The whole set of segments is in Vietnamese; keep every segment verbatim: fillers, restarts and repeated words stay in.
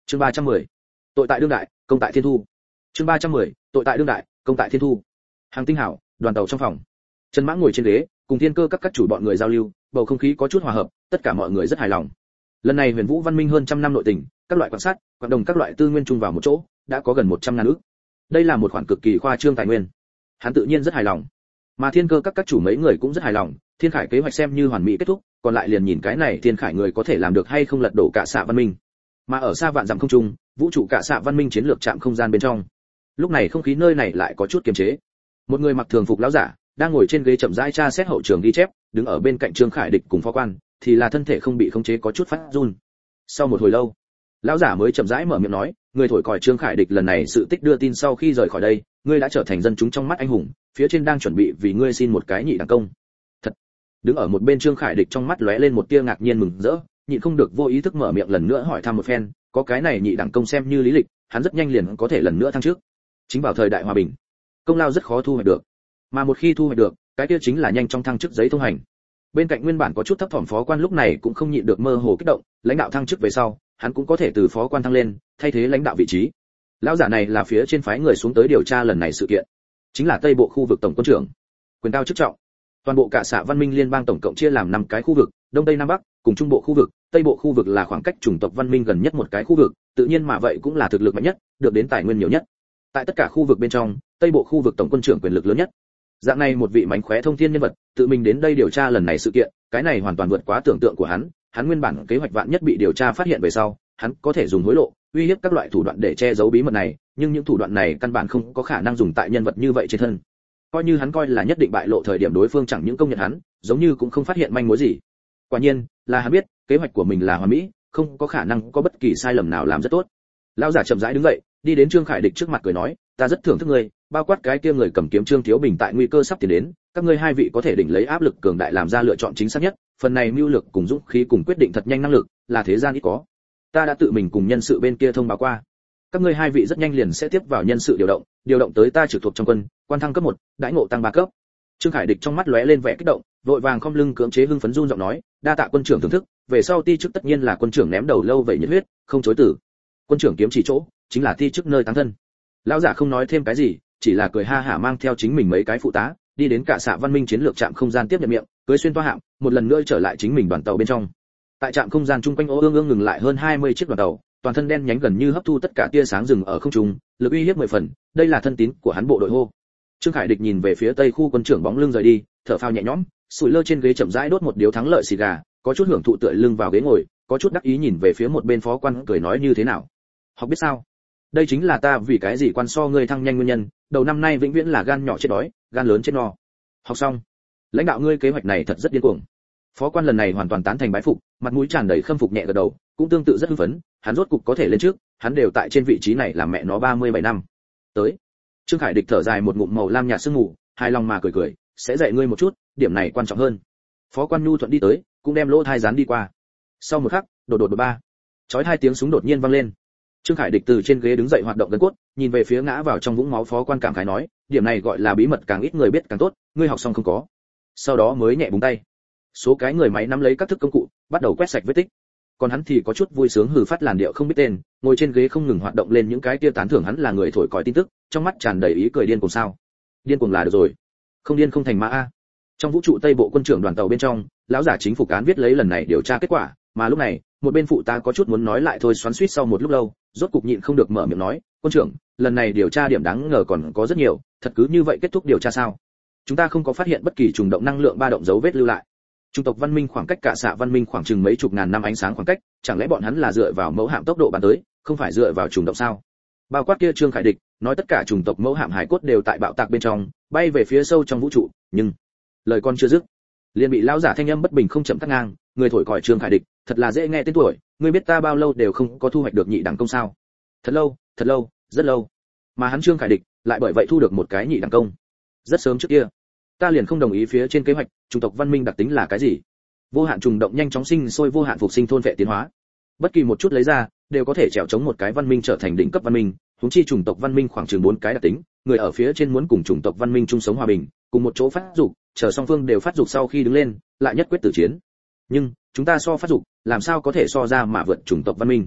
Chương ba trăm mười. Tội tại đương đại, công tại thiên thu. Chương ba trăm mười. Tội tại đương đại, công tại thiên thu. Hàng tinh hảo, đoàn tàu trong phòng. Trần Mãng ngồi trên ghế, cùng Thiên Cơ các các chủ bọn người giao lưu, bầu không khí có chút hòa hợp, tất cả mọi người rất hài lòng. Lần này Huyền Vũ Văn Minh hơn trăm năm nội tình, các loại quan sát, quan đồng các loại tư nguyên chung vào một chỗ, đã có gần một trăm ngàn ức. Đây là một khoản cực kỳ khoa trương tài nguyên. Hắn tự nhiên rất hài lòng. Mà Thiên Cơ các các chủ mấy người cũng rất hài lòng, Thiên Khải kế hoạch xem như hoàn mỹ kết thúc, còn lại liền nhìn cái này Thiên Khải người có thể làm được hay không lật đổ cả xạ văn minh. Mà ở xa vạn dặm không trung, vũ trụ cả xạ văn minh chiến lược chạm không gian bên trong. Lúc này không khí nơi này lại có chút kiềm chế. Một người mặc thường phục lão giả, đang ngồi trên ghế chậm rãi tra xét hậu trường ghi chép, đứng ở bên cạnh Trương Khải Địch cùng phó quan, thì là thân thể không bị khống chế có chút phát run. Sau một hồi lâu, lão giả mới chậm rãi mở miệng nói, người thổi còi Trương Khải Địch lần này sự tích đưa tin sau khi rời khỏi đây, ngươi đã trở thành dân chúng trong mắt anh hùng, phía trên đang chuẩn bị vì ngươi xin một cái nhị đẳng công. Thật. Đứng ở một bên Trương Khải Địch trong mắt lóe lên một tia ngạc nhiên mừng rỡ, nhịn không được vô ý thức mở miệng lần nữa hỏi thăm một phen, có cái này nhị đẳng công xem như lý lịch, hắn rất nhanh liền có thể lần nữa thăng trước. Chính vào thời đại hòa bình, công lao rất khó thu hoạch được, mà một khi thu hoạch được, cái kia chính là nhanh trong thăng chức giấy thông hành. Bên cạnh nguyên bản có chút thấp thỏm phó quan lúc này cũng không nhịn được mơ hồ kích động, lãnh đạo thăng chức về sau, hắn cũng có thể từ phó quan thăng lên, thay thế lãnh đạo vị trí. Lão giả này là phía trên phái người xuống tới điều tra lần này sự kiện, chính là Tây Bộ khu vực tổng quân trưởng, quyền cao chức trọng. Toàn bộ cả xạ văn minh liên bang tổng cộng chia làm năm cái khu vực, đông tây nam bắc, cùng trung bộ khu vực, tây bộ khu vực là khoảng cách chủng tộc văn minh gần nhất một cái khu vực, tự nhiên mà vậy cũng là thực lực mạnh nhất, được đến tài nguyên nhiều nhất. Tại tất cả khu vực bên trong, tây bộ khu vực tổng quân trưởng quyền lực lớn nhất. Dạng này một vị mánh khóe thông thiên nhân vật, tự mình đến đây điều tra lần này sự kiện, cái này hoàn toàn vượt quá tưởng tượng của hắn, hắn nguyên bản kế hoạch vạn nhất bị điều tra phát hiện về sau, hắn có thể dùng hối lộ, uy hiếp các loại thủ đoạn để che giấu bí mật này, nhưng những thủ đoạn này căn bản không có khả năng dùng tại nhân vật như vậy trên thân. Coi như hắn coi là nhất định bại lộ thời điểm đối phương chẳng những công nhận hắn, giống như cũng không phát hiện manh mối gì. Quả nhiên, là hắn biết, kế hoạch của mình là hoàn mỹ, không có khả năng có bất kỳ sai lầm nào làm rất tốt. Lão giả chậm rãi đứng dậy, đi đến Trương Khải Địch trước mặt cười nói, ta rất thưởng thức ngươi, bao quát cái kia người cầm kiếm Trương Thiếu Bình tại nguy cơ sắp tiến đến, các ngươi hai vị có thể đỉnh lấy áp lực cường đại làm ra lựa chọn chính xác nhất, phần này mưu lược cùng dũng khí cùng quyết định thật nhanh năng lực, là thế gian ít có. Ta đã tự mình cùng nhân sự bên kia thông báo qua, các ngươi hai vị rất nhanh liền sẽ tiếp vào nhân sự điều động, điều động tới ta trực thuộc trong quân, quan thăng cấp một, đãi ngộ tăng ba cấp. Trương Khải Địch trong mắt lóe lên vẻ kích động, vội vàng khom lưng cưỡng chế hưng phấn run giọng nói, đa tạ quân trưởng thưởng thức, về sau ti chức tất nhiên là quân trưởng ném đầu lâu vậy nhiệt huyết, không chối từ. Quân trưởng kiếm chỉ chỗ, chính là ti chức nơi tăng thân. Lão giả không nói thêm cái gì, chỉ là cười ha hả mang theo chính mình mấy cái phụ tá, đi đến cả xạ văn minh chiến lược trạm không gian tiếp nhận miệng, cưới xuyên toa hạm, một lần nữa trở lại chính mình đoàn tàu bên trong. Tại trạm không gian chung quanh ô ương ương ngừng lại hơn hai mươi chiếc đoàn tàu, toàn thân đen nhánh gần như hấp thu tất cả tia sáng rừng ở không trung, lực uy hiếp mười phần, đây là thân tín của hắn bộ đội hô. Trương Khải Địch nhìn về phía tây khu quân trưởng bóng lưng rời đi, thở phào nhẹ nhõm, sủi lơ trên ghế chậm rãi đốt một điếu thắng lợi xì gà, có chút hưởng thụ tựa lưng vào ghế ngồi, có chút đắc ý nhìn về phía một bên phó quan cười nói như thế nào. Học biết sao? Đây chính là ta vì cái gì quan so ngươi thăng nhanh nguyên nhân, đầu năm nay vĩnh viễn là gan nhỏ chết đói, gan lớn chết no. Học xong. Lãnh đạo ngươi kế hoạch này thật rất điên cuồng. Phó quan lần này hoàn toàn tán thành bái phục, mặt mũi tràn đầy khâm phục nhẹ gật đầu, cũng tương tự rất hưng phấn, hắn rốt cục có thể lên trước, hắn đều tại trên vị trí này làm mẹ nó ba mươi bảy năm. Tới. Trương Khải Địch thở dài một ngụm màu lam nhạt sương mù, hài lòng mà cười cười, sẽ dạy ngươi một chút, điểm này quan trọng hơn. Phó quan nhu thuận đi tới, cũng đem lỗ thai dán đi qua. Sau một khắc, đột đột đột ba, chói hai tiếng súng đột nhiên vang lên. Trương Khải Địch từ trên ghế đứng dậy hoạt động gân cốt, nhìn về phía ngã vào trong vũng máu phó quan cảm khái nói, điểm này gọi là bí mật càng ít người biết càng tốt, ngươi học xong không có. Sau đó mới nhẹ búng tay. Số cái người máy nắm lấy các thức công cụ, bắt đầu quét sạch vết tích. Còn hắn thì có chút vui sướng hừ phát làn điệu không biết tên, ngồi trên ghế không ngừng hoạt động lên những cái kia tán thưởng hắn là người thổi còi tin tức, trong mắt tràn đầy ý cười điên cuồng sao. Điên cuồng là được rồi, không điên không thành ma a. Trong vũ trụ Tây Bộ quân trưởng đoàn tàu bên trong, lão giả chính phủ cán viết lấy lần này điều tra kết quả, mà lúc này, một bên phụ ta có chút muốn nói lại thôi xoắn xuýt sau một lúc lâu, rốt cục nhịn không được mở miệng nói, quân trưởng, lần này điều tra điểm đáng ngờ còn có rất nhiều, thật cứ như vậy kết thúc điều tra sao? Chúng ta không có phát hiện bất kỳ trùng động năng lượng ba động dấu vết lưu lại. Trung tộc văn minh khoảng cách cả xạ văn minh khoảng chừng mấy chục ngàn năm ánh sáng khoảng cách, chẳng lẽ bọn hắn là dựa vào mẫu hạm tốc độ bắn tới, không phải dựa vào trùng động sao? Bao quát kia Trương Khải Địch, nói tất cả chủng tộc mẫu hạm hải cốt đều tại bạo tạc bên trong, bay về phía sâu trong vũ trụ, nhưng lời con chưa dứt, liền bị lão giả thanh âm bất bình không chậm cắt ngang, người thổi còi Trương Khải Địch, thật là dễ nghe tên tuổi, ngươi biết ta bao lâu đều không có thu hoạch được nhị đẳng công sao? Thật lâu, thật lâu, rất lâu. Mà hắn Trương Khải Địch lại bởi vậy thu được một cái nhị đẳng công. Rất sớm trước kia, ta liền không đồng ý phía trên kế hoạch, chủng tộc văn minh đặc tính là cái gì? Vô hạn trùng động nhanh chóng sinh sôi, vô hạn phục sinh thôn vệ tiến hóa. Bất kỳ một chút lấy ra, đều có thể trèo chống một cái văn minh trở thành đỉnh cấp văn minh, huống chi chủng tộc văn minh khoảng chừng bốn cái đặc tính, người ở phía trên muốn cùng chủng tộc văn minh chung sống hòa bình, cùng một chỗ phát dục, chờ song phương đều phát dục sau khi đứng lên, lại nhất quyết tử chiến. Nhưng, chúng ta so phát dục, làm sao có thể so ra mà vượt chủng tộc văn minh?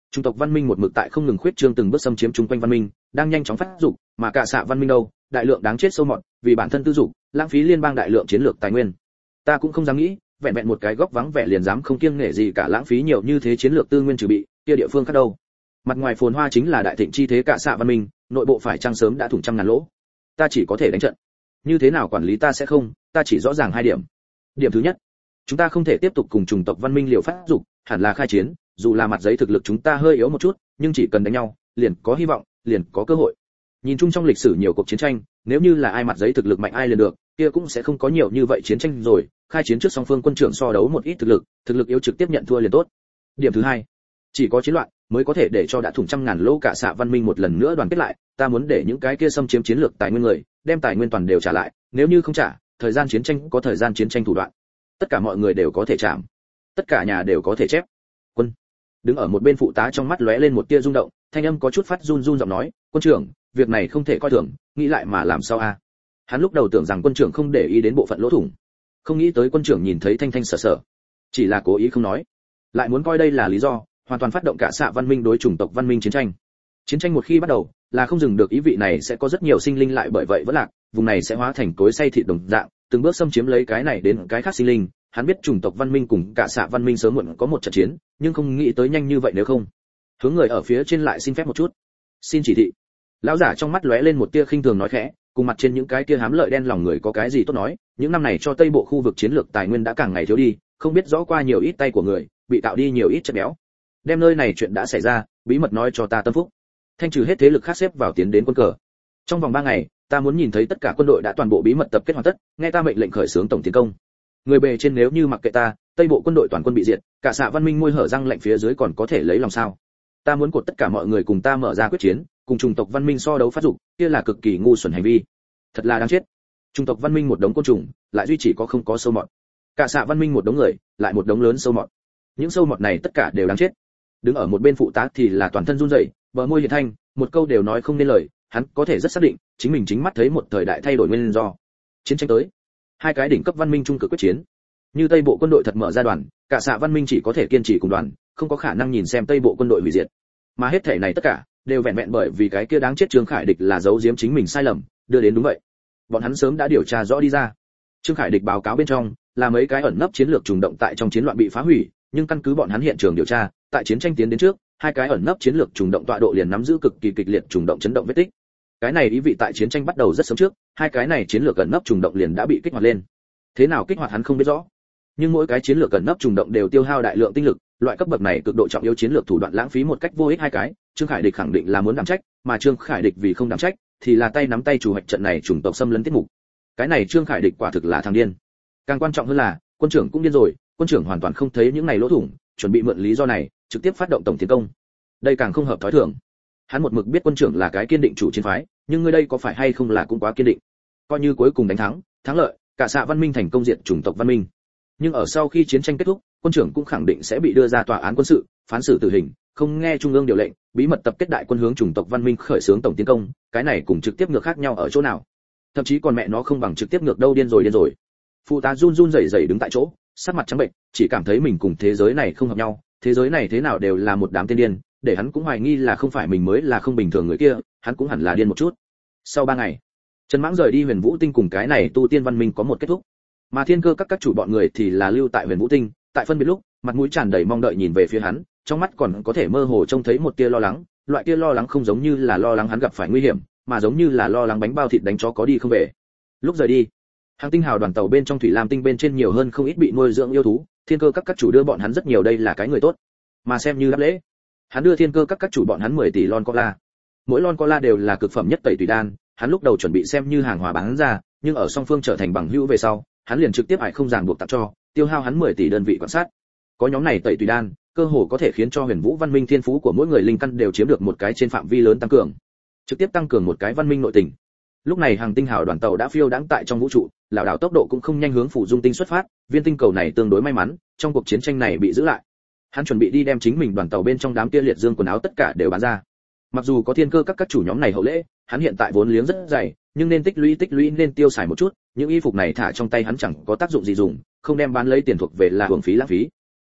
Chủng tộc văn minh một mực tại không ngừng khuyết trương từng bước xâm chiếm chung quanh văn minh, đang nhanh chóng phát dục, mà cả xạ văn minh đâu, đại lượng đáng chết sâu mọt, vì bản thân tư dục, lãng phí liên bang đại lượng chiến lược tài nguyên. Ta cũng không dám nghĩ, vẹn vẹn một cái góc vắng vẻ liền dám không kiêng nể gì cả lãng phí nhiều như thế chiến lược tư nguyên trừ bị, kia địa phương khác đâu. Mặt ngoài phồn hoa chính là đại thịnh chi thế cả xạ văn minh, nội bộ phải chăng sớm đã thủng trăm ngàn lỗ. Ta chỉ có thể đánh trận. Như thế nào quản lý ta sẽ không, ta chỉ rõ ràng hai điểm. Điểm thứ nhất, chúng ta không thể tiếp tục cùng chủng tộc văn minh liều phát dục, hẳn là khai chiến, dù là mặt giấy thực lực chúng ta hơi yếu một chút, nhưng chỉ cần đánh nhau, liền có hy vọng, liền có cơ hội. Nhìn chung trong lịch sử nhiều cuộc chiến tranh, nếu như là ai mặt giấy thực lực mạnh ai liền được, kia cũng sẽ không có nhiều như vậy chiến tranh rồi, khai chiến trước song phương quân trưởng so đấu một ít thực lực, thực lực yếu trực tiếp nhận thua liền tốt. Điểm thứ hai, chỉ có chiến loạn mới có thể để cho đã thủng trăm ngàn lỗ cả xạ văn minh một lần nữa đoàn kết lại, ta muốn để những cái kia xâm chiếm chiến lược tài nguyên người, đem tài nguyên toàn đều trả lại, nếu như không trả, thời gian chiến tranh có thời gian chiến tranh thủ đoạn. Tất cả mọi người đều có thể chạm, tất cả nhà đều có thể chép. Quân đứng ở một bên phụ tá trong mắt lóe lên một tia rung động, thanh âm có chút phát run run giọng nói, quân trưởng, việc này không thể coi thường, nghĩ lại mà làm sao a? Hắn lúc đầu tưởng rằng quân trưởng không để ý đến bộ phận lỗ thủng, không nghĩ tới quân trưởng nhìn thấy thanh thanh sở sở, chỉ là cố ý không nói, lại muốn coi đây là lý do, hoàn toàn phát động cả xạ văn minh đối chủng tộc văn minh chiến tranh. Chiến tranh một khi bắt đầu, là không dừng được, ý vị này sẽ có rất nhiều sinh linh lại bởi vậy vẫn lạc, vùng này sẽ hóa thành cối xay thịt đồng dạng, từng bước xâm chiếm lấy cái này đến cái khác sinh linh. Hắn biết chủng tộc văn minh cùng cả xạ văn minh sớm muộn có một trận chiến, nhưng không nghĩ tới nhanh như vậy, nếu không hướng người ở phía trên lại xin phép một chút, xin chỉ thị. Lão giả trong mắt lóe lên một tia khinh thường nói khẽ, cùng mặt trên những cái kia hám lợi đen lòng người có cái gì tốt nói, những năm này cho tây bộ khu vực chiến lược tài nguyên đã càng ngày thiếu đi, không biết rõ qua nhiều ít tay của người, bị tạo đi nhiều ít chất béo. Đem nơi này chuyện đã xảy ra, bí mật nói cho ta tâm phúc. Thanh trừ hết thế lực khác xếp vào tiến đến quân cờ. Trong vòng ba ngày, ta muốn nhìn thấy tất cả quân đội đã toàn bộ bí mật tập kết hoàn tất, nghe ta mệnh lệnh khởi xướng tổng tiến công. Người bề trên nếu như mặc kệ ta, tây bộ quân đội toàn quân bị diệt, cả xạ văn minh môi hở răng lạnh phía dưới còn có thể lấy lòng sao? Ta muốn cột tất cả mọi người cùng ta mở ra quyết chiến, cùng chủng tộc văn minh so đấu phát dục, kia là cực kỳ ngu xuẩn hành vi. Thật là đáng chết. Chủng tộc văn minh một đống côn trùng, lại duy chỉ có không có sâu mọt. Cả xạ văn minh một đống người, lại một đống lớn sâu mọt. Những sâu mọt này tất cả đều đáng chết. Đứng ở một bên phụ tá thì là toàn thân run rẩy, bờ môi hiện thanh, một câu đều nói không nên lời, hắn có thể rất xác định, chính mình chính mắt thấy một thời đại thay đổi nguyên do. Chiến tranh tới. Hai cái đỉnh cấp văn minh trung cực quyết chiến. Như tây bộ quân đội thật mở ra đoàn, cả xạ văn minh chỉ có thể kiên trì cùng đoàn, không có khả năng nhìn xem tây bộ quân đội hủy diệt. Mà hết thể này tất cả đều vẹn vẹn bởi vì cái kia đáng chết Trương Khải Địch là giấu giếm chính mình sai lầm, đưa đến đúng vậy. Bọn hắn sớm đã điều tra rõ đi ra. Trương Khải Địch báo cáo bên trong là mấy cái ẩn nấp chiến lược trùng động tại trong chiến loạn bị phá hủy, nhưng căn cứ bọn hắn hiện trường điều tra, tại chiến tranh tiến đến trước, hai cái ẩn nấp chiến lược trùng động tọa độ liền nắm giữ cực kỳ kịch liệt trùng động chấn động vết tích. Cái này ý vị tại chiến tranh bắt đầu rất sớm trước, hai cái này chiến lược ẩn nấp trùng động liền đã bị kích hoạt lên. Thế nào kích hoạt hắn không biết rõ, nhưng mỗi cái chiến lược ẩn nấp trùng động đều tiêu hao đại lượng tinh lực, loại cấp bậc này cực độ trọng yếu chiến lược thủ đoạn lãng phí một cách vô ích hai cái, Trương Khải Địch khẳng định là muốn đảm trách, mà Trương Khải Địch vì không đảm trách, thì là tay nắm tay chủ hoạch trận này chủng tộc xâm lấn tiết mục. Cái này Trương Khải Địch quả thực là thằng điên. Càng quan trọng hơn là, quân trưởng cũng điên rồi, quân trưởng hoàn toàn không thấy những này lỗ thủng, chuẩn bị mượn lý do này, trực tiếp phát động tổng tiến công. Đây càng không hợp thói thường. Hắn một mực biết quân trưởng là cái kiên định chủ chiến phái, nhưng ngươi đây có phải hay không là cũng quá kiên định. Coi như cuối cùng đánh thắng, thắng lợi, cả xạ văn minh thành công diệt chủng tộc văn minh. Nhưng ở sau khi chiến tranh kết thúc, quân trưởng cũng khẳng định sẽ bị đưa ra tòa án quân sự, phán xử tử hình, không nghe trung ương điều lệnh, bí mật tập kết đại quân hướng chủng tộc văn minh khởi xướng tổng tiến công, cái này cùng trực tiếp ngược khác nhau ở chỗ nào? Thậm chí còn mẹ nó không bằng trực tiếp ngược đâu, điên rồi điên rồi. Phụ tá run run rẩy rẩy đứng tại chỗ, sắc mặt trắng bệch, chỉ cảm thấy mình cùng thế giới này không hợp nhau, thế giới này thế nào đều là một đám tên điên, để hắn cũng hoài nghi là không phải mình mới là không bình thường người kia, hắn cũng hẳn là điên một chút. Sau ba ngày, Trần Mãng rời đi Huyền Vũ Tinh cùng cái này tu tiên văn minh có một kết thúc. Mà Thiên Cơ các các chủ bọn người thì là lưu tại Huyền Vũ Tinh, tại phân biệt lúc, mặt mũi tràn đầy mong đợi nhìn về phía hắn, trong mắt còn có thể mơ hồ trông thấy một tia lo lắng, loại tia lo lắng không giống như là lo lắng hắn gặp phải nguy hiểm, mà giống như là lo lắng bánh bao thịt đánh chó có đi không về. Lúc rời đi, Hàng Tinh Hào đoàn tàu bên trong thủy lam tinh bên trên nhiều hơn không ít bị nuôi dưỡng yêu thú, Thiên Cơ các các chủ đưa bọn hắn rất nhiều, đây là cái người tốt, mà xem như đáp lễ, hắn đưa Thiên Cơ các các chủ bọn hắn mười tỷ lon cola. Mỗi lon cola đều là cực phẩm nhất tẩy tùy đan, hắn lúc đầu chuẩn bị xem như hàng hóa bán ra, nhưng ở song phương trở thành bằng hữu về sau, hắn liền trực tiếp ải không ràng buộc tặng cho, tiêu hao hắn mười tỷ đơn vị quan sát. Có nhóm này tẩy tùy đan, cơ hồ có thể khiến cho Huyền Vũ văn minh thiên phú của mỗi người linh căn đều chiếm được một cái trên phạm vi lớn tăng cường, trực tiếp tăng cường một cái văn minh nội tình. Lúc này Hàng Tinh Hào đoàn tàu đã phiêu đãng tại trong vũ trụ, lảo đảo tốc độ cũng không nhanh hướng phủ Dung Tinh xuất phát, viên tinh cầu này tương đối may mắn, trong cuộc chiến tranh này bị giữ lại. Hắn chuẩn bị đi đem chính mình đoàn tàu bên trong đám kia liệt dương quần áo tất cả đều bán ra. Mặc dù có Thiên Cơ các các chủ nhóm này hậu lễ, hắn hiện tại vốn liếng rất dày, nhưng nên tích lũy tích lũy nên tiêu xài một chút, những y phục này thả trong tay hắn chẳng có tác dụng gì dùng, không đem bán lấy tiền thuộc về là hưởng phí lãng phí.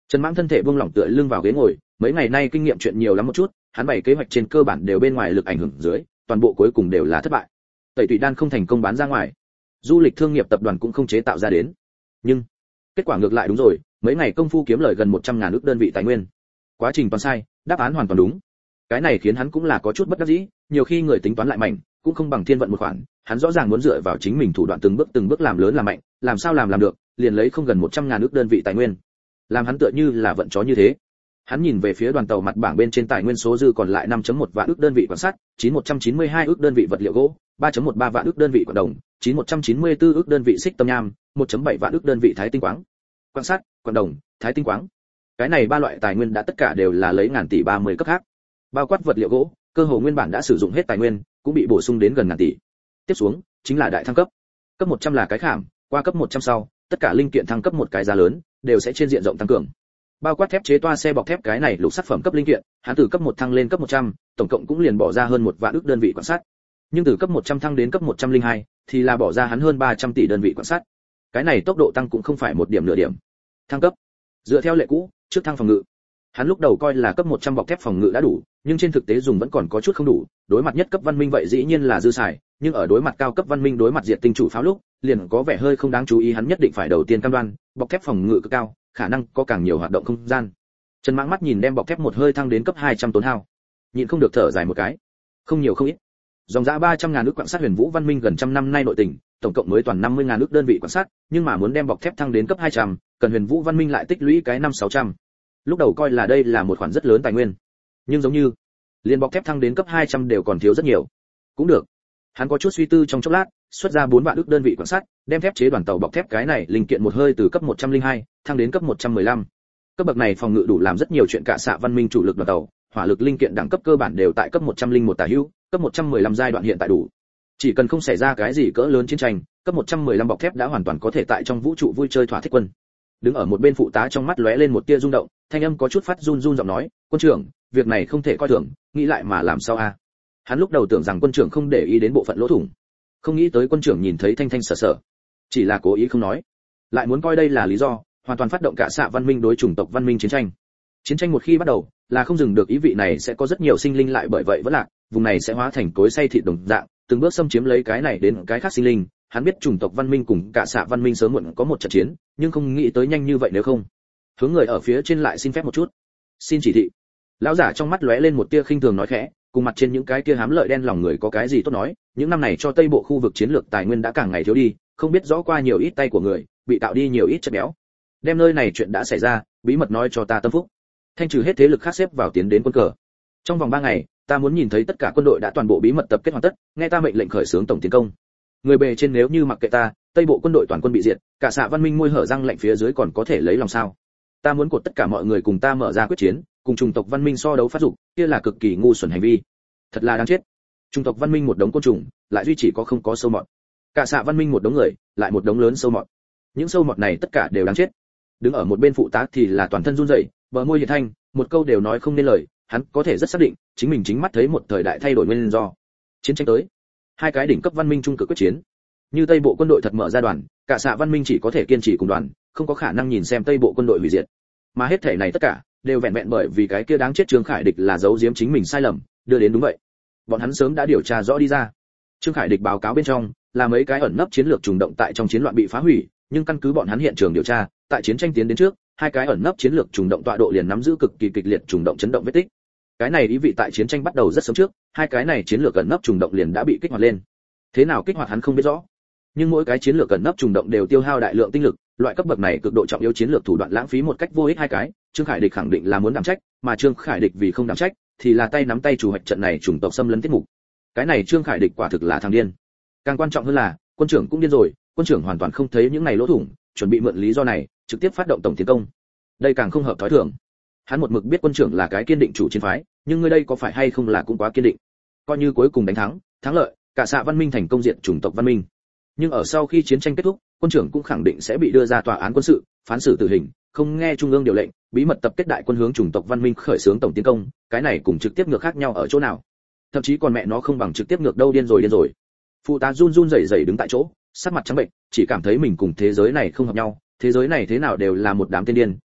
Trần Mãng thân thể buông lỏng tựa lưng vào ghế ngồi, mấy ngày nay kinh nghiệm chuyện nhiều lắm một chút, hắn bày kế hoạch trên cơ bản đều bên ngoài lực ảnh hưởng dưới, toàn bộ cuối cùng đều là thất bại. Tẩy tủy đan không thành công bán ra ngoài, du lịch thương nghiệp tập đoàn cũng không chế tạo ra đến. Nhưng kết quả ngược lại đúng rồi, mấy ngày công phu kiếm lời gần một trăm ngàn ức đơn vị tài nguyên. Quá trình toàn sai, đáp án hoàn toàn đúng. Cái này khiến hắn cũng là có chút bất đắc dĩ, nhiều khi người tính toán lại mạnh, cũng không bằng thiên vận một khoản, hắn rõ ràng muốn dựa vào chính mình thủ đoạn từng bước từng bước làm lớn làm mạnh, làm sao làm làm được, liền lấy không gần một trăm ngàn ức đơn vị tài nguyên. Làm hắn tựa như là vận chó như thế. Hắn nhìn về phía đoàn tàu mặt bảng bên trên tài nguyên số dư còn lại năm phẩy một vạn ức đơn vị quan sát, chín một trăm chín mươi hai ức đơn vị vật liệu gỗ, ba phẩy mười ba vạn ức đơn vị quặng đồng, chín một trăm chín mươi tư ức đơn vị xích tâm nham, một phẩy bảy vạn ức đơn vị thái tinh quáng. Quan sát, quặng đồng, thái tinh quáng. Cái này ba loại tài nguyên đã tất cả đều là lấy ngàn tỷ ba mươi cấp khác. Bao quát vật liệu gỗ, cơ hồ nguyên bản đã sử dụng hết tài nguyên, cũng bị bổ sung đến gần ngàn tỷ. Tiếp xuống, chính là đại thăng cấp. Cấp một trăm là cái khảm, qua cấp một trăm sau, tất cả linh kiện thăng cấp một cái giá lớn, đều sẽ trên diện rộng tăng cường. Bao quát thép chế toa xe bọc thép cái này lục sắc phẩm cấp linh kiện, hắn từ cấp một thăng lên cấp một trăm, tổng cộng cũng liền bỏ ra hơn một vạn ức đơn vị quan sát. Nhưng từ cấp một trăm thăng đến cấp một trăm lẻ hai, thì là bỏ ra hắn hơn ba trăm tỷ đơn vị quan sát. Cái này tốc độ tăng cũng không phải một điểm nửa điểm. Thăng cấp, dựa theo lệ cũ, trước thăng phòng ngự. Hắn lúc đầu coi là cấp một trăm bọc thép phòng ngự đã đủ, nhưng trên thực tế dùng vẫn còn có chút không đủ, đối mặt nhất cấp văn minh vậy dĩ nhiên là dư xài, nhưng ở đối mặt cao cấp văn minh đối mặt diệt tinh chủ pháo lúc, liền có vẻ hơi không đáng chú ý, hắn nhất định phải đầu tiên cam đoan, bọc thép phòng ngự cực cao, khả năng có càng nhiều hoạt động không gian. Trần Mãng mắt nhìn đem bọc thép một hơi thăng đến cấp hai trăm tốn hao, nhịn không được thở dài một cái. Không nhiều không ít. Dòng giá ba trăm ngàn ức quặng sắt Huyền Vũ Văn Minh gần trăm năm nay nội tình, tổng cộng mới toàn năm mươi ngàn ức đơn vị quặng sắt, nhưng mà muốn đem bọc thép thăng đến cấp hai trăm, cần Huyền Vũ Văn Minh lại tích lũy cái năm sáu trăm. Lúc đầu coi là đây là một khoản rất lớn tài nguyên, nhưng giống như liên bọc thép thăng đến cấp hai trăm đều còn thiếu rất nhiều. Cũng được. Hắn có chút suy tư trong chốc lát, xuất ra bốn vạn ức đơn vị quặng sắt, đem thép chế đoàn tàu bọc thép cái này linh kiện một hơi từ cấp một trăm lẻ hai thăng đến cấp một trăm mười lăm. Cấp bậc này phòng ngự đủ làm rất nhiều chuyện, cả xạ văn minh chủ lực đoàn tàu, hỏa lực linh kiện đẳng cấp cơ bản đều tại cấp một trăm lẻ một tả hữu, cấp một trăm mười lăm giai đoạn hiện tại đủ. Chỉ cần không xảy ra cái gì cỡ lớn chiến tranh, cấp một trăm mười lăm bọc thép đã hoàn toàn có thể tại trong vũ trụ vui chơi thỏa thích quân. Đứng ở một bên phụ tá trong mắt lóe lên một tia rung động, thanh âm có chút phát run run giọng nói, "Quân trưởng, việc này không thể coi thường, nghĩ lại mà làm sao a?" Hắn lúc đầu tưởng rằng quân trưởng không để ý đến bộ phận lỗ thủng, không nghĩ tới quân trưởng nhìn thấy thanh thanh sở sở, chỉ là cố ý không nói, lại muốn coi đây là lý do, hoàn toàn phát động cả xạ văn minh đối chủng tộc văn minh chiến tranh. Chiến tranh một khi bắt đầu, là không dừng được, ý vị này sẽ có rất nhiều sinh linh lại bởi vậy vẫn lạc, vùng này sẽ hóa thành cối xay thịt đồng dạng, từng bước xâm chiếm lấy cái này đến cái khác sinh linh. Hắn biết chủng tộc văn minh cùng cả xạ văn minh sớm muộn có một trận chiến, nhưng không nghĩ tới nhanh như vậy, nếu không. Hướng người ở phía trên lại xin phép một chút. Xin chỉ thị. Lão giả trong mắt lóe lên một tia khinh thường nói khẽ, cùng mặt trên những cái kia hám lợi đen lòng người có cái gì tốt nói, những năm này cho Tây Bộ khu vực chiến lược tài nguyên đã càng ngày thiếu đi, không biết rõ qua nhiều ít tay của người, bị tạo đi nhiều ít chất béo. Đem nơi này chuyện đã xảy ra, bí mật nói cho ta tâm phúc. Thanh trừ hết thế lực khác xếp vào tiến đến quân cờ. Trong vòng ba ngày, ta muốn nhìn thấy tất cả quân đội đã toàn bộ bí mật tập kết hoàn tất, nghe ta mệnh lệnh khởi xướng tổng tiến công. Người bề trên nếu như mặc kệ ta, Tây Bộ quân đội toàn quân bị diệt, cả xạ văn minh môi hở răng lạnh phía dưới còn có thể lấy lòng sao? Ta muốn cột tất cả mọi người cùng ta mở ra quyết chiến, cùng chủng tộc văn minh so đấu phát dục, kia là cực kỳ ngu xuẩn hành vi. Thật là đáng chết. Chủng tộc văn minh một đống côn trùng, lại duy chỉ có không có sâu mọt. Cả xạ văn minh một đống người, lại một đống lớn sâu mọt. Những sâu mọt này tất cả đều đáng chết. Đứng ở một bên phụ tá thì là toàn thân run rẩy, bờ môi hiện thanh, một câu đều nói không nên lời, hắn có thể rất xác định, chính mình chính mắt thấy một thời đại thay đổi nguyên do. Chiến tranh tới. Hai cái đỉnh cấp văn minh trung cực quyết chiến. Như Tây Bộ quân đội thật mở ra đoàn, cả xạ văn minh chỉ có thể kiên trì cùng đoàn, không có khả năng nhìn xem Tây Bộ quân đội hủy diệt. Mà hết thể này tất cả đều vẹn vẹn bởi vì cái kia đáng chết Trương Khải Địch là giấu giếm chính mình sai lầm, đưa đến đúng vậy. Bọn hắn sớm đã điều tra rõ đi ra. Trương Khải Địch báo cáo bên trong là mấy cái ẩn nấp chiến lược trùng động tại trong chiến loạn bị phá hủy, nhưng căn cứ bọn hắn hiện trường điều tra, tại chiến tranh tiến đến trước, hai cái ẩn nấp chiến lược trùng động tọa độ liền nắm giữ cực kỳ kịch liệt trùng động chấn động vết tích. Cái này ý vị tại chiến tranh bắt đầu rất sớm trước, hai cái này chiến lược ẩn nấp trùng động liền đã bị kích hoạt lên. Thế nào kích hoạt hắn không biết rõ, nhưng mỗi cái chiến lược ẩn nấp trùng động đều tiêu hao đại lượng tinh lực, loại cấp bậc này cực độ trọng yếu chiến lược thủ đoạn lãng phí một cách vô ích hai cái, Trương Khải Địch khẳng định là muốn đảm trách, mà Trương Khải Địch vì không đảm trách, thì là tay nắm tay chủ hoạch trận này chủng tộc xâm lấn tiết mục. Cái này Trương Khải Địch quả thực là thằng điên. Càng quan trọng hơn là, quân trưởng cũng điên rồi, quân trưởng hoàn toàn không thấy những này lỗ thủng, chuẩn bị mượn lý do này, trực tiếp phát động tổng tiến công. Đây càng không hợp thói thường. Hắn một mực biết quân trưởng là cái kiên định chủ chiến phái, nhưng ngươi đây có phải hay không là cũng quá kiên định. Coi như cuối cùng đánh thắng, thắng lợi, cả xạ văn minh thành công diệt chủng tộc văn minh. Nhưng ở sau khi chiến tranh kết thúc, quân trưởng cũng khẳng định sẽ bị đưa ra tòa án quân sự, phán xử tử hình, không nghe trung ương điều lệnh, bí mật tập kết đại quân hướng chủng tộc văn minh khởi xướng tổng tiến công, cái này cùng trực tiếp ngược khác nhau ở chỗ nào? Thậm chí còn mẹ nó không bằng trực tiếp ngược đâu, điên rồi điên rồi. Phụ tá run run rẩy rẩy đứng tại chỗ, sắc mặt trắng bệnh, chỉ cảm thấy mình cùng thế giới này không hợp nhau, thế giới này thế nào đều là một đám tiên điên,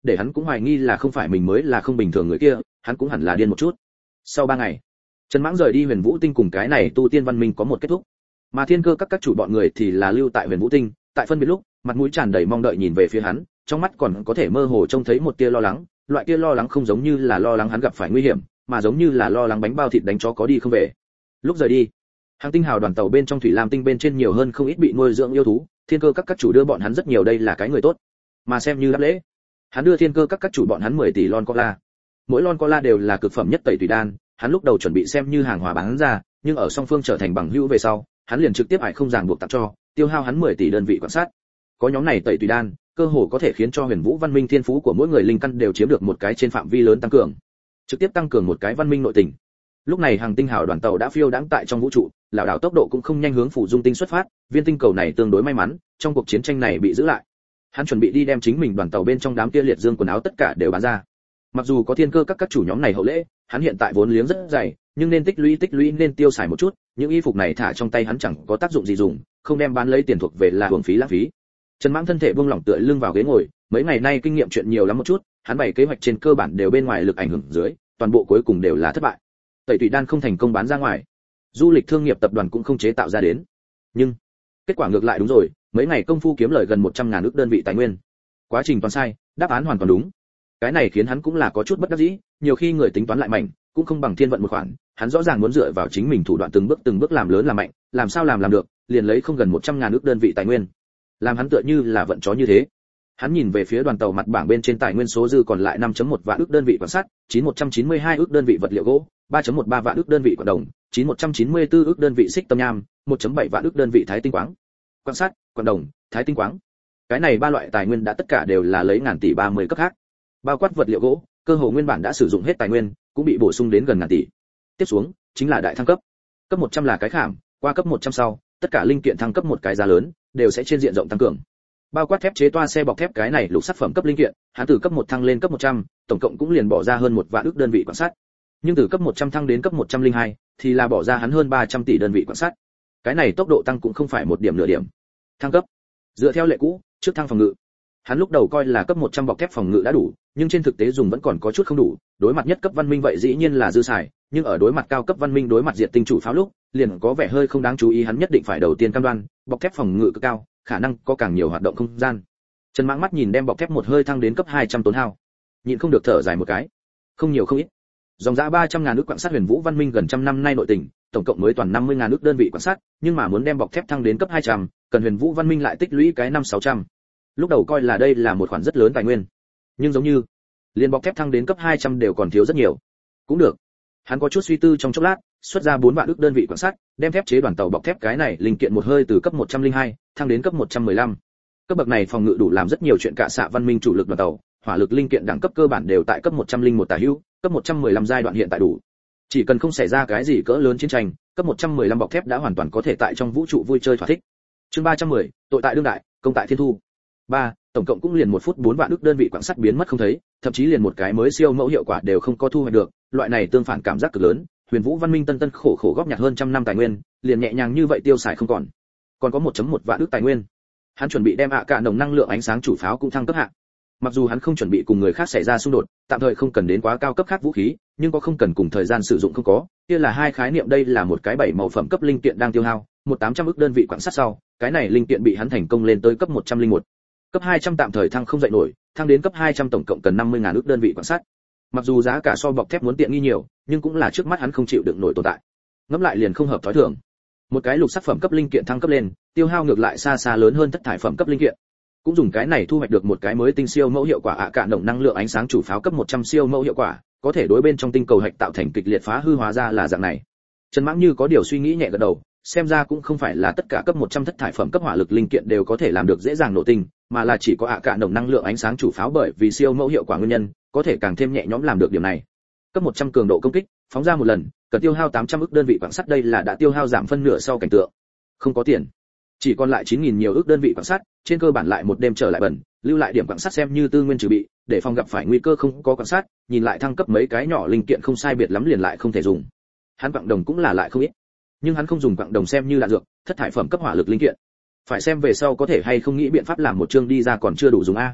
để hắn cũng hoài nghi là không phải mình mới là không bình thường người kia, hắn cũng hẳn là điên một chút. Sau ba ngày, Trần Mãng rời đi Huyền Vũ Tinh cùng cái này tu tiên văn minh có một kết thúc. Mà Thiên Cơ các các chủ bọn người thì là lưu tại Huyền Vũ Tinh, tại phân biệt lúc, mặt mũi tràn đầy mong đợi nhìn về phía hắn, trong mắt còn có thể mơ hồ trông thấy một tia lo lắng, loại kia lo lắng không giống như là lo lắng hắn gặp phải nguy hiểm, mà giống như là lo lắng bánh bao thịt đánh chó có đi không về. Lúc rời đi, Hàng Tinh Hào đoàn tàu bên trong thủy lam tinh bên trên nhiều hơn không ít bị nuôi dưỡng yêu thú, Thiên Cơ các các chủ đưa bọn hắn rất nhiều, đây là cái người tốt, mà xem như đáp lễ, hắn đưa Thiên Cơ các các chủ bọn hắn mười tỷ lon cola. Mỗi lon cola đều là cực phẩm nhất tẩy tùy đan, hắn lúc đầu chuẩn bị xem như hàng hóa bán ra, nhưng ở song phương trở thành bằng hữu về sau, hắn liền trực tiếp ải không ràng buộc tặng cho, tiêu hao hắn mười tỷ đơn vị quan sát. Có nhóm này tẩy tùy đan, cơ hồ có thể khiến cho Huyền Vũ văn minh thiên phú của mỗi người linh căn đều chiếm được một cái trên phạm vi lớn tăng cường, trực tiếp tăng cường một cái văn minh nội tình. Lúc này Hàng Tinh Hào đoàn tàu đã phiêu đãng tại trong vũ trụ, lão đảo tốc độ cũng không nhanh hướng phủ dung tinh xuất phát, viên tinh cầu này tương đối may mắn, trong cuộc chiến tranh này bị giữ lại. Hắn chuẩn bị đi đem chính mình đoàn tàu bên trong đám kia liệt dương quần áo tất cả đều bán ra. Mặc dù có Thiên Cơ các các chủ nhóm này hậu lễ, hắn hiện tại vốn liếng rất dày, nhưng nên tích lũy tích lũy nên tiêu xài một chút, những y phục này thả trong tay hắn chẳng có tác dụng gì dùng, không đem bán lấy tiền thuộc về là uổng phí lãng phí. Trần Mãng thân thể buông lỏng tựa lưng vào ghế ngồi, mấy ngày nay kinh nghiệm chuyện nhiều lắm một chút, hắn bày kế hoạch trên cơ bản đều bên ngoài lực ảnh hưởng dưới, toàn bộ cuối cùng đều là thất bại. Tẩy tùy đan không thành công bán ra ngoài, du lịch thương nghiệp tập đoàn cũng không chế tạo ra đến. Nhưng kết quả ngược lại đúng rồi, mấy ngày công phu kiếm lời gần một trăm ngàn ức đơn vị tài nguyên. Quá trình toàn sai, đáp án hoàn toàn đúng. Cái này khiến hắn cũng là có chút bất đắc dĩ, nhiều khi người tính toán lại mạnh, cũng không bằng thiên vận một khoản, hắn rõ ràng muốn dựa vào chính mình thủ đoạn từng bước từng bước làm lớn làm mạnh, làm sao làm làm được, liền lấy không gần một trăm ngàn ức đơn vị tài nguyên. Làm hắn tựa như là vận chó như thế. Hắn nhìn về phía đoàn tàu mặt bảng bên trên tài nguyên số dư còn lại năm phẩy một vạn ức đơn vị quan sát, chín một trăm chín mươi hai ức đơn vị vật liệu gỗ, ba phẩy mười ba vạn ức đơn vị quặng đồng, chín một trăm chín mươi tư ức đơn vị xích tâm nham, một phẩy bảy vạn ức đơn vị thái tinh quáng. Quan sát, quặng đồng, thái tinh quáng. Cái này ba loại tài nguyên đã tất cả đều là lấy ngàn tỷ ba mươi cấp khác. Bao quát vật liệu gỗ, cơ hồ nguyên bản đã sử dụng hết tài nguyên, cũng bị bổ sung đến gần ngàn tỷ. Tiếp xuống, chính là đại thăng cấp. Cấp một trăm là cái khảm, qua cấp một trăm sau, tất cả linh kiện thăng cấp một cái giá lớn, đều sẽ trên diện rộng tăng cường. Bao quát thép chế toa xe bọc thép cái này lục sắc phẩm cấp linh kiện, hắn từ cấp một thăng lên cấp một trăm, tổng cộng cũng liền bỏ ra hơn một vạn ức đơn vị quan sát. Nhưng từ cấp một trăm thăng đến cấp một trăm lẻ hai, thì là bỏ ra hắn hơn ba trăm tỷ đơn vị quan sát. Cái này tốc độ tăng cũng không phải một điểm nửa điểm. Thăng cấp, dựa theo lệ cũ, trước thăng phòng ngự. Hắn lúc đầu coi là cấp một trăm bọc thép phòng ngự đã đủ, nhưng trên thực tế dùng vẫn còn có chút không đủ, đối mặt nhất cấp văn minh vậy dĩ nhiên là dư xài, nhưng ở đối mặt cao cấp văn minh đối mặt diệt tinh chủ pháo lúc, liền có vẻ hơi không đáng chú ý, hắn nhất định phải đầu tiên cam đoan, bọc thép phòng ngự cực cao, khả năng có càng nhiều hoạt động không gian. Trần Mãng mắt nhìn đem bọc thép một hơi thăng đến cấp hai trăm tốn hao, nhịn không được thở dài một cái. Không nhiều không ít. Dòng giá ba trăm ngàn ức quan sát Huyền Vũ văn minh gần trăm năm nay nội tình, tổng cộng mới toàn năm mươi ngàn ức đơn vị quan sát, nhưng mà muốn đem bọc thép thăng đến cấp hai trăm, cần Huyền Vũ văn minh lại tích lũy cái năm sáu trăm. Lúc đầu coi là đây là một khoản rất lớn tài nguyên, nhưng giống như liên bọc thép thăng đến cấp hai trăm đều còn thiếu rất nhiều. Cũng được. Hắn có chút suy tư trong chốc lát, xuất ra bốn vạn ức đơn vị quan sát, đem thép chế đoàn tàu bọc thép cái này linh kiện một hơi từ cấp một trăm lẻ hai thăng đến cấp một trăm mười lăm. Cấp bậc này phòng ngự đủ làm rất nhiều chuyện, cả xạ văn minh chủ lực đoàn tàu, hỏa lực linh kiện đẳng cấp cơ bản đều tại cấp một trăm lẻ một tả hữu, cấp một trăm mười lăm giai đoạn hiện tại đủ. Chỉ cần không xảy ra cái gì cỡ lớn chiến tranh, cấp một trăm mười lăm bọc thép đã hoàn toàn có thể tại trong vũ trụ vui chơi thỏa thích. Chương ba trăm mười, tội tại đương đại, công tại thiên thu. ba, tổng cộng cũng liền một phút bốn vạn ức đơn vị quặng sắt biến mất không thấy, thậm chí liền một cái mới siêu mẫu hiệu quả đều không có thu hoạch được, loại này tương phản cảm giác cực lớn. Huyền Vũ văn minh tân tân khổ khổ góp nhặt hơn trăm năm tài nguyên, liền nhẹ nhàng như vậy tiêu xài không còn. Còn có một phẩy một vạn ức tài nguyên. Hắn chuẩn bị đem ạ cả nồng năng lượng ánh sáng chủ pháo cũng thăng cấp hạng. Mặc dù hắn không chuẩn bị cùng người khác xảy ra xung đột, tạm thời không cần đến quá cao cấp khác vũ khí, nhưng có không cần cùng thời gian sử dụng không có, kia là hai khái niệm. Đây là một cái bảy màu phẩm cấp linh kiện đang tiêu hao, một tám trăm ức đơn vị quặng sắt sau, cái này linh kiện bị hắn thành công lên tới cấp một trăm lẻ một. Cấp hai trăm tạm thời thăng không dậy nổi, thăng đến cấp hai trăm tổng cộng cần năm mươi ngàn ức đơn vị quặng sắt. Mặc dù giá cả so bọc thép muốn tiện nghi nhiều, nhưng cũng là trước mắt hắn không chịu đựng nổi tồn tại. Ngẫm lại liền không hợp thói thường. Một cái lục sắc phẩm cấp linh kiện thăng cấp lên, tiêu hao ngược lại xa xa lớn hơn thất thải phẩm cấp linh kiện. Cũng dùng cái này thu hoạch được một cái mới tinh siêu mẫu hiệu quả ạ cả nồng năng lượng ánh sáng chủ pháo cấp một trăm siêu mẫu hiệu quả, có thể đối bên trong tinh cầu hạch tạo thành kịch liệt phá hư, hóa ra là dạng này. Trần Mãng như có điều suy nghĩ nhẹ gật đầu, xem ra cũng không phải là tất cả cấp một trăm thất thải phẩm cấp hỏa lực linh kiện đều có thể làm được dễ dàng nổ tinh, mà là chỉ có ạ cả nồng năng lượng ánh sáng chủ pháo bởi vì siêu mẫu hiệu quả nguyên nhân, có thể càng thêm nhẹ nhõm làm được điều này. Cấp một trăm cường độ công kích, phóng ra một lần, cần tiêu hao tám trăm ức đơn vị quặng sắt, đây là đã tiêu hao giảm phân nửa sau cảnh tượng. Không có tiền, chỉ còn lại chín nghìn nhiều ức đơn vị quặng sắt, trên cơ bản lại một đêm trở lại bẩn, lưu lại điểm quặng sắt xem như tư nguyên trừ bị, để phòng gặp phải nguy cơ không có quặng sắt, nhìn lại thăng cấp mấy cái nhỏ linh kiện không sai biệt lắm liền lại không thể dùng. Hắn quặng đồng cũng là lại không ít, nhưng hắn không dùng quặng đồng xem như đạn dược, thất thải phẩm cấp hỏa lực linh kiện. Phải xem về sau có thể hay không nghĩ biện pháp làm một chương đi ra còn chưa đủ dùng a.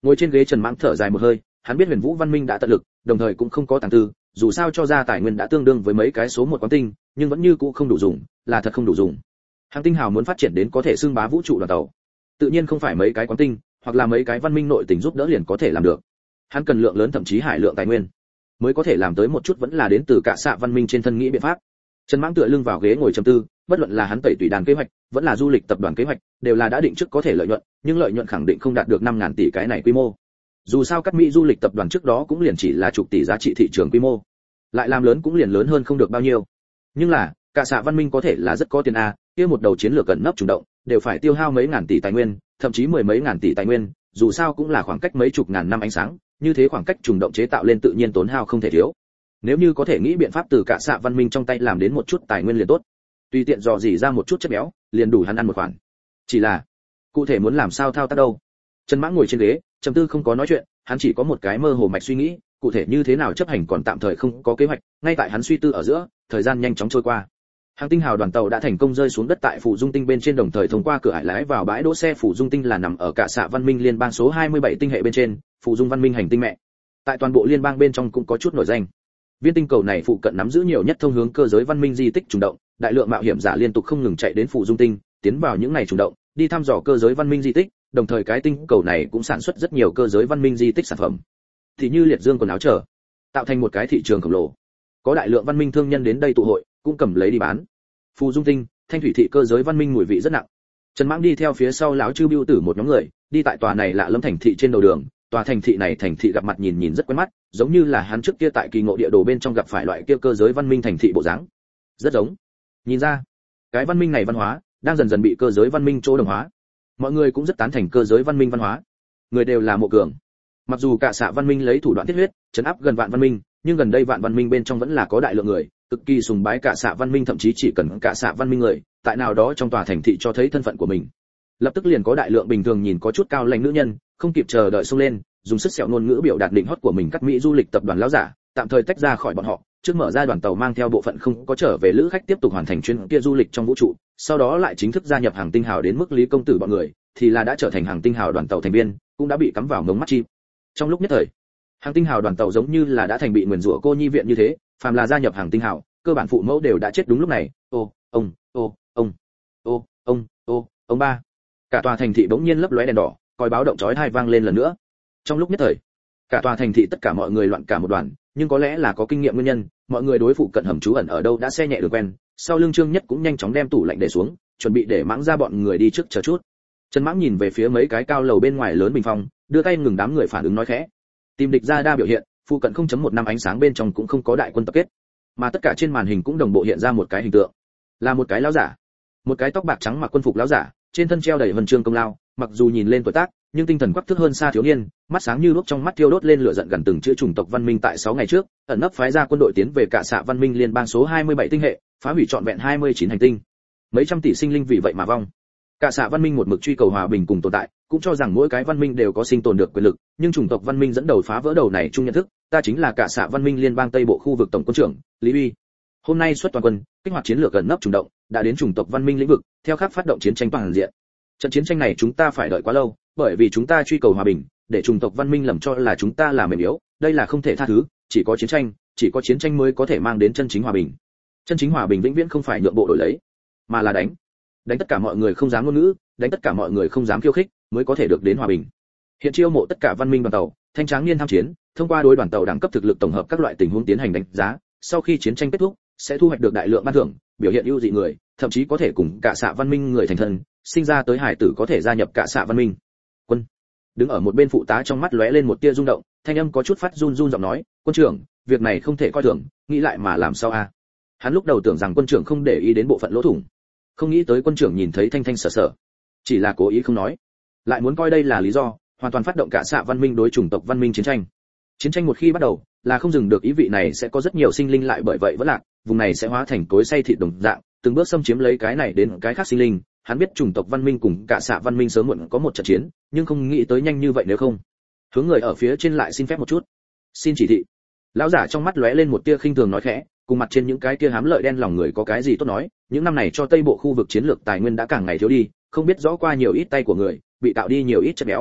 Ngồi trên ghế Trần Mãng thở dài một hơi, hắn biết Huyền Vũ Văn Minh đã tận lực, đồng thời cũng không có tàng tư, dù sao cho ra tài nguyên đã tương đương với mấy cái số một quán tinh, nhưng vẫn như cũ không đủ dùng, là thật không đủ dùng. Hàng Tinh Hào muốn phát triển đến có thể xưng bá vũ trụ đoàn tàu, tự nhiên không phải mấy cái quán tinh, hoặc là mấy cái văn minh nội tình giúp đỡ liền có thể làm được. Hắn cần lượng lớn thậm chí hải lượng tài nguyên, mới có thể làm tới một chút vẫn là đến từ cả xạ văn minh trên thân nghĩ biện pháp. Trần Mãng tựa lưng vào ghế ngồi trầm tư, bất luận là hắn tẩy tùy đàn kế hoạch, vẫn là du lịch tập đoàn kế hoạch, đều là đã định trước có thể lợi nhuận, nhưng lợi nhuận khẳng định không đạt được năm ngàn tỷ cái này quy mô. Dù sao các Mỹ du lịch tập đoàn trước đó cũng liền chỉ là chục tỷ giá trị thị trường quy mô, lại làm lớn cũng liền lớn hơn không được bao nhiêu. Nhưng là, cả xạ văn minh có thể là rất có tiền a, kia một đầu chiến lược cẩn nấp trùng động, đều phải tiêu hao mấy ngàn tỷ tài nguyên, thậm chí mười mấy ngàn tỷ tài nguyên, dù sao cũng là khoảng cách mấy chục ngàn năm ánh sáng, như thế khoảng cách trùng động chế tạo lên tự nhiên tốn hao không thể thiếu. Nếu như có thể nghĩ biện pháp từ cả xạ văn minh trong tay làm đến một chút tài nguyên liền tốt, tùy tiện dò dỉ ra một chút chất béo, liền đủ hắn ăn một khoản. Chỉ là, cụ thể muốn làm sao thao tác đâu? Trần Mãng ngồi trên ghế, trầm tư không có nói chuyện, hắn chỉ có một cái mơ hồ mạch suy nghĩ, cụ thể như thế nào chấp hành còn tạm thời không có kế hoạch, ngay tại hắn suy tư ở giữa, thời gian nhanh chóng trôi qua. Hàng Tinh Hào đoàn tàu đã thành công rơi xuống đất tại Phủ Dung Tinh bên trên, đồng thời thông qua cửa ải lái vào bãi đỗ xe. Phủ Dung Tinh là nằm ở cả xạ văn minh liên bang số hai mươi bảy tinh hệ bên trên, Phủ Dung văn minh hành tinh mẹ. Tại toàn bộ liên bang bên trong cũng có chút nổi danh. Viên tinh cầu này phụ cận nắm giữ nhiều nhất thông hướng cơ giới văn minh di tích trùng động, đại lượng mạo hiểm giả liên tục không ngừng chạy đến Phủ Dung Tinh, tiến vào những này trùng động, đi thăm dò cơ giới văn minh di tích, đồng thời cái tinh cầu này cũng sản xuất rất nhiều cơ giới văn minh di tích sản phẩm. Thì như liệt dương quần áo trở, tạo thành một cái thị trường khổng lồ. Có đại lượng văn minh thương nhân đến đây tụ hội, cũng cầm lấy đi bán. Phù Dung Tinh, Thanh thủy thị cơ giới văn minh mùi vị rất nặng. Trần Mãng đi theo phía sau lão Chư Bưu Tử một nhóm người, đi tại tòa này lạ lẫm thành thị trên đầu đường. Tòa thành thị này thành thị gặp mặt nhìn nhìn rất quen mắt, giống như là hắn trước kia tại kỳ ngộ địa đồ bên trong gặp phải loại kia cơ giới văn minh thành thị bộ dáng. Rất giống. Nhìn ra, cái văn minh này văn hóa đang dần dần bị cơ giới văn minh chỗ đồng hóa. Mọi người cũng rất tán thành cơ giới văn minh văn hóa. Người đều là Mộ Cường. Mặc dù cả xạ văn minh lấy thủ đoạn thiết huyết, trấn áp gần vạn văn minh, nhưng gần đây vạn văn minh bên trong vẫn là có đại lượng người cực kỳ sùng bái cả xạ văn minh, thậm chí chỉ cần cả xạ văn minh người tại nào đó trong tòa thành thị cho thấy thân phận của mình, lập tức liền có đại lượng bình thường nhìn có chút cao lãnh nữ nhân không kịp chờ đợi xông lên, dùng sức sẹo ngôn ngữ biểu đạt định hót của mình. Các Mỹ du lịch tập đoàn lão giả tạm thời tách ra khỏi bọn họ, trước mở ra đoàn tàu mang theo bộ phận không có trở về lữ khách tiếp tục hoàn thành chuyến kia du lịch trong vũ trụ, sau đó lại chính thức gia nhập Hàng Tinh Hào. Đến mức Lý công tử bọn người thì là đã trở thành Hàng Tinh Hào đoàn tàu thành viên, cũng đã bị cắm vào ngống mắt chim. Trong lúc nhất thời, Hàng Tinh Hào đoàn tàu giống như là đã thành bị nguyền rủa cô nhi viện như thế, phàm là gia nhập Hàng Tinh Hào, cơ bản phụ mẫu đều đã chết đúng lúc này. Ô, ông, ô, ông, ô, ông, ô, ông ba. Cả tòa thành thị bỗng nhiên lấp lóe đèn đỏ, còi báo động chói tai vang lên lần nữa. Trong lúc nhất thời, cả tòa thành thị tất cả mọi người loạn cả một đoàn, nhưng có lẽ là có kinh nghiệm nguyên nhân, mọi người đối phụ cận hầm trú ẩn ở đâu đã xe nhẹ được quen. Sau lưng Trương Nhất cũng nhanh chóng đem tủ lạnh để xuống, chuẩn bị để Mãng ra bọn người đi trước chờ chút. Trần Mãng nhìn về phía mấy cái cao lầu bên ngoài lớn bình phong, đưa tay ngừng đám người phản ứng nói khẽ. Tìm địch ra đa biểu hiện, phụ cận không chấm một năm ánh sáng bên trong cũng không có đại quân tập kết, mà tất cả trên màn hình cũng đồng bộ hiện ra một cái hình tượng, là một cái lão giả, một cái tóc bạc trắng mặc quân phục lão giả, trên thân treo đầy huân chương công lao, mặc dù nhìn lên tuổi tác, nhưng tinh thần quắc thước hơn xa thiếu niên, mắt sáng như đuốc, trong mắt thiêu đốt lên lửa giận gần từng chữ chủng tộc văn minh tại sáu ngày trước, ẩn nấp phái ra quân đội tiến về cả xạ văn minh liên bang số hai mươi bảy tinh hệ, phá hủy trọn vẹn hai mươi chín hành tinh. Mấy trăm tỷ sinh linh vì vậy mà vong. Cả xạ văn minh một mực truy cầu hòa bình cùng tồn tại, cũng cho rằng mỗi cái văn minh đều có sinh tồn được quyền lực, nhưng chủng tộc văn minh dẫn đầu phá vỡ đầu này chung nhận thức, ta chính là cả xạ văn minh liên bang tây bộ khu vực tổng quân trưởng Lý Uy. Hôm nay xuất toàn quân, kích hoạt chiến lược gần nấp trùng động, đã đến chủng tộc văn minh lĩnh vực, theo khắc phát động chiến tranh toàn diện. Trận chiến tranh này chúng ta phải đợi quá lâu, bởi vì chúng ta truy cầu hòa bình, để chủng tộc văn minh lầm cho là chúng ta là mềm yếu, đây là không thể tha thứ, chỉ có chiến tranh, chỉ có chiến tranh mới có thể mang đến chân chính hòa bình. Chân chính hòa bình vĩnh viễn không phải nhượng bộ đổi lấy, mà là đánh. Đánh tất cả mọi người không dám ngôn ngữ, đánh tất cả mọi người không dám khiêu khích, mới có thể được đến hòa bình. Hiện chiêu mộ tất cả văn minh đoàn tàu, thanh tráng niên tham chiến, thông qua đối đoàn tàu đẳng cấp thực lực tổng hợp các loại tình huống tiến hành đánh giá, sau khi chiến tranh kết thúc, sẽ thu hoạch được đại lượng ban thưởng, biểu hiện ưu dị người, thậm chí có thể cùng cả xạ văn minh người thành thân, sinh ra tới hải tử có thể gia nhập cả xạ văn minh. Quân. Đứng ở một bên phụ tá trong mắt lóe lên một tia rung động, thanh âm có chút phát run run giọng nói, "Quân trưởng, việc này không thể coi thường, nghĩ lại mà làm sao a?" Hắn lúc đầu tưởng rằng quân trưởng không để ý đến bộ phận lỗ thủng, không nghĩ tới quân trưởng nhìn thấy thanh thanh sở sở, chỉ là cố ý không nói, lại muốn coi đây là lý do, hoàn toàn phát động cả xạ văn minh đối chủng tộc văn minh chiến tranh. Chiến tranh một khi bắt đầu, là không dừng được, ý vị này sẽ có rất nhiều sinh linh lại bởi vậy vẫn lạc, vùng này sẽ hóa thành cối xay thịt đồng dạng, từng bước xâm chiếm lấy cái này đến cái khác sinh linh. Hắn biết chủng tộc văn minh cùng cả xạ văn minh sớm muộn có một trận chiến, nhưng không nghĩ tới nhanh như vậy. Nếu không, hướng người ở phía trên lại xin phép một chút, xin chỉ thị. Lão giả trong mắt lóe lên một tia khinh thường nói khẽ, cùng mặt trên những cái kia hám lợi đen lòng người có cái gì tốt nói, những năm này cho tây bộ khu vực chiến lược tài nguyên đã càng ngày thiếu đi, không biết rõ qua nhiều ít tay của người, bị tạo đi nhiều ít chất béo.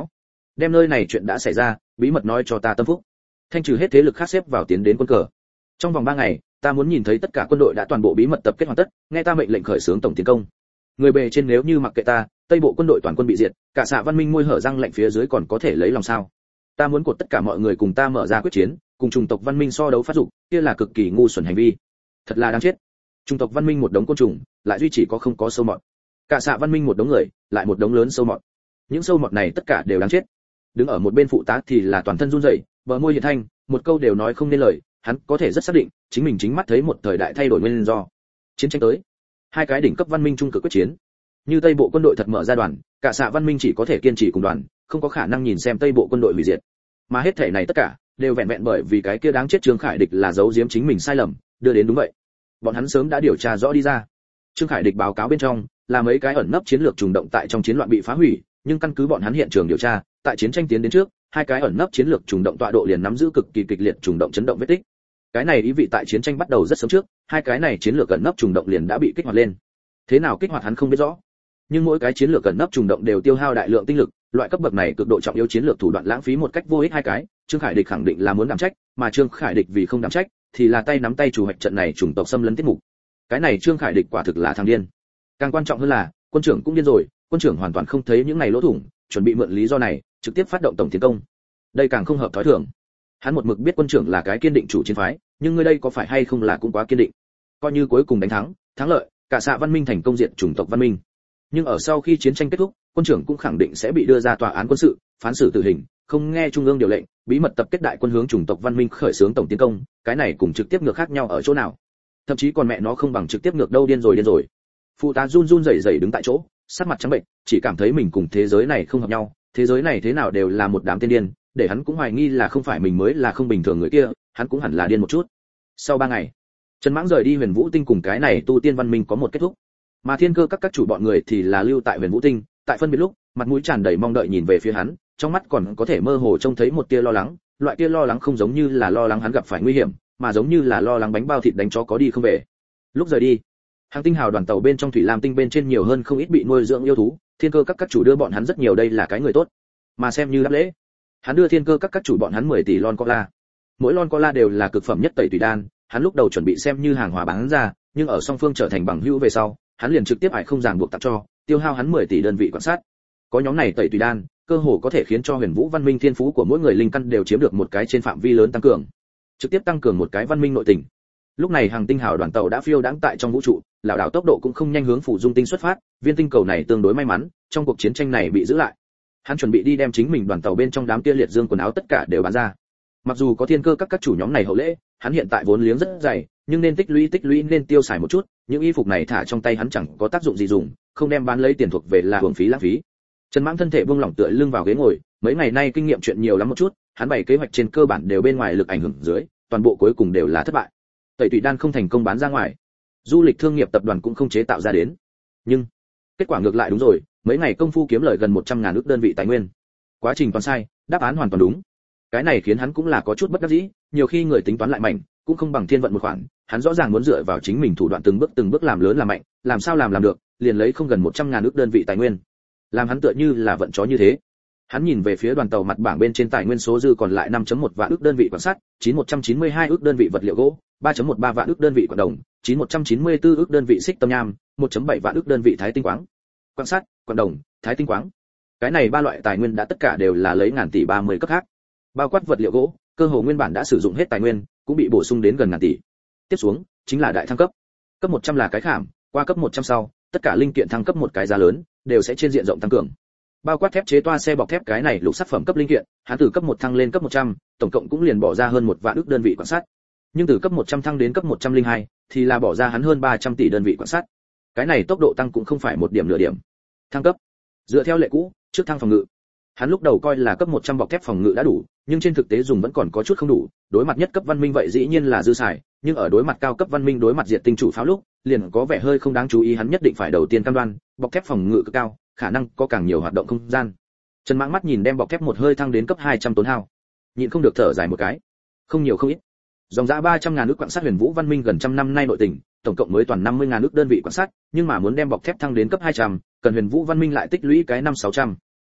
đem nơi này chuyện đã xảy ra bí mật nói cho ta tâm phúc, thanh trừ hết thế lực khác xếp vào tiến đến quân cờ. Trong vòng ba ngày ta muốn nhìn thấy tất cả quân đội đã toàn bộ bí mật tập kết hoàn tất, nghe ta mệnh lệnh khởi xướng tổng tiến công. Người bề trên nếu như mặc kệ ta, tây bộ quân đội toàn quân bị diệt, cả xạ văn minh môi hở răng lạnh phía dưới còn có thể lấy lòng sao? Ta muốn cột tất cả mọi người cùng ta mở ra quyết chiến, cùng chủng tộc văn minh so đấu phát dục, kia là cực kỳ ngu xuẩn hành vi, thật là đáng chết. Chủng tộc văn minh một đống côn trùng, lại duy chỉ có không có sâu mọt. Cả xạ văn minh một đống người, lại một đống lớn sâu mọt. Những sâu mọt này tất cả đều đáng chết. Đứng ở một bên phụ tá thì là toàn thân run rẩy, bờ môi hiện thanh, một câu đều nói không nên lời, hắn có thể rất xác định, chính mình chính mắt thấy một thời đại thay đổi nguyên do. Chiến tranh tới, hai cái đỉnh cấp văn minh trung cực quyết chiến. Như Tây bộ quân đội thật mở ra đoàn, cả xạ văn minh chỉ có thể kiên trì cùng đoàn, không có khả năng nhìn xem Tây bộ quân đội hủy diệt. Mà hết thể này tất cả đều vẹn vẹn bởi vì cái kia đáng chết Trương Khải Địch là giấu giếm chính mình sai lầm, đưa đến đúng vậy. Bọn hắn sớm đã điều tra rõ đi ra. Trương Khải Địch báo cáo bên trong là mấy cái ẩn nấp chiến lược trùng động tại trong chiến loạn bị phá hủy, nhưng căn cứ bọn hắn hiện trường điều tra, tại chiến tranh tiến đến trước, hai cái ẩn nấp chiến lược trùng động tọa độ liền nắm giữ cực kỳ kịch liệt trùng động chấn động vết tích. Cái này ý vị tại chiến tranh bắt đầu rất sớm trước, hai cái này chiến lược ẩn nấp trùng động liền đã bị kích hoạt lên. Thế nào kích hoạt hắn không biết rõ, nhưng mỗi cái chiến lược ẩn nấp trùng động đều tiêu hao đại lượng tinh lực, loại cấp bậc này cực độ trọng yếu chiến lược thủ đoạn lãng phí một cách vô ích hai cái, Trương Khải Địch khẳng định là muốn đảm trách, mà Trương Khải Địch vì không đảm trách, thì là tay nắm tay chủ hoạch trận này chủng tộc xâm lấn tiết mục. Cái này Trương Khải Địch quả thực là thằng điên. Càng quan trọng hơn là, quân trưởng cũng điên rồi, quân trưởng hoàn toàn không thấy những này lỗ thủng, chuẩn bị mượn lý do này, trực tiếp phát động tổng tiến công. Đây càng không hợp thói thường. Hắn một mực biết quân trưởng là cái kiên định chủ chiến phái, nhưng ngươi đây có phải hay không là cũng quá kiên định. Coi như cuối cùng đánh thắng, thắng lợi, cả xạ văn minh thành công diệt chủng tộc văn minh. Nhưng ở sau khi chiến tranh kết thúc, quân trưởng cũng khẳng định sẽ bị đưa ra tòa án quân sự, phán xử tử hình, không nghe trung ương điều lệnh, bí mật tập kết đại quân hướng chủng tộc văn minh khởi xướng tổng tiến công, cái này cùng trực tiếp ngược khác nhau ở chỗ nào? Thậm chí còn mẹ nó không bằng trực tiếp ngược đâu, điên rồi điên rồi. Phụ tá run run rẩy rẩy đứng tại chỗ, sắc mặt trắng bệnh, chỉ cảm thấy mình cùng thế giới này không hợp nhau, thế giới này thế nào đều là một đám tên điên, để hắn cũng hoài nghi là không phải mình mới là không bình thường người kia, hắn cũng hẳn là điên một chút. Sau ba ngày, Trần Mãng rời đi Huyền Vũ Tinh cùng cái này tu tiên văn minh có một kết thúc. Mà Thiên Cơ các các chủ bọn người thì là lưu tại Huyền Vũ Tinh, tại phân biệt lúc, mặt mũi tràn đầy mong đợi nhìn về phía hắn, trong mắt còn có thể mơ hồ trông thấy một tia lo lắng, loại tia lo lắng không giống như là lo lắng hắn gặp phải nguy hiểm, mà giống như là lo lắng bánh bao thịt đánh chó có đi không về. Lúc rời đi, Hàng Tinh Hào đoàn tàu bên trong thủy lam tinh bên trên nhiều hơn không ít bị nuôi dưỡng yêu thú, Thiên Cơ các các chủ đưa bọn hắn rất nhiều, đây là cái người tốt, mà xem như đáp lễ, hắn đưa Thiên Cơ các các chủ bọn hắn mười tỷ lon cola. Mỗi lon cola đều là cực phẩm nhất tẩy tùy đan, hắn lúc đầu chuẩn bị xem như hàng hóa bán ra, nhưng ở song phương trở thành bằng hữu về sau, hắn liền trực tiếp ải không ràng buộc tặng cho, tiêu hao hắn mười tỷ đơn vị quan sát. Có nhóm này tẩy tùy đan, cơ hồ có thể khiến cho Huyền Vũ văn minh thiên phú của mỗi người linh căn đều chiếm được một cái trên phạm vi lớn tăng cường, trực tiếp tăng cường một cái văn minh nội tình. Lúc này Hàng Tinh Hào đoàn tàu đã phiêu đãng tại trong vũ trụ, lảo đảo tốc độ cũng không nhanh hướng Phủ Dung Tinh xuất phát, viên tinh cầu này tương đối may mắn, trong cuộc chiến tranh này bị giữ lại. Hắn chuẩn bị đi đem chính mình đoàn tàu bên trong đám kia liệt dương quần áo tất cả đều bán ra. Mặc dù có Thiên Cơ các các chủ nhóm này hậu lễ, hắn hiện tại vốn liếng rất dày, nhưng nên tích lũy tích lũy nên tiêu xài một chút, những y phục này thả trong tay hắn chẳng có tác dụng gì dùng, không đem bán lấy tiền thuộc về là hưởng phí lãng phí. Trần Mãng thân thể buông lỏng tựa lưng vào ghế ngồi, mấy ngày nay kinh nghiệm chuyện nhiều lắm một chút, hắn bày kế hoạch trên cơ bản đều bên ngoài lực ảnh hưởng dưới, toàn bộ cuối cùng đều là thất bại. Tẩy tùy đan không thành công bán ra ngoài, du lịch thương nghiệp tập đoàn cũng không chế tạo ra đến. Nhưng kết quả ngược lại đúng rồi, mấy ngày công phu kiếm lời gần một trăm ngàn ức đơn vị tài nguyên. Quá trình toàn sai, đáp án hoàn toàn đúng. Cái này khiến hắn cũng là có chút bất đắc dĩ, nhiều khi người tính toán lại mạnh, cũng không bằng thiên vận một khoản, hắn rõ ràng muốn dựa vào chính mình thủ đoạn từng bước từng bước làm lớn làm mạnh, làm sao làm làm được, liền lấy không gần một trăm ngàn ức đơn vị tài nguyên. Làm hắn tựa như là vận chó như thế. Hắn nhìn về phía đoàn tàu mặt bảng bên trên tài nguyên số dư còn lại năm phẩy một vạn ức đơn vị quan sát, chín một trăm chín mươi hai ức đơn vị vật liệu gỗ, ba phẩy mười ba vạn ức đơn vị quặng đồng, chín một trăm chín mươi tư ức đơn vị xích tâm nham, một phẩy bảy vạn ức đơn vị thái tinh quáng. Quan sát, quặng đồng, thái tinh quáng. Cái này ba loại tài nguyên đã tất cả đều là lấy ngàn tỷ ba mươi cấp khác. Bao quát vật liệu gỗ, cơ hồ nguyên bản đã sử dụng hết tài nguyên, cũng bị bổ sung đến gần ngàn tỷ. Tiếp xuống, chính là đại thăng cấp. Cấp một trăm là cái khảm, qua cấp một trăm sau, tất cả linh kiện thăng cấp một cái giá lớn, đều sẽ trên diện rộng tăng cường. Bao quát thép chế toa xe bọc thép cái này lục sắc phẩm cấp linh kiện, hắn từ cấp một thăng lên cấp một trăm, tổng cộng cũng liền bỏ ra hơn một vạn ức đơn vị quan sát. Nhưng từ cấp một trăm thăng đến cấp một trăm lẻ hai, thì là bỏ ra hắn hơn ba trăm tỷ đơn vị quan sát. Cái này tốc độ tăng cũng không phải một điểm nửa điểm. Thăng cấp, dựa theo lệ cũ, trước thăng phòng ngự. Hắn lúc đầu coi là cấp một trăm bọc thép phòng ngự đã đủ, nhưng trên thực tế dùng vẫn còn có chút không đủ, đối mặt nhất cấp văn minh vậy dĩ nhiên là dư xài, nhưng ở đối mặt cao cấp văn minh đối mặt diệt tinh chủ pháo lúc, liền có vẻ hơi không đáng chú ý, hắn nhất định phải đầu tiên cam đoan, bọc thép phòng ngự cực cao, khả năng có càng nhiều hoạt động không gian. Trần Mãng mắt nhìn đem bọc thép một hơi thăng đến cấp hai trăm tốn hao, nhịn không được thở dài một cái. Không nhiều không ít. Dòng giá ba trăm ngàn ức quan sát Huyền Vũ văn minh gần trăm năm nay nội tình, tổng cộng mới toàn năm mươi ngàn ức đơn vị quan sát, nhưng mà muốn đem bọc thép thăng đến cấp hai trăm, cần Huyền Vũ văn minh lại tích lũy cái năm sáu trăm.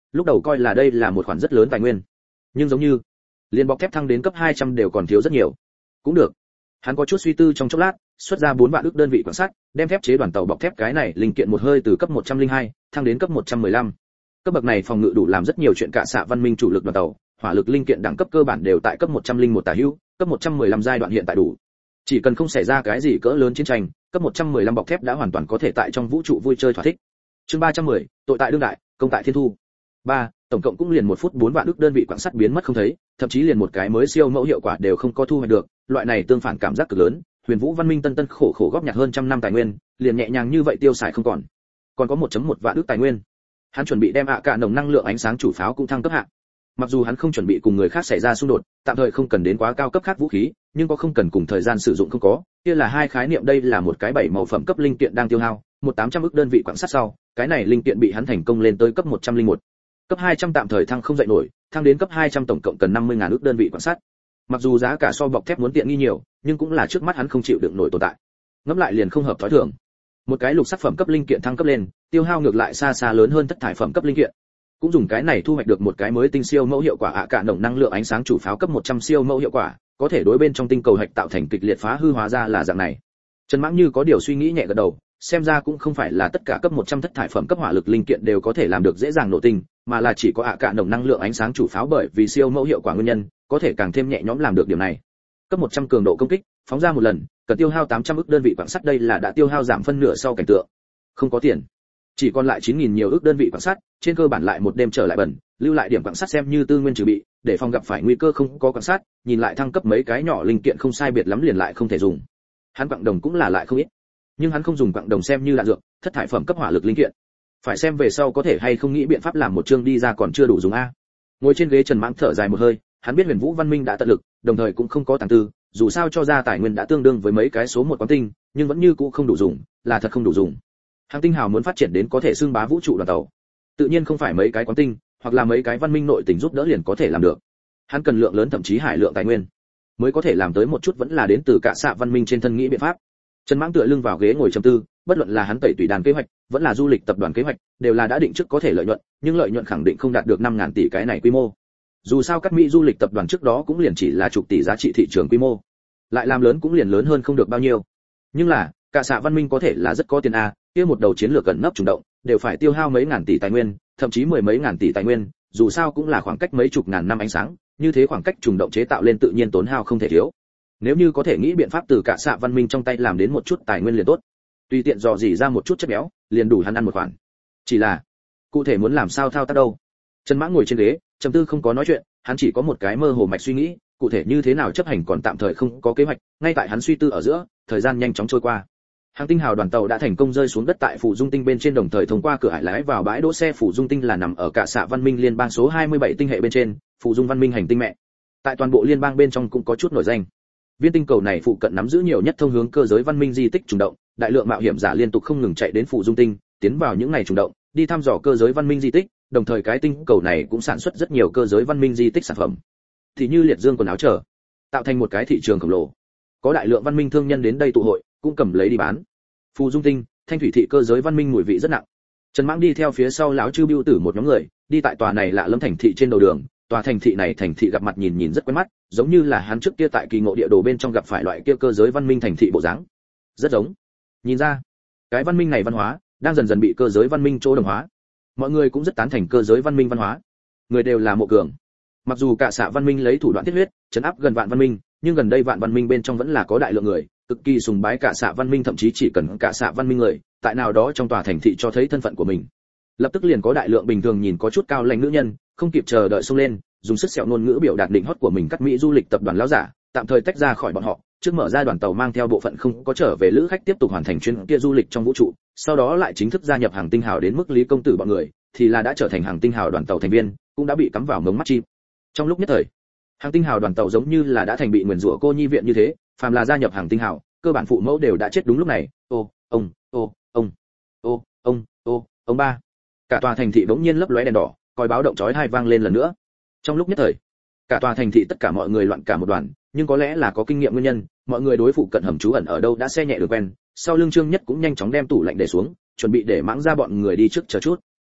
lúc đầu coi là đây là một khoản rất lớn tài nguyên, nhưng giống như liên bọc thép thăng đến cấp hai trăm đều còn thiếu rất nhiều. Cũng được. Hắn có chút suy tư trong chốc lát, xuất ra bốn vạn ức đơn vị quan sát, đem thép chế đoàn tàu bọc thép cái này linh kiện một hơi từ cấp một trăm lẻ hai thăng đến cấp một trăm mười lăm. Cấp bậc này phòng ngự đủ làm rất nhiều chuyện, cả xạ văn minh chủ lực đoàn tàu, hỏa lực linh kiện đẳng cấp cơ bản đều tại cấp một trăm lẻ một tả hữu, cấp một trăm mười lăm giai đoạn hiện tại đủ. Chỉ cần không xảy ra cái gì cỡ lớn chiến tranh, cấp một trăm mười lăm bọc thép đã hoàn toàn có thể tại trong vũ trụ vui chơi thỏa thích. Chương ba trăm mười, tội tại đương đại, công tại thiên thu. ba, tổng cộng cũng liền một phút bốn vạn ức đơn vị quặng sắt biến mất không thấy, thậm chí liền một cái mới siêu mẫu hiệu quả đều không có thu hoạch được, loại này tương phản cảm giác cực lớn. Huyền Vũ Văn Minh tân tân khổ khổ góp nhặt hơn trăm năm tài nguyên, liền nhẹ nhàng như vậy tiêu xài không còn. Còn có một phẩy một vạn ức tài nguyên. Hắn chuẩn bị đem ạ cả nồng năng lượng ánh sáng chủ pháo cũng thăng cấp hạ. Mặc dù hắn không chuẩn bị cùng người khác xảy ra xung đột, tạm thời không cần đến quá cao cấp khác vũ khí, nhưng có không cần cùng thời gian sử dụng không có, kia là hai khái niệm. Đây là một cái bảy màu phẩm cấp linh kiện đang tiêu hao, một tám trăm ức đơn vị quặng sắt sau, cái này linh kiện bị hắn thành công lên tới cấp một trăm lẻ một. Cấp hai trăm tạm thời thăng không dậy nổi, thăng đến cấp hai trăm tổng cộng cần năm mươi ngàn ức đơn vị quặng sắt. Mặc dù giá cả so bọc thép muốn tiện nghi nhiều, nhưng cũng là trước mắt hắn không chịu đựng nổi tồn tại. Ngẫm lại liền không hợp thói thường. Một cái lục sắc phẩm cấp linh kiện thăng cấp lên, tiêu hao ngược lại xa xa lớn hơn thất thải phẩm cấp linh kiện. Cũng dùng cái này thu hoạch được một cái mới tinh siêu mẫu hiệu quả ạ cả nồng năng lượng ánh sáng chủ pháo cấp một trăm siêu mẫu hiệu quả, có thể đối bên trong tinh cầu hạch tạo thành kịch liệt phá hư, hóa ra là dạng này. Trần Mãng như có điều suy nghĩ nhẹ gật đầu, xem ra cũng không phải là tất cả cấp một trăm thất thải phẩm cấp hỏa lực linh kiện đều có thể làm được dễ dàng nổ tinh, mà là chỉ có ạ cả nồng năng lượng ánh sáng chủ pháo bởi vì siêu mẫu hiệu quả nguyên nhân, có thể càng thêm nhẹ nhõm làm được điều này. Cấp một trăm cường độ công kích, phóng ra một lần, cần tiêu hao tám trăm ức đơn vị quặng sắt, đây là đã tiêu hao giảm phân nửa sau cảnh tượng. Không có tiền, chỉ còn lại chín nghìn nhiều ức đơn vị quặng sắt, trên cơ bản lại một đêm trở lại bẩn, lưu lại điểm quặng sắt xem như tư nguyên trừ bị, để phòng gặp phải nguy cơ không có quặng sắt, nhìn lại thăng cấp mấy cái nhỏ linh kiện không sai biệt lắm liền lại không thể dùng. Hắn quặng đồng cũng là lại không ít, nhưng hắn không dùng quặng đồng xem như đạn dược, thất thải phẩm cấp hỏa lực linh kiện. Phải xem về sau có thể hay không nghĩ biện pháp làm một chương đi ra còn chưa đủ dùng a. Ngồi trên ghế Trần Mãng thở dài một hơi, hắn biết Huyền Vũ Văn Minh đã tận lực, đồng thời cũng không có tàng tư, dù sao cho ra tài nguyên đã tương đương với mấy cái số một quán tinh, nhưng vẫn như cũ không đủ dùng, là thật không đủ dùng. Hàng tinh hào muốn phát triển đến có thể xưng bá vũ trụ đoàn tàu, tự nhiên không phải mấy cái quán tinh, hoặc là mấy cái văn minh nội tình giúp đỡ liền có thể làm được. Hắn cần lượng lớn thậm chí hải lượng tài nguyên, mới có thể làm tới một chút vẫn là đến từ cả xạ văn minh trên thân nghĩ biện pháp. Trần Mãng tựa lưng vào ghế ngồi trầm tư, bất luận là hắn tẩy tùy đàn kế hoạch, vẫn là du lịch tập đoàn kế hoạch, đều là đã định trước có thể lợi nhuận, nhưng lợi nhuận khẳng định không đạt được năm ngàn tỷ cái này quy mô. Dù sao các Mỹ du lịch tập đoàn trước đó cũng liền chỉ là chục tỷ giá trị thị trường quy mô, lại làm lớn cũng liền lớn hơn không được bao nhiêu. Nhưng là, cả xạ văn minh có thể là rất có tiền a, kia một đầu chiến lược gần nấp trùng động, đều phải tiêu hao mấy ngàn tỷ tài nguyên, thậm chí mười mấy ngàn tỷ tài nguyên, dù sao cũng là khoảng cách mấy chục ngàn năm ánh sáng, như thế khoảng cách trùng động chế tạo lên tự nhiên tốn hao không thể thiếu. Nếu như có thể nghĩ biện pháp từ cả xạ văn minh trong tay làm đến một chút tài nguyên liền tốt, tùy tiện dò dỉ ra một chút chất béo, liền đủ hắn ăn một khoản. Chỉ là, cụ thể muốn làm sao thao tác đâu? Trần Mãng ngồi trên ghế, trầm tư không có nói chuyện, hắn chỉ có một cái mơ hồ mạch suy nghĩ, cụ thể như thế nào chấp hành còn tạm thời không có kế hoạch, ngay tại hắn suy tư ở giữa, thời gian nhanh chóng trôi qua. Hàng tinh hào đoàn tàu đã thành công rơi xuống đất tại phủ Dung Tinh bên trên, đồng thời thông qua cửa hải lái vào bãi đỗ xe phủ Dung Tinh là nằm ở cả xạ văn minh liên bang số hai mươi bảy tinh hệ bên trên, phủ Dung văn minh hành tinh mẹ. Tại toàn bộ liên bang bên trong cũng có chút nổi danh. Viên tinh cầu này phụ cận nắm giữ nhiều nhất thông hướng cơ giới văn minh di tích trùng động, đại lượng mạo hiểm giả liên tục không ngừng chạy đến phủ Dung Tinh, tiến vào những ngày trùng động, đi thăm dò cơ giới văn minh di tích, đồng thời cái tinh cầu này cũng sản xuất rất nhiều cơ giới văn minh di tích sản phẩm. Thì như liệt dương quần áo trở, tạo thành một cái thị trường khổng lồ. Có đại lượng văn minh thương nhân đến đây tụ hội, cũng cầm lấy đi bán. Phù Dung Tinh, Thanh thủy thị cơ giới văn minh mùi vị rất nặng. Trần Mãng đi theo phía sau lão Chư Bưu Tử một nhóm người, đi tại tòa này lạ lẫm thành thị trên đầu đường, tòa thành thị này thành thị gặp mặt nhìn nhìn rất quen mắt, giống như là hắn trước kia tại kỳ ngộ địa đồ bên trong gặp phải loại kia cơ giới văn minh thành thị bộ dáng. Rất giống. Nhìn ra, cái văn minh này văn hóa đang dần dần bị cơ giới văn minh chỗ đồng hóa. Mọi người cũng rất tán thành cơ giới văn minh văn hóa. Người đều là mộ cường. Mặc dù cả xạ văn minh lấy thủ đoạn thiết huyết, trấn áp gần vạn văn minh, nhưng gần đây vạn văn minh bên trong vẫn là có đại lượng người cực kỳ sùng bái cả xạ văn minh, thậm chí chỉ cần cả xạ văn minh người tại nào đó trong tòa thành thị cho thấy thân phận của mình, lập tức liền có đại lượng bình thường nhìn có chút cao lãnh nữ nhân không kịp chờ đợi xông lên, dùng sức sẹo ngôn ngữ biểu đạt định hót của mình. Cắt Mỹ du lịch tập đoàn lão giả tạm thời tách ra khỏi bọn họ, trước mở ra đoàn tàu mang theo bộ phận không có trở về lữ khách tiếp tục hoàn thành chuyến kia du lịch trong vũ trụ, sau đó lại chính thức gia nhập hàng tinh hào. Đến mức Lý công tử bọn người thì là đã trở thành hàng tinh hào đoàn tàu thành viên, cũng đã bị cắm vào mống mắt chim. Trong lúc nhất thời, hàng tinh hào đoàn tàu giống như là đã thành bị nguyền rủa cô nhi viện như thế, phàm là gia nhập hàng tinh hào, cơ bản phụ mẫu đều đã chết đúng lúc này. Ô, ông, ô, ông, ô, ông, ô, ông ba. Cả tòa thành thị bỗng nhiên lấp lóe đèn đỏ, còi báo động chói tai vang lên lần nữa. Trong lúc nhất thời, cả tòa thành thị tất cả mọi người loạn cả một đoàn, nhưng có lẽ là có kinh nghiệm nguyên nhân, mọi người đối phụ cận hầm trú ẩn ở đâu đã xe nhẹ được quen. Sau lưng Trương Nhất cũng nhanh chóng đem tủ lạnh để xuống, chuẩn bị để Mãng ra bọn người đi trước chờ chút.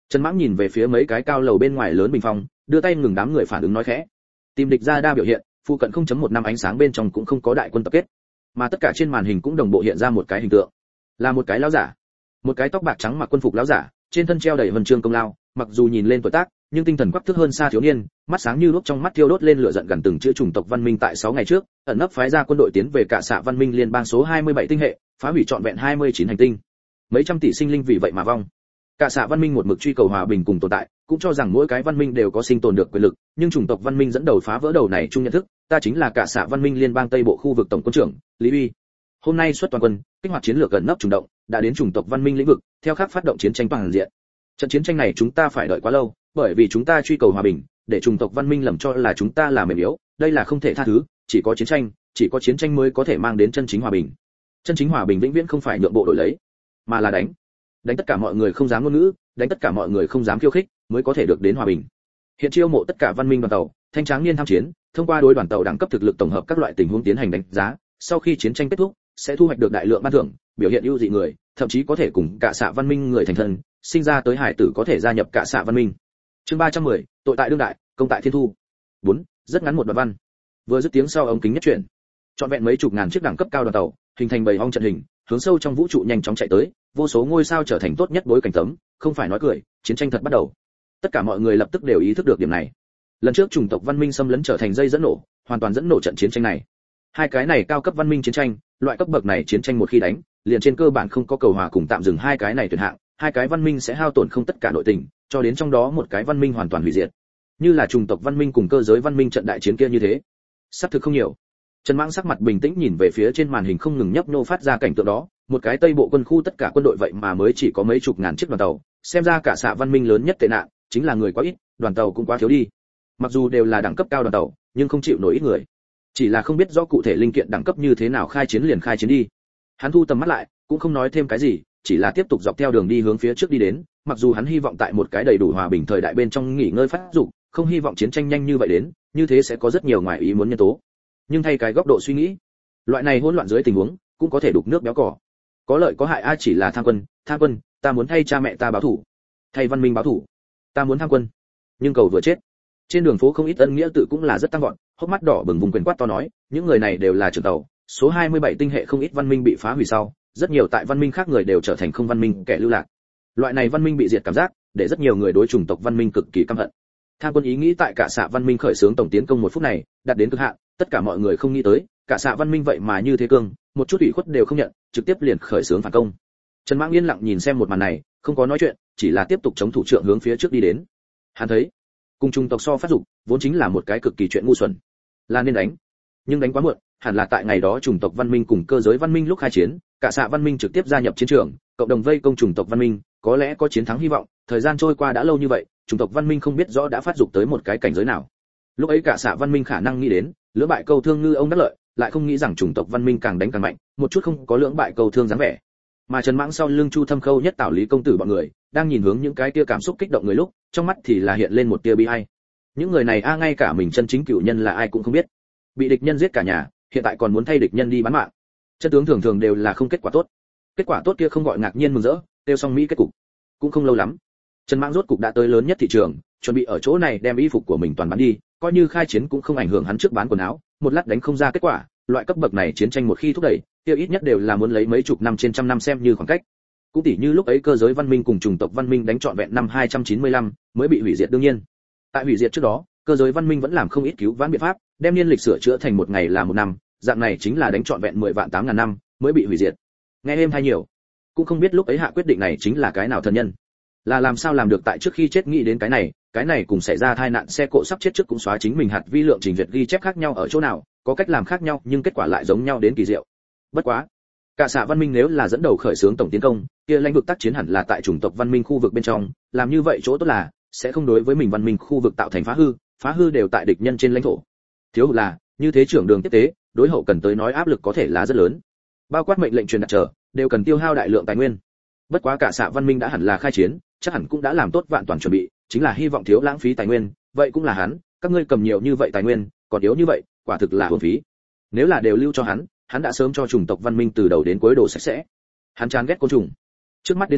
Trần Mãng nhìn về phía mấy cái cao lầu bên ngoài lớn bình phong, đưa tay ngừng đám người phản ứng nói khẽ. Tìm địch ra đa biểu hiện, phụ cận không chấm một năm ánh sáng bên trong cũng không có đại quân tập kết, mà tất cả trên màn hình cũng đồng bộ hiện ra một cái hình tượng, là một cái lão giả, một cái tóc bạc trắng mặc quân phục lão giả, trên thân treo đầy huân chương công lao, mặc dù nhìn lên tuổi tác, nhưng tinh thần quắc thước hơn xa thiếu niên, mắt sáng như đuốc, trong mắt thiêu đốt lên lửa giận gần từng chữ chủng tộc văn minh tại sáu ngày trước, ẩn nấp phái ra quân đội tiến về cả xạ văn minh liên bang số hai mươi bảy tinh hệ, phá hủy trọn vẹn hai mươi chín hành tinh. Mấy trăm tỷ sinh linh vì vậy mà vong. Cả xạ văn minh một mực truy cầu hòa bình cùng tồn tại, cũng cho rằng mỗi cái văn minh đều có sinh tồn được quyền lực, nhưng chủng tộc văn minh dẫn đầu phá vỡ đầu này chung nhận thức, ta chính là cả xạ văn minh liên bang Tây Bộ khu vực tổng quân trưởng, Lý Uy. Hôm nay xuất toàn quân, kích hoạt chiến lược gần nấp trùng động, đã đến chủng tộc văn minh lĩnh vực, theo khắc phát động chiến tranh toàn diện. Trận chiến tranh này chúng ta phải đợi quá lâu, bởi vì chúng ta truy cầu hòa bình, để chủng tộc văn minh lầm cho là chúng ta là mềm yếu, đây là không thể tha thứ, chỉ có chiến tranh, chỉ có chiến tranh mới có thể mang đến chân chính hòa bình. Chân chính hòa bình vĩnh viễn không phải nhượng bộ đổi lấy, mà là đánh. Đánh tất cả mọi người không dám ngôn ngữ, đánh tất cả mọi người không dám khiêu khích, mới có thể được đến hòa bình. Hiện chiêu mộ tất cả văn minh đoàn tàu, thanh tráng niên tham chiến, thông qua đối đoàn tàu đẳng cấp thực lực tổng hợp các loại tình huống tiến hành đánh giá, sau khi chiến tranh kết thúc, sẽ thu hoạch được đại lượng ban thưởng, biểu hiện ưu dị người, thậm chí có thể cùng cả xạ văn minh người thành thân, sinh ra tới hải tử có thể gia nhập cả xạ văn minh. Chương ba trăm mười, tội tại đương đại, công tại thiên thu. bốn, rất ngắn một đoạn văn. Vừa dứt tiếng sau ống kính nhất chuyển. Trọn vẹn mấy chục ngàn chiếc đẳng cấp cao đoàn tàu, hình thành bầy ong trận hình, hướng sâu trong vũ trụ nhanh chóng chạy tới, vô số ngôi sao trở thành tốt nhất bối cảnh tấm, không phải nói cười, chiến tranh thật bắt đầu. Tất cả mọi người lập tức đều ý thức được điểm này. Lần trước chủng tộc văn minh xâm lấn trở thành dây dẫn nổ, hoàn toàn dẫn nổ trận chiến tranh này. Hai cái này cao cấp văn minh chiến tranh, loại cấp bậc này chiến tranh một khi đánh, liền trên cơ bản không có cầu hòa cùng tạm dừng hai cái này tuyệt hạng, hai cái văn minh sẽ hao tổn không tất cả nội tình, cho đến trong đó một cái văn minh hoàn toàn hủy diệt. Như là chủng tộc văn minh cùng cơ giới văn minh trận đại chiến kia như thế. Sắp thực không nhiều. Trần Mãng sắc mặt bình tĩnh nhìn về phía trên màn hình không ngừng nhấp nhô phát ra cảnh tượng đó, một cái Tây Bộ quân khu tất cả quân đội vậy mà mới chỉ có mấy chục ngàn chiếc đoàn tàu, xem ra cả xạ văn minh lớn nhất tệ nạn chính là người quá ít, đoàn tàu cũng quá thiếu đi. Mặc dù đều là đẳng cấp cao đoàn tàu, nhưng không chịu nổi ít người. Chỉ là không biết rõ cụ thể linh kiện đẳng cấp như thế nào khai chiến liền khai chiến đi. Hắn thu tầm mắt lại, cũng không nói thêm cái gì, chỉ là tiếp tục dọc theo đường đi hướng phía trước đi đến, mặc dù hắn hy vọng tại một cái đầy đủ hòa bình thời đại bên trong nghỉ ngơi phát dục, không hy vọng chiến tranh nhanh như vậy đến, như thế sẽ có rất nhiều ngoài ý muốn nhân tố. Nhưng thay cái góc độ suy nghĩ, loại này hỗn loạn dưới tình huống, cũng có thể đục nước béo cỏ. Có lợi có hại ai chỉ là tham quân, tham quân, ta muốn thay cha mẹ ta báo thù, thay văn minh báo thù, ta muốn tham quân. Nhưng cầu vừa chết. Trên đường phố không ít ân nghĩa tự cũng là rất tăng vọt, hốc mắt đỏ bừng vùng quyền quát to nói, những người này đều là trưởng tàu, số hai mươi bảy tinh hệ không ít văn minh bị phá hủy sau, rất nhiều tại văn minh khác người đều trở thành không văn minh kẻ lưu lạc. Loại này văn minh bị diệt cảm giác, để rất nhiều người đối chủng tộc văn minh cực kỳ căm hận. Tham quân ý nghĩ tại cả xạ văn minh khởi xướng tổng tiến công một phút này, đạt đến cực hạn, tất cả mọi người không nghĩ tới, cả xạ văn minh vậy mà như thế cương, một chút ủy khuất đều không nhận, trực tiếp liền khởi xướng phản công. Trần Mãng yên lặng nhìn xem một màn này, không có nói chuyện, chỉ là tiếp tục chống thủ trưởng hướng phía trước đi đến. Hắn thấy, cùng chủng tộc so phát dục, vốn chính là một cái cực kỳ chuyện ngu xuẩn, là nên đánh, nhưng đánh quá muộn, hẳn là tại ngày đó chủng tộc văn minh cùng cơ giới văn minh lúc khai chiến, cả xạ văn minh trực tiếp gia nhập chiến trường, cộng đồng vây công chủng tộc văn minh, có lẽ có chiến thắng hy vọng. Thời gian trôi qua đã lâu như vậy, chủng tộc văn minh không biết rõ đã phát dục tới một cái cảnh giới nào. Lúc ấy cả xạ văn minh khả năng nghĩ đến lưỡng bại câu thương ngư ông đắc lợi, lại không nghĩ rằng chủng tộc văn minh càng đánh càng mạnh, một chút không có lưỡng bại câu thương dáng vẻ. Mà Trần Mãng sau lưng Chu Thâm Khâu nhất Tảo Lý công tử bọn người, đang nhìn hướng những cái kia cảm xúc kích động người lúc, trong mắt thì là hiện lên một tia bi ai. Những người này a ngay cả mình chân chính cựu nhân là ai cũng không biết, bị địch nhân giết cả nhà, hiện tại còn muốn thay địch nhân đi bán mạng. Chân tướng thường thường đều là không kết quả tốt. Kết quả tốt kia không gọi ngạc nhiên mừng rỡ, tiêu xong mỹ kết cục. Cũng không lâu lắm, Trần Mãng rốt cục đã tới lớn nhất thị trường, chuẩn bị ở chỗ này đem y phục của mình toàn bán đi, coi như khai chiến cũng không ảnh hưởng hắn trước bán quần áo, một lát đánh không ra kết quả, loại cấp bậc này chiến tranh một khi thúc đẩy, kia ít nhất đều là muốn lấy mấy chục năm trên trăm năm xem như khoảng cách. Cũng tỉ như lúc ấy cơ giới văn minh cùng chủng tộc văn minh đánh trọn vẹn năm hai trăm chín mươi lăm mới bị hủy diệt đương nhiên. Tại hủy diệt trước đó, cơ giới văn minh vẫn làm không ít cứu vãn biện pháp, đem niên lịch sửa chữa thành một ngày là một năm, dạng này chính là đánh trọn vẹn mười vạn tám ngàn năm mới bị hủy diệt. Nghe êm hay nhiều, cũng không biết lúc ấy hạ quyết định này chính là cái nào thần nhân, là làm sao làm được tại trước khi chết nghĩ đến cái này, cái này cùng xảy ra tai nạn xe cộ sắp chết trước cũng xóa chính mình hạt vi lượng trình duyệt ghi chép khác nhau ở chỗ nào, có cách làm khác nhau nhưng kết quả lại giống nhau đến kỳ diệu. Bất quá, cả xạ văn minh nếu là dẫn đầu khởi xướng tổng tiến công, kia lãnh vực tác chiến hẳn là tại chủng tộc văn minh khu vực bên trong, làm như vậy chỗ tốt là sẽ không đối với mình văn minh khu vực tạo thành phá hư, phá hư đều tại địch nhân trên lãnh thổ. Thiếu là, như thế trưởng đường tiếp tế, đối hậu cần tới nói áp lực có thể là rất lớn. Bao quát mệnh lệnh truyền đạt chờ, đều cần tiêu hao đại lượng tài nguyên. Bất quá cả xạ văn minh đã hẳn là khai chiến, chắc hẳn cũng đã làm tốt vạn toàn chuẩn bị, chính là hy vọng thiếu lãng phí tài nguyên, vậy cũng là hắn, các ngươi cầm nhiều như vậy tài nguyên, còn yếu như vậy, quả thực là uổng phí. Nếu là đều lưu cho hắn, hắn đã sớm cho chủng tộc văn minh từ đầu đến cuối đồ sạch sẽ. Hắn chán ghét côn trùng. Trước mắt đến xem,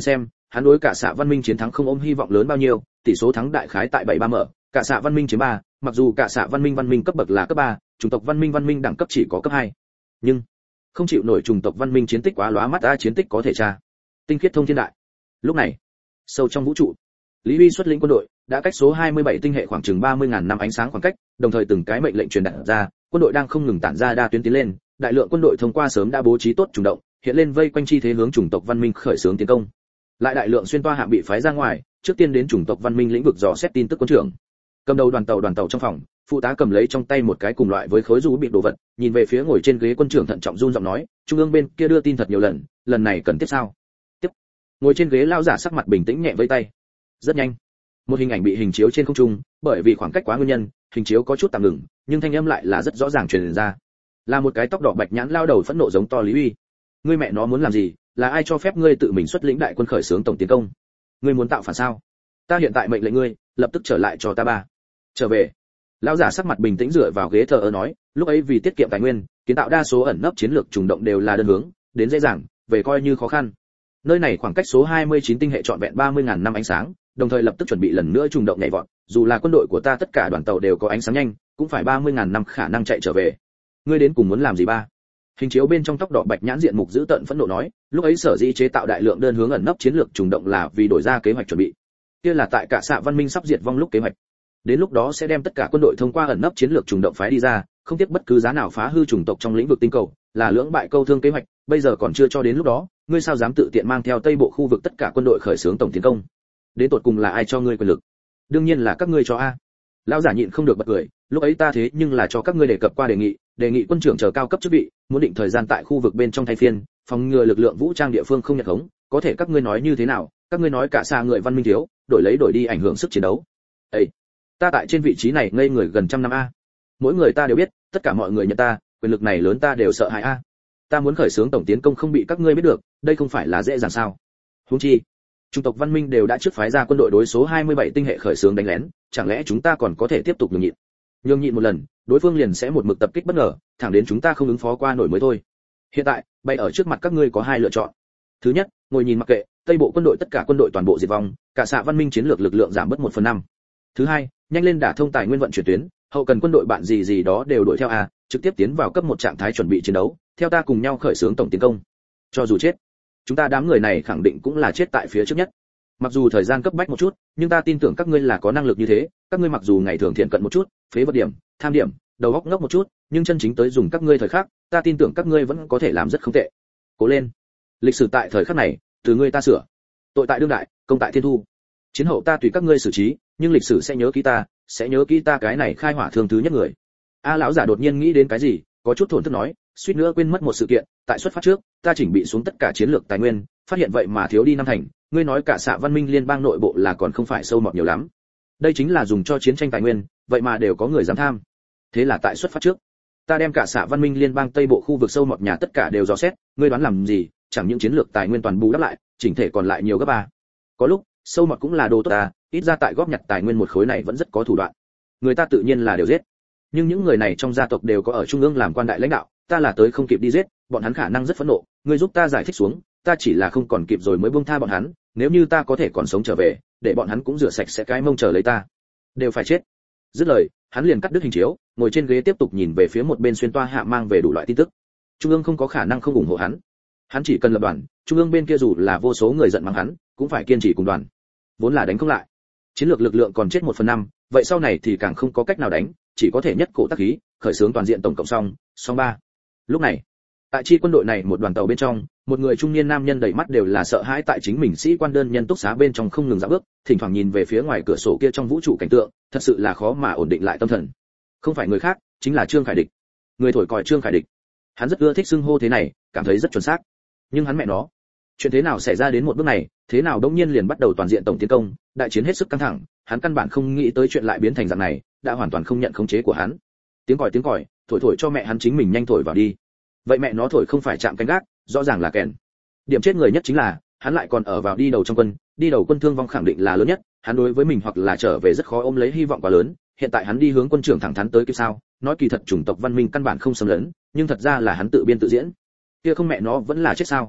hắn đối cả xạ văn minh chiến thắng không ôm hy vọng lớn bao nhiêu, tỷ số thắng đại khái tại bảy ba mở, cả xạ văn minh chiếm ba, mặc dù cả xạ văn minh văn minh cấp bậc là cấp ba, chủng tộc văn minh văn minh đẳng cấp chỉ có cấp hai, nhưng không chịu nổi chủng tộc văn minh chiến tích quá lóa mắt, a chiến tích có thể tra tinh khiết thông thiên đại. Lúc này, sâu trong vũ trụ, Lý Huy xuất lĩnh quân đội đã cách số hai mươi bảy tinh hệ khoảng chừng ba mươi nghìn năm ánh sáng khoảng cách, đồng thời từng cái mệnh lệnh truyền đạt ra, quân đội đang không ngừng tản ra đa tuyến tiến lên, đại lượng quân đội thông qua sớm đã bố trí tốt chủ động, hiện lên vây quanh chi thế hướng chủng tộc văn minh khởi xướng tiến công. Lại đại lượng xuyên toa hạm bị phái ra ngoài, trước tiên đến chủng tộc văn minh lĩnh vực dò xét tin tức quân trưởng. Cầm đầu đoàn tàu đoàn tàu trong phòng, phụ tá cầm lấy trong tay một cái cùng loại với khối du bị đồ vật, nhìn về phía ngồi trên ghế quân trưởng thận trọng run giọng nói, trung ương bên kia đưa tin thật nhiều lần, lần này cần tiếp sao? Tiếp. Ngồi trên ghế lão giả sắc mặt bình tĩnh nhẹ vẫy tay. Rất nhanh, một hình ảnh bị hình chiếu trên không trung, bởi vì khoảng cách quá nguyên nhân, hình chiếu có chút tạm ngừng, nhưng thanh âm lại là rất rõ ràng truyền ra. Là một cái tóc đỏ bạch nhãn lao đầu phẫn nộ giống to Lý Huy. Ngươi mẹ nó muốn làm gì? Là ai cho phép ngươi tự mình xuất lĩnh đại quân khởi xướng tổng tiến công? Ngươi muốn tạo phản sao? Ta hiện tại mệnh lệnh ngươi, lập tức trở lại cho ta ba. Trở về. Lão giả sắc mặt bình tĩnh dựa vào ghế thờ ơ nói, lúc ấy vì tiết kiệm tài nguyên, kiến tạo đa số ẩn nấp chiến lược trùng động đều là đơn hướng, đến dễ dàng, về coi như khó khăn. Nơi này khoảng cách số hai mươi chín tinh hệ trọn vẹn ba mươi nghìn năm ánh sáng, đồng thời lập tức chuẩn bị lần nữa trùng động nhảy vọt, dù là quân đội của ta tất cả đoàn tàu đều có ánh sáng nhanh, cũng phải ba mươi nghìn năm khả năng chạy trở về. Ngươi đến cùng muốn làm gì ba? Hình chiếu bên trong tóc đỏ bạch nhãn diện mục giữ tận phẫn nộ nói, lúc ấy sở dĩ chế tạo đại lượng đơn hướng ẩn nấp chiến lược trùng động là vì đổi ra kế hoạch chuẩn bị. Kia là tại cả xạ văn minh sắp diệt vong lúc kế hoạch. Đến lúc đó sẽ đem tất cả quân đội thông qua ẩn nấp chiến lược trùng động phái đi ra, không tiếc bất cứ giá nào phá hư chủng tộc trong lĩnh vực tinh cầu, là lưỡng bại câu thương kế hoạch, bây giờ còn chưa cho đến lúc đó, ngươi sao dám tự tiện mang theo Tây bộ khu vực tất cả quân đội khởi xướng tổng tiến công? Đến tột cùng là ai cho ngươi quyền lực? Đương nhiên là các ngươi cho a. Lão giả nhịn không được bật cười, lúc ấy ta thế nhưng là cho các ngươi đề cập qua đề nghị, đề nghị quân trưởng chờ cao cấp chức vị, muốn định thời gian tại khu vực bên trong thay phiên, phòng ngừa lực lượng vũ trang địa phương không nhận khống, có thể các ngươi nói như thế nào? Các ngươi nói cả xa người văn minh thiếu, đổi lấy đổi đi ảnh hưởng sức chiến đấu. Ê, ta tại trên vị trí này ngây người gần trăm năm a. Mỗi người ta đều biết, tất cả mọi người nhận ta, quyền lực này lớn ta đều sợ hãi a. Ta muốn khởi xướng tổng tiến công không bị các ngươi biết được, đây không phải là dễ dàng sao? Huống chi, chủng tộc văn minh đều đã trước phái ra quân đội đối số hai mươi bảy tinh hệ khởi xướng đánh lén, chẳng lẽ chúng ta còn có thể tiếp tục nhường nhịn? Nhường nhịn một lần, đối phương liền sẽ một mực tập kích bất ngờ, thẳng đến chúng ta không ứng phó qua nổi mới thôi. Hiện tại, bay ở trước mặt các ngươi có hai lựa chọn. Thứ nhất, ngồi nhìn mặc kệ, Tây bộ quân đội tất cả quân đội toàn bộ diệt vong, cả xạ văn minh chiến lược lực lượng giảm bớt một phần năm. Thứ hai, nhanh lên đả thông tài nguyên vận chuyển tuyến, hậu cần quân đội bạn gì gì đó đều đuổi theo a, trực tiếp tiến vào cấp một trạng thái chuẩn bị chiến đấu, theo ta cùng nhau khởi xướng tổng tiến công. Cho dù chết, chúng ta đám người này khẳng định cũng là chết tại phía trước nhất. Mặc dù thời gian cấp bách một chút, nhưng ta tin tưởng các ngươi là có năng lực như thế, các ngươi mặc dù ngày thường thiện cận một chút, phế vật điểm, tham điểm, đầu óc ngốc một chút, nhưng chân chính tới dùng các ngươi thời khắc, ta tin tưởng các ngươi vẫn có thể làm rất không tệ. Cố lên. Lịch sử tại thời khắc này, từ ngươi ta sửa. Tội tại đương đại, công tại thiên thu. Chiến hậu ta tùy các ngươi xử trí, nhưng lịch sử sẽ nhớ kỹ ta, sẽ nhớ kỹ ta cái này khai hỏa thương thứ nhất người. A lão giả đột nhiên nghĩ đến cái gì, có chút thổn thức nói, suýt nữa quên mất một sự kiện, tại xuất phát trước, ta chỉnh bị xuống tất cả chiến lược tài nguyên, phát hiện vậy mà thiếu đi năm thành, ngươi nói cả xạ văn minh liên bang nội bộ là còn không phải sâu mọt nhiều lắm. Đây chính là dùng cho chiến tranh tài nguyên, vậy mà đều có người dám tham. Thế là tại xuất phát trước, ta đem cả xạ văn minh liên bang Tây bộ khu vực sâu mọt nhà tất cả đều dò xét, ngươi đoán làm gì, chẳng những chiến lược tài nguyên toàn bù đắp lại, chỉnh thể còn lại nhiều gấp ba. Có lúc, sâu mọt cũng là đồ tốt ta, ít ra tại góp nhặt tài nguyên một khối này vẫn rất có thủ đoạn. Người ta tự nhiên là đều giết. Nhưng những người này trong gia tộc đều có ở trung ương làm quan đại lãnh đạo, ta là tới không kịp đi giết, bọn hắn khả năng rất phẫn nộ, ngươi giúp ta giải thích xuống, ta chỉ là không còn kịp rồi mới buông tha bọn hắn, nếu như ta có thể còn sống trở về, để bọn hắn cũng rửa sạch sẽ cái mông chờ lấy ta. Đều phải chết. Dứt lời, hắn liền cắt đứt hình chiếu, ngồi trên ghế tiếp tục nhìn về phía một bên xuyên toa hạ mang về đủ loại tin tức. Trung ương không có khả năng không ủng hộ hắn. Hắn chỉ cần lập đoàn, trung ương bên kia dù là vô số người giận mắng hắn, cũng phải kiên trì cùng đoàn. Vốn là đánh không lại. Chiến lược lực lượng còn chết một phần năm, vậy sau này thì càng không có cách nào đánh, chỉ có thể nhất cổ tác khí, khởi xướng toàn diện tổng cộng xong, xong ba. Lúc này, tại chi quân đội này một đoàn tàu bên trong, một người trung niên nam nhân đầy mắt đều là sợ hãi tại chính mình sĩ quan đơn nhân túc xá bên trong không ngừng dạo bước, thỉnh thoảng nhìn về phía ngoài cửa sổ kia trong vũ trụ cảnh tượng, thật sự là khó mà ổn định lại tâm thần. Không phải người khác, chính là Trương Khải Địch. Người thổi còi Trương Khải Địch. Hắn rất ưa thích xưng hô thế này, cảm thấy rất chuẩn xác. Nhưng hắn mẹ nó, chuyện thế nào xảy ra đến một bước này, thế nào đống nhiên liền bắt đầu toàn diện tổng tiến công, đại chiến hết sức căng thẳng, hắn căn bản không nghĩ tới chuyện lại biến thành dạng này, đã hoàn toàn không nhận khống chế của hắn. Tiếng còi tiếng còi, thổi thổi cho mẹ hắn chính mình nhanh thổi vào đi. Vậy mẹ nó thổi không phải chạm canh gác, rõ ràng là kèn. Điểm chết người nhất chính là, hắn lại còn ở vào đi đầu trong quân, đi đầu quân thương vong khẳng định là lớn nhất, hắn đối với mình hoặc là trở về rất khó ôm lấy hy vọng quá lớn, hiện tại hắn đi hướng quân trưởng thẳng thắn tới kịp sao, nói kỳ thật chủng tộc văn minh căn bản không xâm lấn, nhưng thật ra là hắn tự biên tự diễn. Kia không mẹ nó vẫn là chết sao?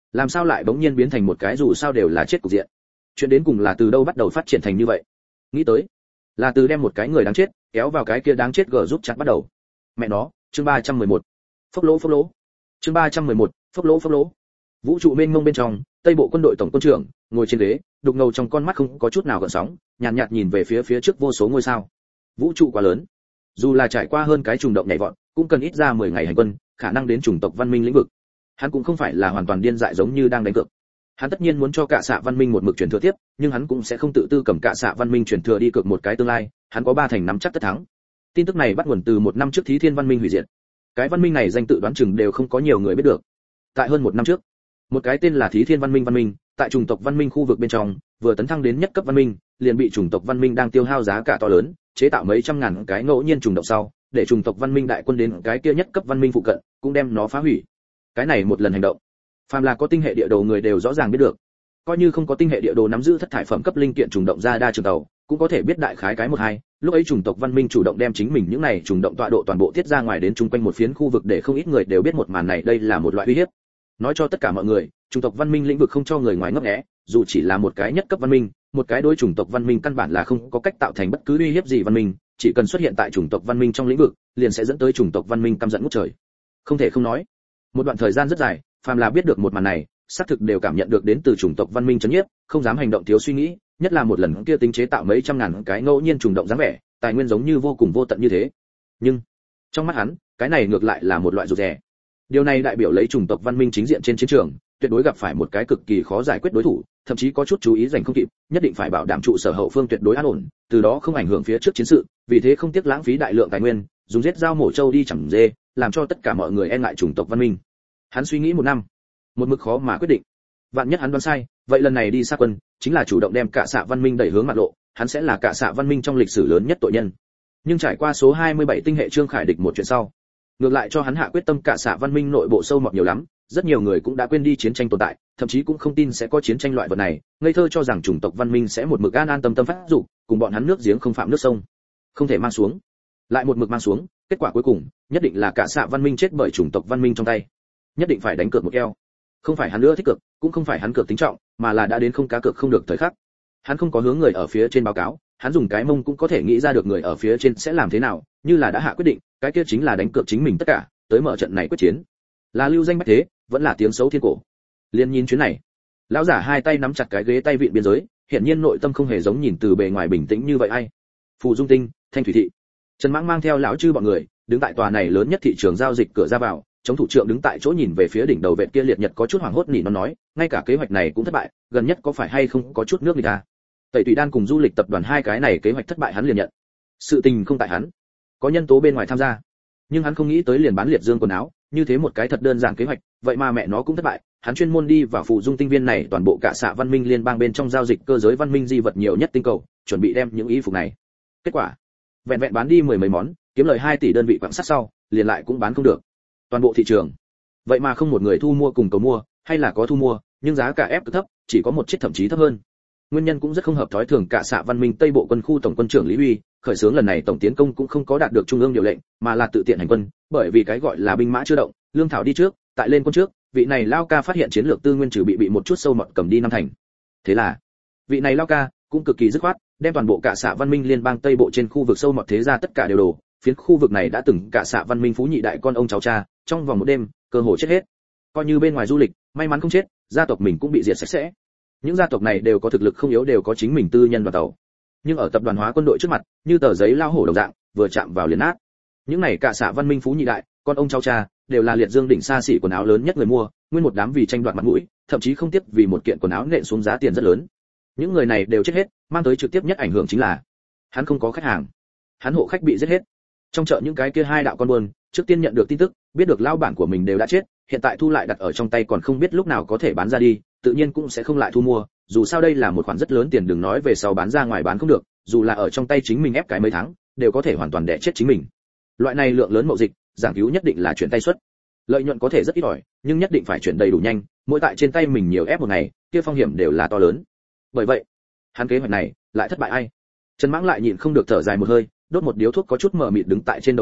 làm sao lại bỗng nhiên biến thành một cái dù sao đều là chết cục diện. Chuyện đến cùng là từ đâu bắt đầu phát triển thành như vậy? Nghĩ tới là từ đem một cái người đáng chết kéo vào cái kia đáng chết gờ giúp chặt bắt đầu. Mẹ nó, chương ba trăm mười một. Phốc lỗ phốc lỗ. Chương ba trăm mười một, phốc lỗ phốc lỗ. Vũ trụ mênh mông bên trong, Tây Bộ quân đội tổng quân trưởng ngồi trên ghế, đục ngầu trong con mắt không có chút nào gợn sóng, nhàn nhạt, nhạt nhìn về phía phía trước vô số ngôi sao. Vũ trụ quá lớn, dù là trải qua hơn cái trùng động nhảy vọt, cũng cần ít ra mười ngày hành quân, khả năng đến chủng tộc văn minh lĩnh vực. Hắn cũng không phải là hoàn toàn điên dại giống như đang đánh cược. Hắn tất nhiên muốn cho cả xạ văn minh một mực truyền thừa tiếp, nhưng hắn cũng sẽ không tự tư cầm cả xạ văn minh truyền thừa đi cược một cái tương lai, hắn có ba thành nắm chắc tất thắng. Tin tức này bắt nguồn từ một năm trước Thí Thiên văn minh hủy diệt. Cái văn minh này danh tự đoán chừng đều không có nhiều người biết được. Tại hơn một năm trước, một cái tên là Thí Thiên văn minh văn minh, tại chủng tộc văn minh khu vực bên trong, vừa tấn thăng đến nhất cấp văn minh, liền bị chủng tộc văn minh đang tiêu hao giá cả to lớn, chế tạo mấy trăm ngàn cái ngẫu nhiên trùng động sau, để chủng tộc văn minh đại quân đến cái kia nhất cấp văn minh phụ cận, cũng đem nó phá hủy. Cái này một lần hành động, phàm là có tinh hệ địa đồ người đều rõ ràng biết được. Coi như không có tinh hệ địa đồ nắm giữ thất thải phẩm cấp linh kiện trùng động ra đa trường tàu, cũng có thể biết đại khái cái một hai. Lúc ấy chủng tộc văn minh chủ động đem chính mình những này trùng động tọa độ toàn bộ tiết ra ngoài đến chung quanh một phiến khu vực để không ít người đều biết một màn này đây là một loại uy hiếp. Nói cho tất cả mọi người, chủng tộc văn minh lĩnh vực không cho người ngoài ngấp nghé, dù chỉ là một cái nhất cấp văn minh, một cái đối chủng tộc văn minh căn bản là không có cách tạo thành bất cứ uy hiếp gì văn minh, chỉ cần xuất hiện tại chủng tộc văn minh trong lĩnh vực, liền sẽ dẫn tới chủng tộc văn minh căm giận ngút trời. Không thể không nói, một đoạn thời gian rất dài, phàm là biết được một màn này, xác thực đều cảm nhận được đến từ chủng tộc văn minh chấn nhiếp, không dám hành động thiếu suy nghĩ, nhất là một lần kia tính chế tạo mấy trăm ngàn cái ngẫu nhiên trùng động dáng vẻ, tài nguyên giống như vô cùng vô tận như thế. Nhưng trong mắt hắn, cái này ngược lại là một loại rụt rè. Điều này đại biểu lấy chủng tộc văn minh chính diện trên chiến trường, tuyệt đối gặp phải một cái cực kỳ khó giải quyết đối thủ, thậm chí có chút chú ý dành không kịp, nhất định phải bảo đảm trụ sở hậu phương tuyệt đối an ổn, từ đó không ảnh hưởng phía trước chiến sự, vì thế không tiếc lãng phí đại lượng tài nguyên, dùng giết dao mổ trâu đi chẳng dê, làm cho tất cả mọi người e ngại chủng tộc văn minh. Hắn suy nghĩ một năm, một mức khó mà quyết định. Vạn nhất hắn đoán sai, vậy lần này đi xa quân, chính là chủ động đem cả xạ văn minh đẩy hướng mặt lộ, hắn sẽ là cả xạ văn minh trong lịch sử lớn nhất tội nhân. Nhưng trải qua số hai mươi bảy tinh hệ Trương Khải địch một chuyện sau, ngược lại cho hắn hạ quyết tâm cả xạ văn minh nội bộ sâu mọt nhiều lắm, rất nhiều người cũng đã quên đi chiến tranh tồn tại, thậm chí cũng không tin sẽ có chiến tranh loại vật này, ngây thơ cho rằng chủng tộc văn minh sẽ một mực an an tâm tâm phát dục, cùng bọn hắn nước giếng không phạm nước sông, không thể mang xuống, lại một mực mang xuống, kết quả cuối cùng nhất định là cả xạ văn minh chết bởi chủng tộc văn minh trong tay, nhất định phải đánh cược một keo. Không phải hắn nữa thích cược, cũng không phải hắn cược tính trọng, mà là đã đến không cá cược không được thời khắc. Hắn không có hướng người ở phía trên báo cáo, hắn dùng cái mông cũng có thể nghĩ ra được người ở phía trên sẽ làm thế nào, như là đã hạ quyết định, cái kia chính là đánh cược chính mình tất cả, tới mở trận này quyết chiến. Là lưu danh bách thế, vẫn là tiếng xấu thiên cổ. Liên nhìn chuyến này, lão giả hai tay nắm chặt cái ghế tay vịn biên giới, hiển nhiên nội tâm không hề giống nhìn từ bề ngoài bình tĩnh như vậy ai. Phù Dung Tinh, Thanh Thủy Thị. Trần Mãng mang theo lão chư bọn người, đứng tại tòa này lớn nhất thị trường giao dịch cửa ra vào, chống thủ trưởng đứng tại chỗ nhìn về phía đỉnh đầu vệt kia liệt nhật có chút hoảng hốt nỉ nó nói, ngay cả kế hoạch này cũng thất bại, gần nhất có phải hay không có chút nước người ta. Tẩy Tùy Đan cùng du lịch tập đoàn hai cái này kế hoạch thất bại hắn liền nhận. Sự tình không tại hắn, có nhân tố bên ngoài tham gia. Nhưng hắn không nghĩ tới liền bán liệt dương quần áo, như thế một cái thật đơn giản kế hoạch, vậy mà mẹ nó cũng thất bại, hắn chuyên môn đi vào Phù Dung Tinh viên này toàn bộ cả xạ văn minh liên bang bên trong giao dịch cơ giới văn minh di vật nhiều nhất tinh cầu, chuẩn bị đem những y phục này. Kết quả, vẹn vẹn bán đi mười mấy món, kiếm lời hai tỷ đơn vị quặng sắt sau, liền lại cũng bán không được. Toàn bộ thị trường, vậy mà không một người thu mua cùng cầu mua, hay là có thu mua, nhưng giá cả ép cực thấp, chỉ có một chiếc thậm chí thấp hơn. Nguyên nhân cũng rất không hợp thói thường, cả xạ văn minh Tây Bộ quân khu tổng quân trưởng Lý Huy, khởi xướng lần này tổng tiến công cũng không có đạt được trung ương điều lệnh, mà là tự tiện hành quân, bởi vì cái gọi là binh mã chưa động, lương thảo đi trước, tại lên quân trước, vị này lao ca phát hiện chiến lược tư nguyên trừ bị bị một chút sâu mọt cầm đi năm thành. Thế là, vị này lao ca cũng cực kỳ dứt khoát, đem toàn bộ cả xạ văn minh liên bang Tây Bộ trên khu vực sâu mọt thế ra tất cả đều đổ, phiến khu vực này đã từng cả xạ văn minh phú nhị đại con ông cháu cha, trong vòng một đêm, cơ hồ chết hết. Coi như bên ngoài du lịch, may mắn không chết, gia tộc mình cũng bị diệt sạch sẽ. Những gia tộc này đều có thực lực không yếu, đều có chính mình tư nhân đoàn tàu. Nhưng ở tập đoàn hóa quân đội trước mặt, như tờ giấy lao hổ đồng dạng, vừa chạm vào liền nát. Những này cả xạ văn minh phú nhị đại, con ông cháu cha, đều là liệt dương đỉnh xa xỉ quần áo lớn nhất người mua, nguyên một đám vì tranh đoạt mặt mũi, thậm chí không tiếc vì một kiện quần áo nện xuống giá tiền rất lớn. Những người này đều chết hết, mang tới trực tiếp nhất ảnh hưởng chính là hắn không có khách hàng, hắn hộ khách bị giết hết. Trong chợ những cái kia hai đạo con buôn, trước tiên nhận được tin tức, biết được lao bản của mình đều đã chết, hiện tại thu lại đặt ở trong tay còn không biết lúc nào có thể bán ra đi, tự nhiên cũng sẽ không lại thu mua, dù sao đây là một khoản rất lớn tiền, đừng nói về sau bán ra ngoài bán không được, dù là ở trong tay chính mình ép cái mấy tháng, đều có thể hoàn toàn đẻ chết chính mình. Loại này lượng lớn mậu dịch, giảng cứu nhất định là chuyển tay suất. Lợi nhuận có thể rất ít ỏi, nhưng nhất định phải chuyển đầy đủ nhanh, mỗi tại trên tay mình nhiều ép một ngày, kia phong hiểm đều là to lớn. Bởi vậy, hắn kế hoạch này lại thất bại ai? Trần Mãng lại nhịn không được thở dài một hơi, đốt một điếu thuốc có chút mờ mịt đứng tại trên đầu đường,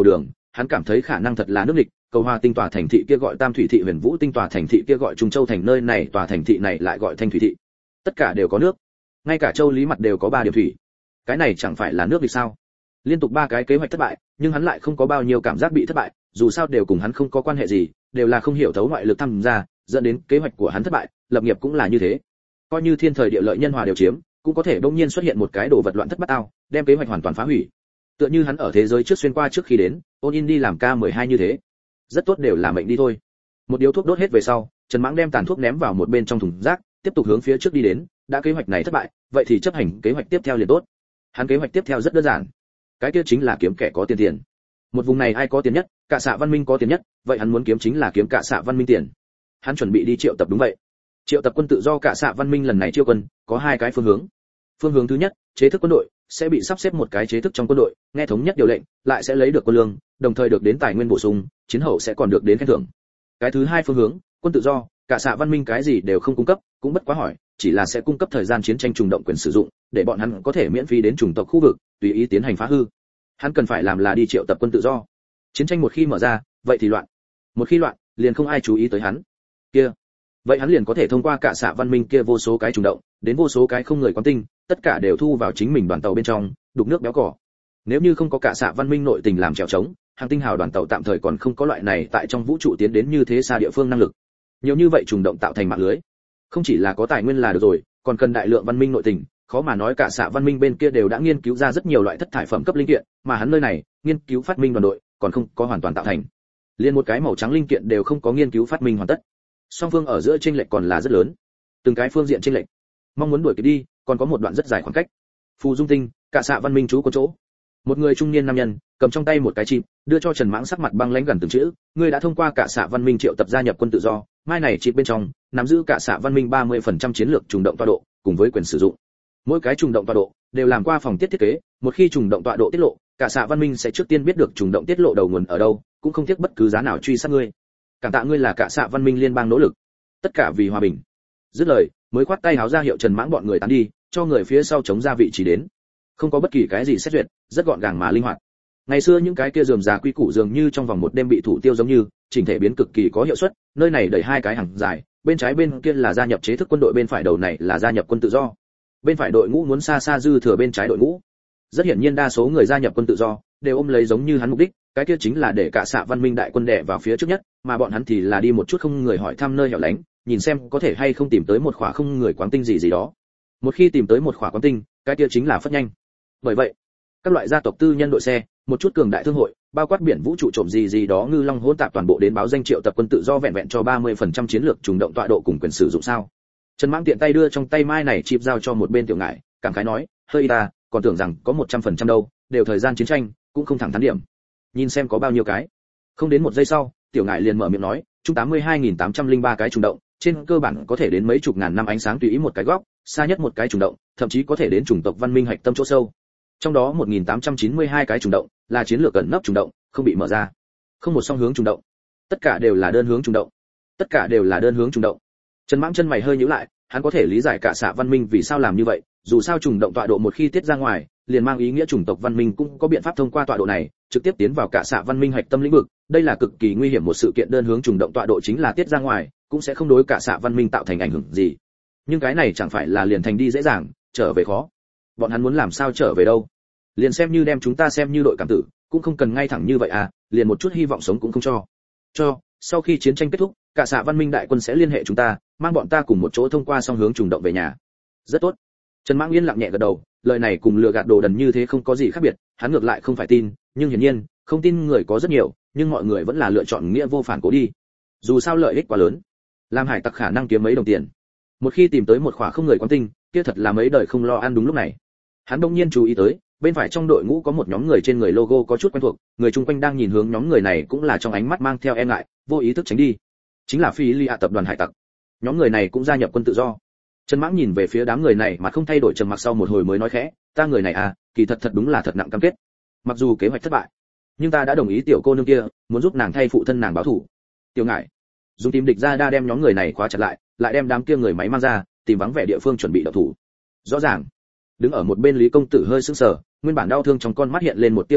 hắn cảm thấy khả năng thật là nước địch, Cầu Hòa tinh tòa thành thị kia gọi Tam Thủy thị, Huyền Vũ tinh tòa thành thị kia gọi Trung Châu thành, nơi này tòa thành thị này lại gọi Thanh Thủy thị. Tất cả đều có nước, ngay cả Châu Lý mặt đều có ba điểm thủy. Cái này chẳng phải là nước địch sao? Liên tục ba cái kế hoạch thất bại, nhưng hắn lại không có bao nhiêu cảm giác bị thất bại, dù sao đều cùng hắn không có quan hệ gì, đều là không hiểu thấu ngoại lực tham gia, dẫn đến kế hoạch của hắn thất bại, lập nghiệp cũng là như thế. Coi như thiên thời địa lợi nhân hòa đều chiếm, cũng có thể đột nhiên xuất hiện một cái đồ vật loạn thất bát ao, đem kế hoạch hoàn toàn phá hủy. Tựa như hắn ở thế giới trước xuyên qua trước khi đến, ôn in đi làm ca mười hai như thế. Rất tốt, đều là mệnh đi thôi. Một điếu thuốc đốt hết về sau, Trần Mãng đem tàn thuốc ném vào một bên trong thùng rác, tiếp tục hướng phía trước đi đến, đã kế hoạch này thất bại, vậy thì chấp hành kế hoạch tiếp theo liền tốt. Hắn kế hoạch tiếp theo rất đơn giản, cái kia chính là kiếm kẻ có tiền tiền. Một vùng này ai có tiền nhất, Cả Xạ Văn Minh có tiền nhất, vậy hắn muốn kiếm chính là kiếm Cả Xạ Văn Minh tiền. Hắn chuẩn bị đi triệu tập, đúng vậy. Triệu tập quân tự do Cả Xạ Văn Minh lần này chiêu quân, có hai cái phương hướng. Phương hướng thứ nhất, chế thức quân đội, sẽ bị sắp xếp một cái chế thức trong quân đội, nghe thống nhất điều lệnh, lại sẽ lấy được quân lương, đồng thời được đến tài nguyên bổ sung, chiến hậu sẽ còn được đến khen thưởng. Cái thứ hai phương hướng, quân tự do, Cả Xạ Văn Minh cái gì đều không cung cấp, cũng bất quá hỏi, chỉ là sẽ cung cấp thời gian chiến tranh trùng động quyền sử dụng, để bọn hắn có thể miễn phí đến chủng tộc khu vực, tùy ý tiến hành phá hư. Hắn cần phải làm là đi triệu tập quân tự do. Chiến tranh một khi mở ra, vậy thì loạn. Một khi loạn, liền không ai chú ý tới hắn. Kia, vậy hắn liền có thể thông qua Cả Xạ Văn Minh kia vô số cái trùng động, đến vô số cái không người quán tinh, tất cả đều thu vào chính mình đoàn tàu bên trong, đục nước béo cỏ. Nếu như không có Cả Xạ Văn Minh nội tình làm trèo trống, hàng tinh hào đoàn tàu tạm thời còn không có loại này tại trong vũ trụ tiến đến như thế xa địa phương năng lực. Nhiều như vậy trùng động tạo thành mạng lưới, không chỉ là có tài nguyên là được rồi, còn cần đại lượng văn minh nội tình, khó mà nói. Cả Xạ Văn Minh bên kia đều đã nghiên cứu ra rất nhiều loại thất thải phẩm cấp linh kiện, mà hắn nơi này, nghiên cứu phát minh đoàn đội còn không có hoàn toàn tạo thành. Liên một cái màu trắng linh kiện đều không có nghiên cứu phát minh hoàn tất. Song phương ở giữa chênh lệch còn là rất lớn. Từng cái phương diện chênh lệch, mong muốn đuổi kịp đi, còn có một đoạn rất dài khoảng cách. Phù Dung Tinh, Cả Xạ Văn Minh trú có chỗ. Một người trung niên nam nhân, cầm trong tay một cái chip, đưa cho Trần Mãng, sắc mặt băng lãnh gần từng chữ, ngươi đã thông qua Cả Xạ Văn Minh triệu tập gia nhập quân tự do, mai này chip bên trong nắm giữ Cả Xạ Văn Minh ba mươi phần trăm chiến lược trùng động tọa độ, cùng với quyền sử dụng. Mỗi cái trùng động tọa độ đều làm qua phòng tiết thiết kế, một khi trùng động tọa độ tiết lộ, Cả Xạ Văn Minh sẽ trước tiên biết được trùng động tiết lộ đầu nguồn ở đâu, cũng không tiếc bất cứ giá nào truy sát ngươi. Cảm tạ ngươi là Cả Xạ Văn Minh liên bang nỗ lực, tất cả vì hòa bình. Dứt lời, mới khoát tay háo ra hiệu Trần Mãng bọn người tán đi, cho người phía sau chống ra vị trí đến. Không có bất kỳ cái gì xét duyệt, rất gọn gàng mà linh hoạt. Ngày xưa những cái kia rườm rà quy củ dường như trong vòng một đêm bị thủ tiêu giống như, chỉnh thể biến cực kỳ có hiệu suất, nơi này đẩy hai cái hàng dài, bên trái bên kia là gia nhập chế thức quân đội, bên phải đầu này là gia nhập quân tự do. Bên phải đội ngũ muốn xa xa dư thừa bên trái đội ngũ. Rất hiển nhiên đa số người gia nhập quân tự do đều ôm lấy giống như hắn mục đích, cái kia chính là để Cả Xạ Văn Minh đại quân đè vào phía trước nhất, mà bọn hắn thì là đi một chút không người hỏi thăm nơi hẻo lánh, nhìn xem có thể hay không tìm tới một khỏa không người quáng tinh gì gì đó. Một khi tìm tới một khỏa quáng tinh, cái kia chính là phất nhanh. Bởi vậy, các loại gia tộc tư nhân đội xe, một chút cường đại thương hội, bao quát biển vũ trụ trộm gì gì đó ngư long hỗn tạp toàn bộ đến báo danh triệu tập quân tự do, vẹn vẹn cho ba mươi phần trăm chiến lược trùng động tọa độ cùng quyền sử dụng sao? Trần Mãng tiện tay đưa trong tay mai này chip giao cho một bên tiểu ngải, cảm khái nói, hơi ta, còn tưởng rằng có một trăm phần trăm đâu, đều thời gian chiến tranh, cũng không thẳng thắn điểm. Nhìn xem có bao nhiêu cái. Không đến một giây sau, tiểu ngải liền mở miệng nói, chung tám mươi hai nghìn tám trăm lẻ ba cái trùng động, trên cơ bản có thể đến mấy chục ngàn năm ánh sáng tùy ý một cái góc, xa nhất một cái trùng động, thậm chí có thể đến chủng tộc văn minh hạch tâm chỗ sâu. Trong đó một nghìn tám trăm chín mươi hai cái trùng động là chiến lược cẩn nấp trùng động, không bị mở ra. Không một song hướng trùng động, tất cả đều là đơn hướng trùng động. Tất cả đều là đơn hướng trùng động. Trần Mãng chân mày hơi nhíu lại, hắn có thể lý giải Cả Xạ Văn Minh vì sao làm như vậy, dù sao trùng động tọa độ một khi tiết ra ngoài, liền mang ý nghĩa chủng tộc văn minh cũng có biện pháp thông qua tọa độ này, trực tiếp tiến vào Cả Xạ Văn Minh hạch tâm lĩnh vực, đây là cực kỳ nguy hiểm một sự kiện. Đơn hướng trùng động tọa độ chính là tiết ra ngoài, cũng sẽ không đối Cả Xạ Văn Minh tạo thành ảnh hưởng gì. Nhưng cái này chẳng phải là liền thành đi dễ dàng, trở về khó. Bọn hắn muốn làm sao trở về đâu? Liền xem như đem chúng ta xem như đội cảm tử, cũng không cần ngay thẳng như vậy à, liền một chút hy vọng sống cũng không cho. Cho, sau khi chiến tranh kết thúc, Cả Xạ Văn Minh đại quân sẽ liên hệ chúng ta, mang bọn ta cùng một chỗ thông qua song hướng trùng động về nhà. Rất tốt. Trần Mãng yên lặng nhẹ gật đầu, lời này cùng lừa gạt đồ đần như thế không có gì khác biệt, hắn ngược lại không phải tin, nhưng hiển nhiên, không tin người có rất nhiều, nhưng mọi người vẫn là lựa chọn nghĩa vô phản cố đi. Dù sao lợi ích quá lớn, làm hải tặc khả năng kiếm mấy đồng tiền. Một khi tìm tới một khỏa không người quán tinh, kia thật là mấy đời không lo ăn. Đúng lúc này, hắn đột nhiên chú ý tới, bên phải trong đội ngũ có một nhóm người trên người logo có chút quen thuộc, người chung quanh đang nhìn hướng nhóm người này cũng là trong ánh mắt mang theo e ngại, vô ý thức tránh đi. Chính là Phi Lia tập đoàn hải tặc. Nhóm người này cũng gia nhập quân tự do. Trần Mãng nhìn về phía đám người này mà không thay đổi trầm mặc, sau một hồi mới nói khẽ, ta người này à, kỳ thật thật đúng là thật nặng cam kết. Mặc dù kế hoạch thất bại, nhưng ta đã đồng ý tiểu cô nương kia, muốn giúp nàng thay phụ thân nàng báo thù. Tiểu Ngải, dùng tìm địch ra đa đem nhóm người này khóa chặt lại, lại đem đám kia người máy mang ra, tìm vắng vẻ địa phương chuẩn bị động thủ. Rõ ràng, đứng ở một bên Lý công tử hơi sững sờ, nguyên bản đau thương trong con mắt hiện lên một tia mờ mịt,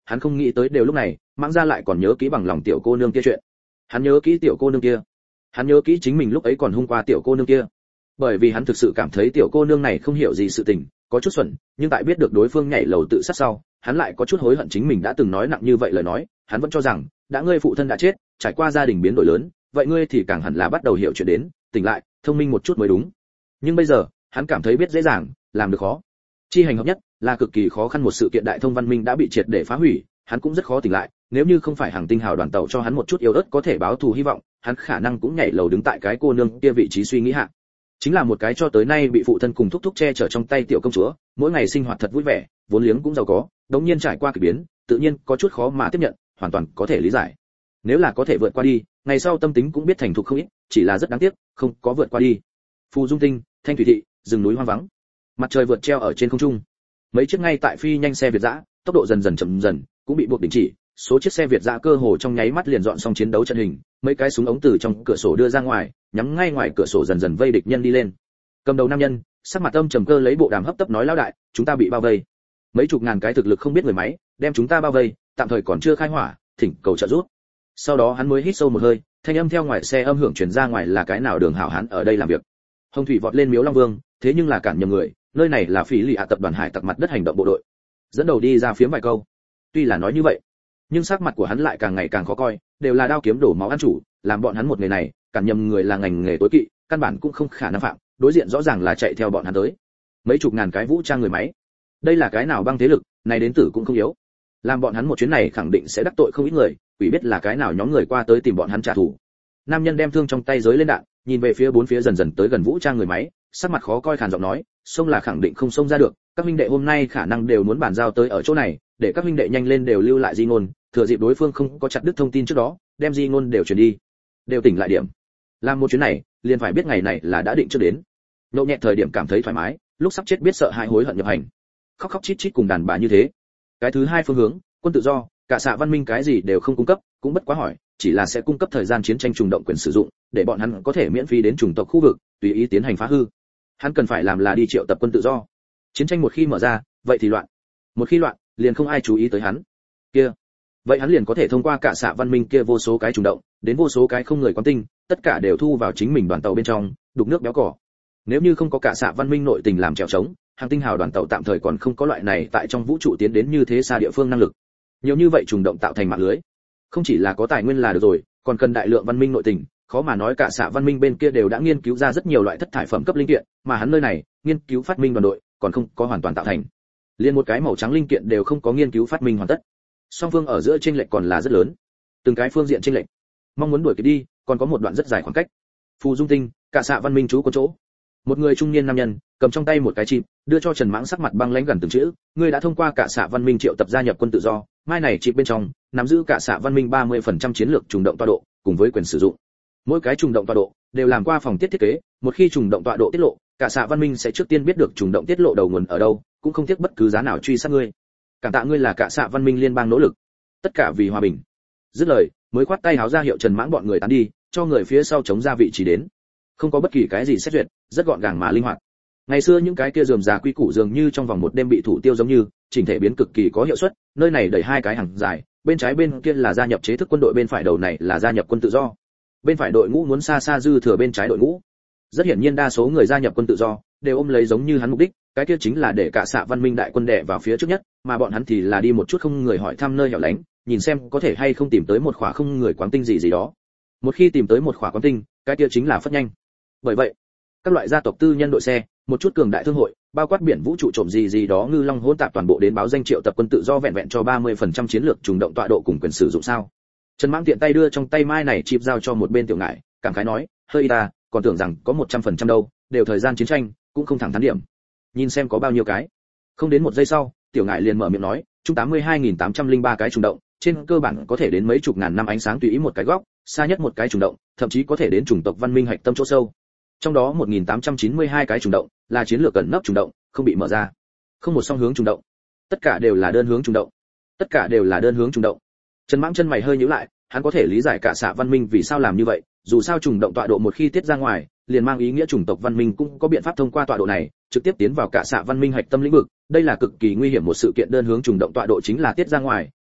hắn không nghĩ tới đều lúc này, Mãng Gia lại còn nhớ kỹ bằng lòng tiểu cô nương kia chuyện. Hắn nhớ kỹ tiểu cô nương kia. Hắn nhớ kỹ chính mình lúc ấy còn hung qua tiểu cô nương kia. Bởi vì hắn thực sự cảm thấy tiểu cô nương này không hiểu gì sự tình, có chút xuẩn, nhưng tại biết được đối phương nhảy lầu tự sát sau, hắn lại có chút hối hận chính mình đã từng nói nặng như vậy lời nói, hắn vẫn cho rằng, đã ngươi phụ thân đã chết, trải qua gia đình biến đổi lớn, vậy ngươi thì càng hẳn là bắt đầu hiểu chuyện đến, tỉnh lại, thông minh một chút mới đúng. Nhưng bây giờ, hắn cảm thấy biết dễ dàng, làm được khó. Chi hành hợp nhất là cực kỳ khó khăn một sự kiện đại thông văn minh đã bị triệt để phá hủy, hắn cũng rất khó tỉnh lại, nếu như không phải Hàng Tinh Hào đoàn tàu cho hắn một chút yếu ớt có thể báo thù hy vọng, hắn khả năng cũng nhảy lầu đứng tại cái cô nương kia vị trí suy nghĩ hạ. Chính là một cái cho tới nay bị phụ thân cùng thúc thúc che chở trong tay tiểu công chúa, mỗi ngày sinh hoạt thật vui vẻ, vốn liếng cũng giàu có, đống nhiên trải qua kỳ biến, tự nhiên có chút khó mà tiếp nhận, hoàn toàn có thể lý giải. Nếu là có thể vượt qua đi, ngày sau tâm tính cũng biết thành thục không ít, chỉ là rất đáng tiếc, không có vượt qua đi. Phù Dung Tinh, Thanh Thủy Thị, rừng núi hoang vắng. Mặt trời vượt treo ở trên không trung. Mấy chiếc ngay tại phi nhanh xe Việt dã, tốc độ dần dần chậm dần, cũng bị buộc đình chỉ, số chiếc xe Việt dã cơ hồ trong nháy mắt liền dọn xong chiến đấu trận hình, mấy cái súng ống từ trong cửa sổ đưa ra ngoài, nhắm ngay ngoài cửa sổ dần dần vây địch nhân đi lên. Cầm đầu nam nhân, sắc mặt âm trầm cơ lấy bộ đàm hấp tấp nói lão đại, chúng ta bị bao vây. Mấy chục ngàn cái thực lực không biết người máy, đem chúng ta bao vây, tạm thời còn chưa khai hỏa, thỉnh cầu trợ giúp. Sau đó hắn mới hít sâu một hơi, thanh âm theo ngoài xe âm hưởng truyền ra ngoài là cái nào đường hảo hán ở đây làm việc. Hồng thủy vọt lên Miếu Long Vương, thế nhưng là cản nhầm người, nơi này là Phỉ Lì ạ tập đoàn hải tặc mặt đất hành động bộ đội. Dẫn đầu đi ra phiếm vài câu. Tuy là nói như vậy, nhưng sắc mặt của hắn lại càng ngày càng khó coi, đều là đao kiếm đổ máu ăn chủ, làm bọn hắn một nghề này, cản nhầm người là ngành nghề tối kỵ, căn bản cũng không khả năng phạm, đối diện rõ ràng là chạy theo bọn hắn tới. Mấy chục ngàn cái vũ trang người máy. Đây là cái nào băng thế lực, này đến tử cũng không yếu. Làm bọn hắn một chuyến này khẳng định sẽ đắc tội không ít người, quỷ biết là cái nào nhóm người qua tới tìm bọn hắn trả thù. Nam nhân đem thương trong tay giấy lên đạn, nhìn về phía bốn phía dần dần tới gần vũ trang người máy, sắc mặt khó coi khàn giọng nói, xông là khẳng định không xông ra được, các huynh đệ hôm nay khả năng đều muốn bàn giao tới ở chỗ này, để các huynh đệ nhanh lên đều lưu lại di ngôn, thừa dịp đối phương không có chặt đứt thông tin trước đó, đem di ngôn đều truyền đi, đều tỉnh lại điểm. Làm một chuyến này, liền phải biết ngày này là đã định trước đến. Nhậu nhẹ thời điểm cảm thấy thoải mái, lúc sắp chết biết sợ hãi hối hận nhập hành. Khóc khóc chít chít cùng đàn bà như thế. Cái thứ hai phương hướng, quân tự do, cả xạ văn minh cái gì đều không cung cấp, cũng bất quá hỏi, chỉ là sẽ cung cấp thời gian chiến tranh trùng động quyền sử dụng, để bọn hắn có thể miễn phí đến chủng tộc khu vực, tùy ý tiến hành phá hư. Hắn cần phải làm là đi triệu tập quân tự do. Chiến tranh một khi mở ra, vậy thì loạn. Một khi loạn, liền không ai chú ý tới hắn. Kia, vậy hắn liền có thể thông qua cả xạ văn minh kia vô số cái trùng động, đến vô số cái không người quán tinh, tất cả đều thu vào chính mình đoàn tàu bên trong, đục nước béo cỏ. Nếu như không có cả xạ văn minh nội tình làm trèo trống, Hàng Tinh Hào đoàn tàu tạm thời còn không có loại này tại trong vũ trụ tiến đến như thế xa địa phương năng lực. Nhiều như vậy trùng động tạo thành mạng lưới, không chỉ là có tài nguyên là được rồi, còn cần đại lượng văn minh nội tình, khó mà nói cả xạ văn minh bên kia đều đã nghiên cứu ra rất nhiều loại thất thải phẩm cấp linh kiện, mà hắn nơi này, nghiên cứu phát minh đoàn đội còn không có hoàn toàn tạo thành. Liên một cái màu trắng linh kiện đều không có nghiên cứu phát minh hoàn tất. Song phương ở giữa chênh lệch còn là rất lớn. Từng cái phương diện chênh lệch, mong muốn đuổi kịp đi, còn có một đoạn rất dài khoảng cách. Phù Dung Tinh, cả xạ văn minh trú có chỗ. Một người trung niên nam nhân, cầm trong tay một cái chip, đưa cho Trần Mãng sắc mặt băng lãnh gần từng chữ, ngươi đã thông qua cả xạ văn minh triệu tập gia nhập quân tự do, mai này chip bên trong, nắm giữ cả xạ văn minh ba mươi phần trăm chiến lược trùng động tọa độ, cùng với quyền sử dụng. Mỗi cái trùng động tọa độ đều làm qua phòng tiết thiết kế, một khi trùng động tọa độ tiết lộ, cả xạ văn minh sẽ trước tiên biết được trùng động tiết lộ đầu nguồn ở đâu, cũng không tiếc bất cứ giá nào truy sát ngươi. Cảm tạ ngươi là cả xạ văn minh liên bang nỗ lực, tất cả vì hòa bình. Dứt lời, mới khoát tay háo ra hiệu Trần Mãng bọn người tán đi, cho người phía sau chống ra vị trí đến. Không có bất kỳ cái gì xét duyệt, rất gọn gàng mà linh hoạt. Ngày xưa những cái kia rườm rà quy củ dường như trong vòng một đêm bị thủ tiêu giống như, chỉnh thể biến cực kỳ có hiệu suất, nơi này đẩy hai cái hàng dài, bên trái bên kia là gia nhập chế thức quân đội, bên phải đầu này là gia nhập quân tự do. Bên phải đội ngũ muốn xa xa dư thừa bên trái đội ngũ. Rất hiển nhiên đa số người gia nhập quân tự do đều ôm lấy giống như hắn mục đích, cái kia chính là để cả xạ văn minh đại quân đè vào phía trước nhất, mà bọn hắn thì là đi một chút không người hỏi thăm nơi hẻo lánh, nhìn xem có thể hay không tìm tới một khỏa không người quáng tinh gì gì đó. Một khi tìm tới một khỏa quáng tinh, cái kia chính là phất nhanh. Bởi vậy, các loại gia tộc tư nhân đội xe, một chút cường đại thương hội, bao quát biển vũ trụ trộm gì gì đó ngư long hỗn tạp toàn bộ đến báo danh triệu tập quân tự do vẹn vẹn cho ba mươi phần trăm chiến lược trùng động tọa độ cùng quyền sử dụng sao? Trần Mãng tiện tay đưa trong tay mai này chip giao cho một bên tiểu ngải, cảm khái nói, hơi ta, còn tưởng rằng có một trăm phần trăm đâu, đều thời gian chiến tranh, cũng không thẳng thắn điểm. Nhìn xem có bao nhiêu cái. Không đến một giây sau, tiểu ngải liền mở miệng nói, chung tám mươi hai nghìn tám trăm lẻ ba cái trùng động, trên cơ bản có thể đến mấy chục ngàn năm ánh sáng tùy ý một cái góc, xa nhất một cái trùng động, thậm chí có thể đến chủng tộc văn minh hạch tâm chỗ sâu. Trong đó một nghìn tám trăm chín mươi hai cái trùng động là chiến lược cẩn nấp trùng động, không bị mở ra. Không một song hướng trùng động, tất cả đều là đơn hướng trùng động. Tất cả đều là đơn hướng trùng động. Trần Mãng chân mày hơi nhíu lại, hắn có thể lý giải cả xạ văn minh vì sao làm như vậy, dù sao trùng động tọa độ một khi tiết ra ngoài, liền mang ý nghĩa chủng tộc văn minh cũng có biện pháp thông qua tọa độ này, trực tiếp tiến vào cả xạ văn minh hạch tâm lĩnh vực, đây là cực kỳ nguy hiểm một sự kiện. Đơn hướng trùng động tọa độ chính là tiết ra ngoài,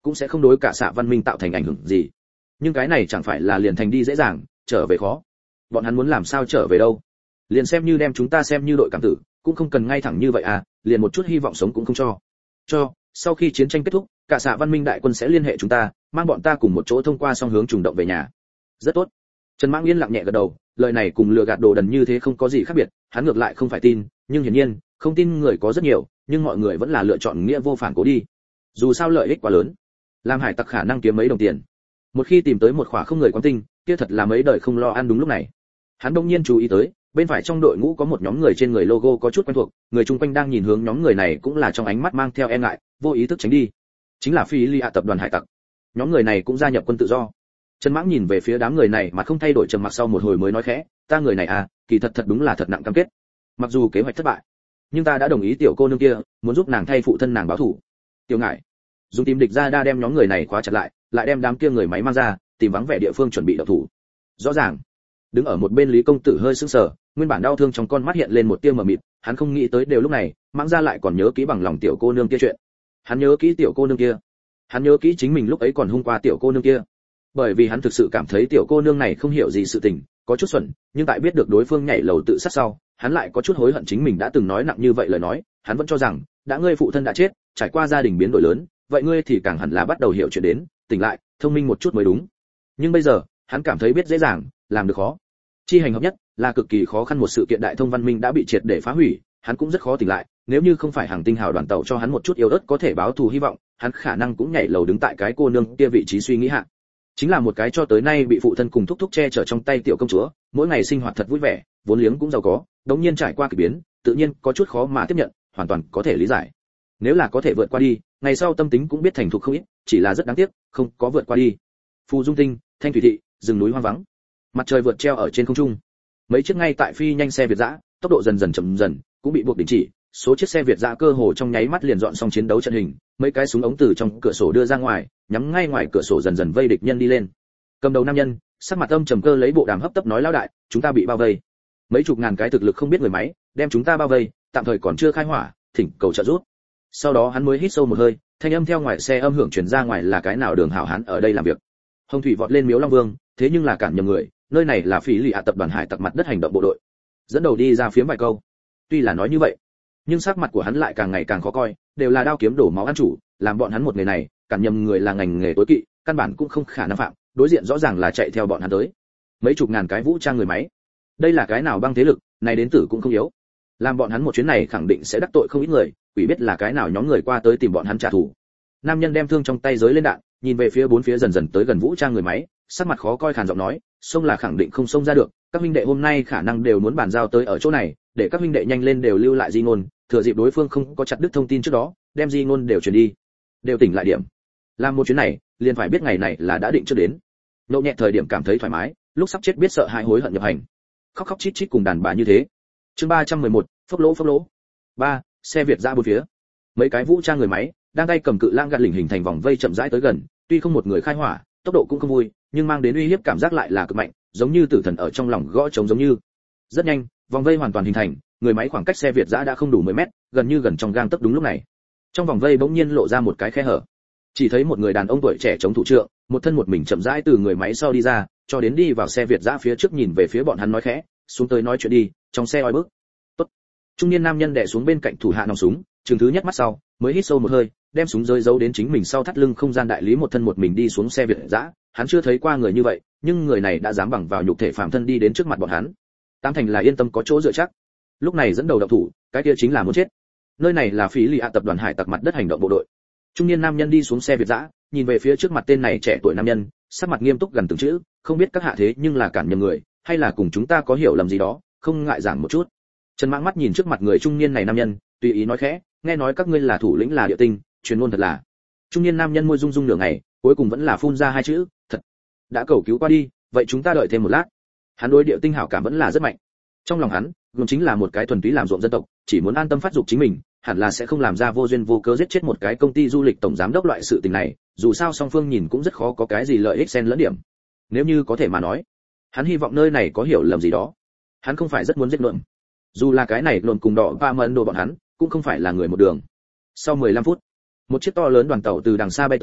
cũng sẽ không đối cả xạ văn minh tạo thành ảnh hưởng gì. Nhưng cái này chẳng phải là liền thành đi dễ dàng, trở về khó. Bọn hắn muốn làm sao trở về đâu? Liền xem như đem chúng ta xem như đội cảm tử, cũng không cần ngay thẳng như vậy à, liền một chút hy vọng sống cũng không cho. Cho, sau khi chiến tranh kết thúc, cả xạ văn minh đại quân sẽ liên hệ chúng ta, mang bọn ta cùng một chỗ thông qua song hướng trùng động về nhà. Rất tốt. Trần Mãng yên lặng nhẹ gật đầu, lời này cùng lừa gạt đồ đần như thế không có gì khác biệt, hắn ngược lại không phải tin, nhưng hiển nhiên, không tin người có rất nhiều, nhưng mọi người vẫn là lựa chọn nghĩa vô phản cố đi. Dù sao lợi ích quá lớn, làm hải tặc khả năng kiếm mấy đồng tiền. Một khi tìm tới một khỏa không người quán tinh, kia thật là mấy đời không lo ăn đúng lúc này. Hắn đông nhiên chú ý tới, bên phải trong đội ngũ có một nhóm người trên người logo có chút quen thuộc, người chung quanh đang nhìn hướng nhóm người này cũng là trong ánh mắt mang theo e ngại, vô ý thức tránh đi. Chính là Phi Lia tập đoàn hải tặc. Nhóm người này cũng gia nhập quân tự do. Trần Mãng nhìn về phía đám người này mà không thay đổi, trầm mặc sau một hồi mới nói khẽ, ta người này à, kỳ thật thật đúng là thật nặng cam kết. Mặc dù kế hoạch thất bại, nhưng ta đã đồng ý tiểu cô nương kia, muốn giúp nàng thay phụ thân nàng báo thù. Tiểu Ngải, dùng tìm địch ra đa đem nhóm người này khóa chặt lại, lại đem đám kia người máy mang ra, tìm vắng vẻ địa phương chuẩn bị động thủ. Rõ ràng, đứng ở một bên Lý công tử hơi sững sờ, nguyên bản đau thương trong con mắt hiện lên một tia mờ mịt, hắn không nghĩ tới đều lúc này, Mãng gia lại còn nhớ kỹ bằng lòng tiểu cô nương kia chuyện. Hắn nhớ kỹ tiểu cô nương kia, hắn nhớ kỹ chính mình lúc ấy còn hung qua tiểu cô nương kia. Bởi vì hắn thực sự cảm thấy tiểu cô nương này không hiểu gì sự tình, có chút xuẩn, nhưng tại biết được đối phương nhảy lầu tự sát sau, hắn lại có chút hối hận chính mình đã từng nói nặng như vậy lời nói, hắn vẫn cho rằng, đã ngươi phụ thân đã chết, trải qua gia đình biến đổi lớn, vậy ngươi thì càng hẳn là bắt đầu hiểu chuyện đến, tỉnh lại, thông minh một chút mới đúng. Nhưng bây giờ, hắn cảm thấy biết dễ dàng, làm được khó. Chi hành hợp nhất là cực kỳ khó khăn, một sự kiện đại thông văn minh đã bị triệt để phá hủy, hắn cũng rất khó tỉnh lại, nếu như không phải hàng tinh hào đoàn tàu cho hắn một chút yếu ớt có thể báo thù hy vọng, hắn khả năng cũng nhảy lầu đứng tại cái cô nương kia vị trí suy nghĩ hạ. Chính là một cái cho tới nay bị phụ thân cùng thúc thúc che chở trong tay tiểu công chúa, mỗi ngày sinh hoạt thật vui vẻ, vốn liếng cũng giàu có, đống nhiên trải qua kỳ biến, tự nhiên có chút khó mà tiếp nhận, hoàn toàn có thể lý giải. Nếu là có thể vượt qua đi, ngày sau tâm tính cũng biết thành thục không ít, chỉ là rất đáng tiếc, không có vượt qua đi. Phù Dung Tinh, Thanh Thủy Thị, rừng núi hoang vắng, mặt trời vượt treo ở trên không trung. Mấy chiếc ngay tại phi nhanh xe Việt dã, tốc độ dần dần chậm dần, cũng bị buộc đình chỉ. Số chiếc xe Việt dã cơ hồ trong nháy mắt liền dọn xong chiến đấu trận hình, mấy cái súng ống từ trong cửa sổ đưa ra ngoài, nhắm ngay ngoài cửa sổ dần dần vây địch nhân đi lên. Cầm đầu nam nhân, sắc mặt âm trầm cơ lấy bộ đàm hấp tấp nói, lão đại, chúng ta bị bao vây. Mấy chục ngàn cái thực lực không biết người máy, đem chúng ta bao vây, tạm thời còn chưa khai hỏa, thỉnh cầu trợ giúp. Sau đó hắn mới hít sâu một hơi, thanh âm theo ngoài xe âm hưởng truyền ra ngoài là cái nào đường hảo hán ở đây làm việc. Hồng thủy vọt lên Miếu Long Vương, thế nhưng là cản nhầm người, nơi này là Phỉ Lì ạ tập đoàn hải tặc mặt đất hành động bộ đội. Dẫn đầu đi ra phiếm vài câu. Tuy là nói như vậy, nhưng sắc mặt của hắn lại càng ngày càng khó coi, đều là đao kiếm đổ máu ăn chủ, làm bọn hắn một người này, cản nhầm người là ngành nghề tối kỵ, căn bản cũng không khả năng phạm, đối diện rõ ràng là chạy theo bọn hắn tới. Mấy chục ngàn cái vũ trang người máy. Đây là cái nào băng thế lực, này đến tử cũng không yếu. Làm bọn hắn một chuyến này khẳng định sẽ đắc tội không ít người, quỷ biết là cái nào nhóm người qua tới tìm bọn hắn trả thù. Nam nhân đem thương trong tay giấy lên đạn, nhìn về phía bốn phía dần dần tới gần vũ trang người máy, sắc mặt khó coi khàn giọng nói, xông là khẳng định không xông ra được, các huynh đệ hôm nay khả năng đều muốn bàn giao tới ở chỗ này, để các huynh đệ nhanh lên đều lưu lại di ngôn, thừa dịp đối phương không có chặt đứt thông tin trước đó, đem di ngôn đều truyền đi, đều tỉnh lại điểm. Làm một chuyến này, liền phải biết ngày này là đã định trước đến. Nhậu nhẹ thời điểm cảm thấy thoải mái, lúc sắp chết biết sợ hãi hối hận nhập hành. Khóc khóc chít chít cùng đàn bà như thế. Chương ba trăm mười một, phốc lỗ phốc lỗ. ba, xe Việt ra bốn phía. Mấy cái vũ trang người máy đang tay cầm cự lang gạt lỉnh hình thành vòng vây chậm rãi tới gần, tuy không một người khai hỏa, tốc độ cũng không vui, nhưng mang đến uy hiếp cảm giác lại là cực mạnh, giống như tử thần ở trong lòng gõ trống giống như. Rất nhanh, vòng vây hoàn toàn hình thành, người máy khoảng cách xe Việt dã đã không đủ mười mét, gần như gần trong gang tấc đúng lúc này. Trong vòng vây bỗng nhiên lộ ra một cái khe hở. Chỉ thấy một người đàn ông tuổi trẻ chống thủ trượng, một thân một mình chậm rãi từ người máy sau đi ra, cho đến đi vào xe Việt dã phía trước nhìn về phía bọn hắn nói khẽ, xuống tới nói chuyện đi, trong xe oi bức. Tốt. Trung niên nam nhân đè xuống bên cạnh thủ hạ nòng súng, chừng thứ nhất mắt sau, mới hít sâu một hơi, đem súng rơi giấu đến chính mình sau thắt lưng không gian đại lý một thân một mình đi xuống xe Việt dã, hắn chưa thấy qua người như vậy, nhưng người này đã dám bằng vào nhục thể phàm thân đi đến trước mặt bọn hắn. Tam thành là yên tâm có chỗ dựa chắc. Lúc này dẫn đầu động thủ, cái kia chính là muốn chết. Nơi này là Phỉ Lì ạ tập đoàn hải tặc mặt đất hành động bộ đội. Trung niên nam nhân đi xuống xe Việt dã, nhìn về phía trước mặt tên này trẻ tuổi nam nhân, sắc mặt nghiêm túc gần từng chữ, không biết các hạ thế nhưng là cản nhầm người, hay là cùng chúng ta có hiểu lầm gì đó, không ngại giảng một chút. Trần Mãng mắt nhìn trước mặt người trung niên này nam nhân, tùy ý nói khẽ, nghe nói các ngươi là thủ lĩnh là địa tinh, truyền ngôn thật là. Trung niên nam nhân môi rung rung nửa ngày, cuối cùng vẫn là phun ra hai chữ, thật. Đã cầu cứu qua đi, vậy chúng ta đợi thêm một lát. Hắn đối địa tinh hảo cảm vẫn là rất mạnh. Trong lòng hắn, gồm chính là một cái thuần túy làm ruộng dân tộc, chỉ muốn an tâm phát dục chính mình, hẳn là sẽ không làm ra vô duyên vô cớ giết chết một cái công ty du lịch tổng giám đốc loại sự tình này, dù sao song phương nhìn cũng rất khó có cái gì lợi ích xen lẫn điểm. Nếu như có thể mà nói, hắn hy vọng nơi này có hiểu lầm gì đó. Hắn không phải rất muốn giết luận. Dù là cái này luận cùng đỏ và mẫn đồ bọn hắn, cũng không phải là người một đường. Sau mười lăm phút, một chiếc to lớn đoàn tàu từ đằng xa bay tới,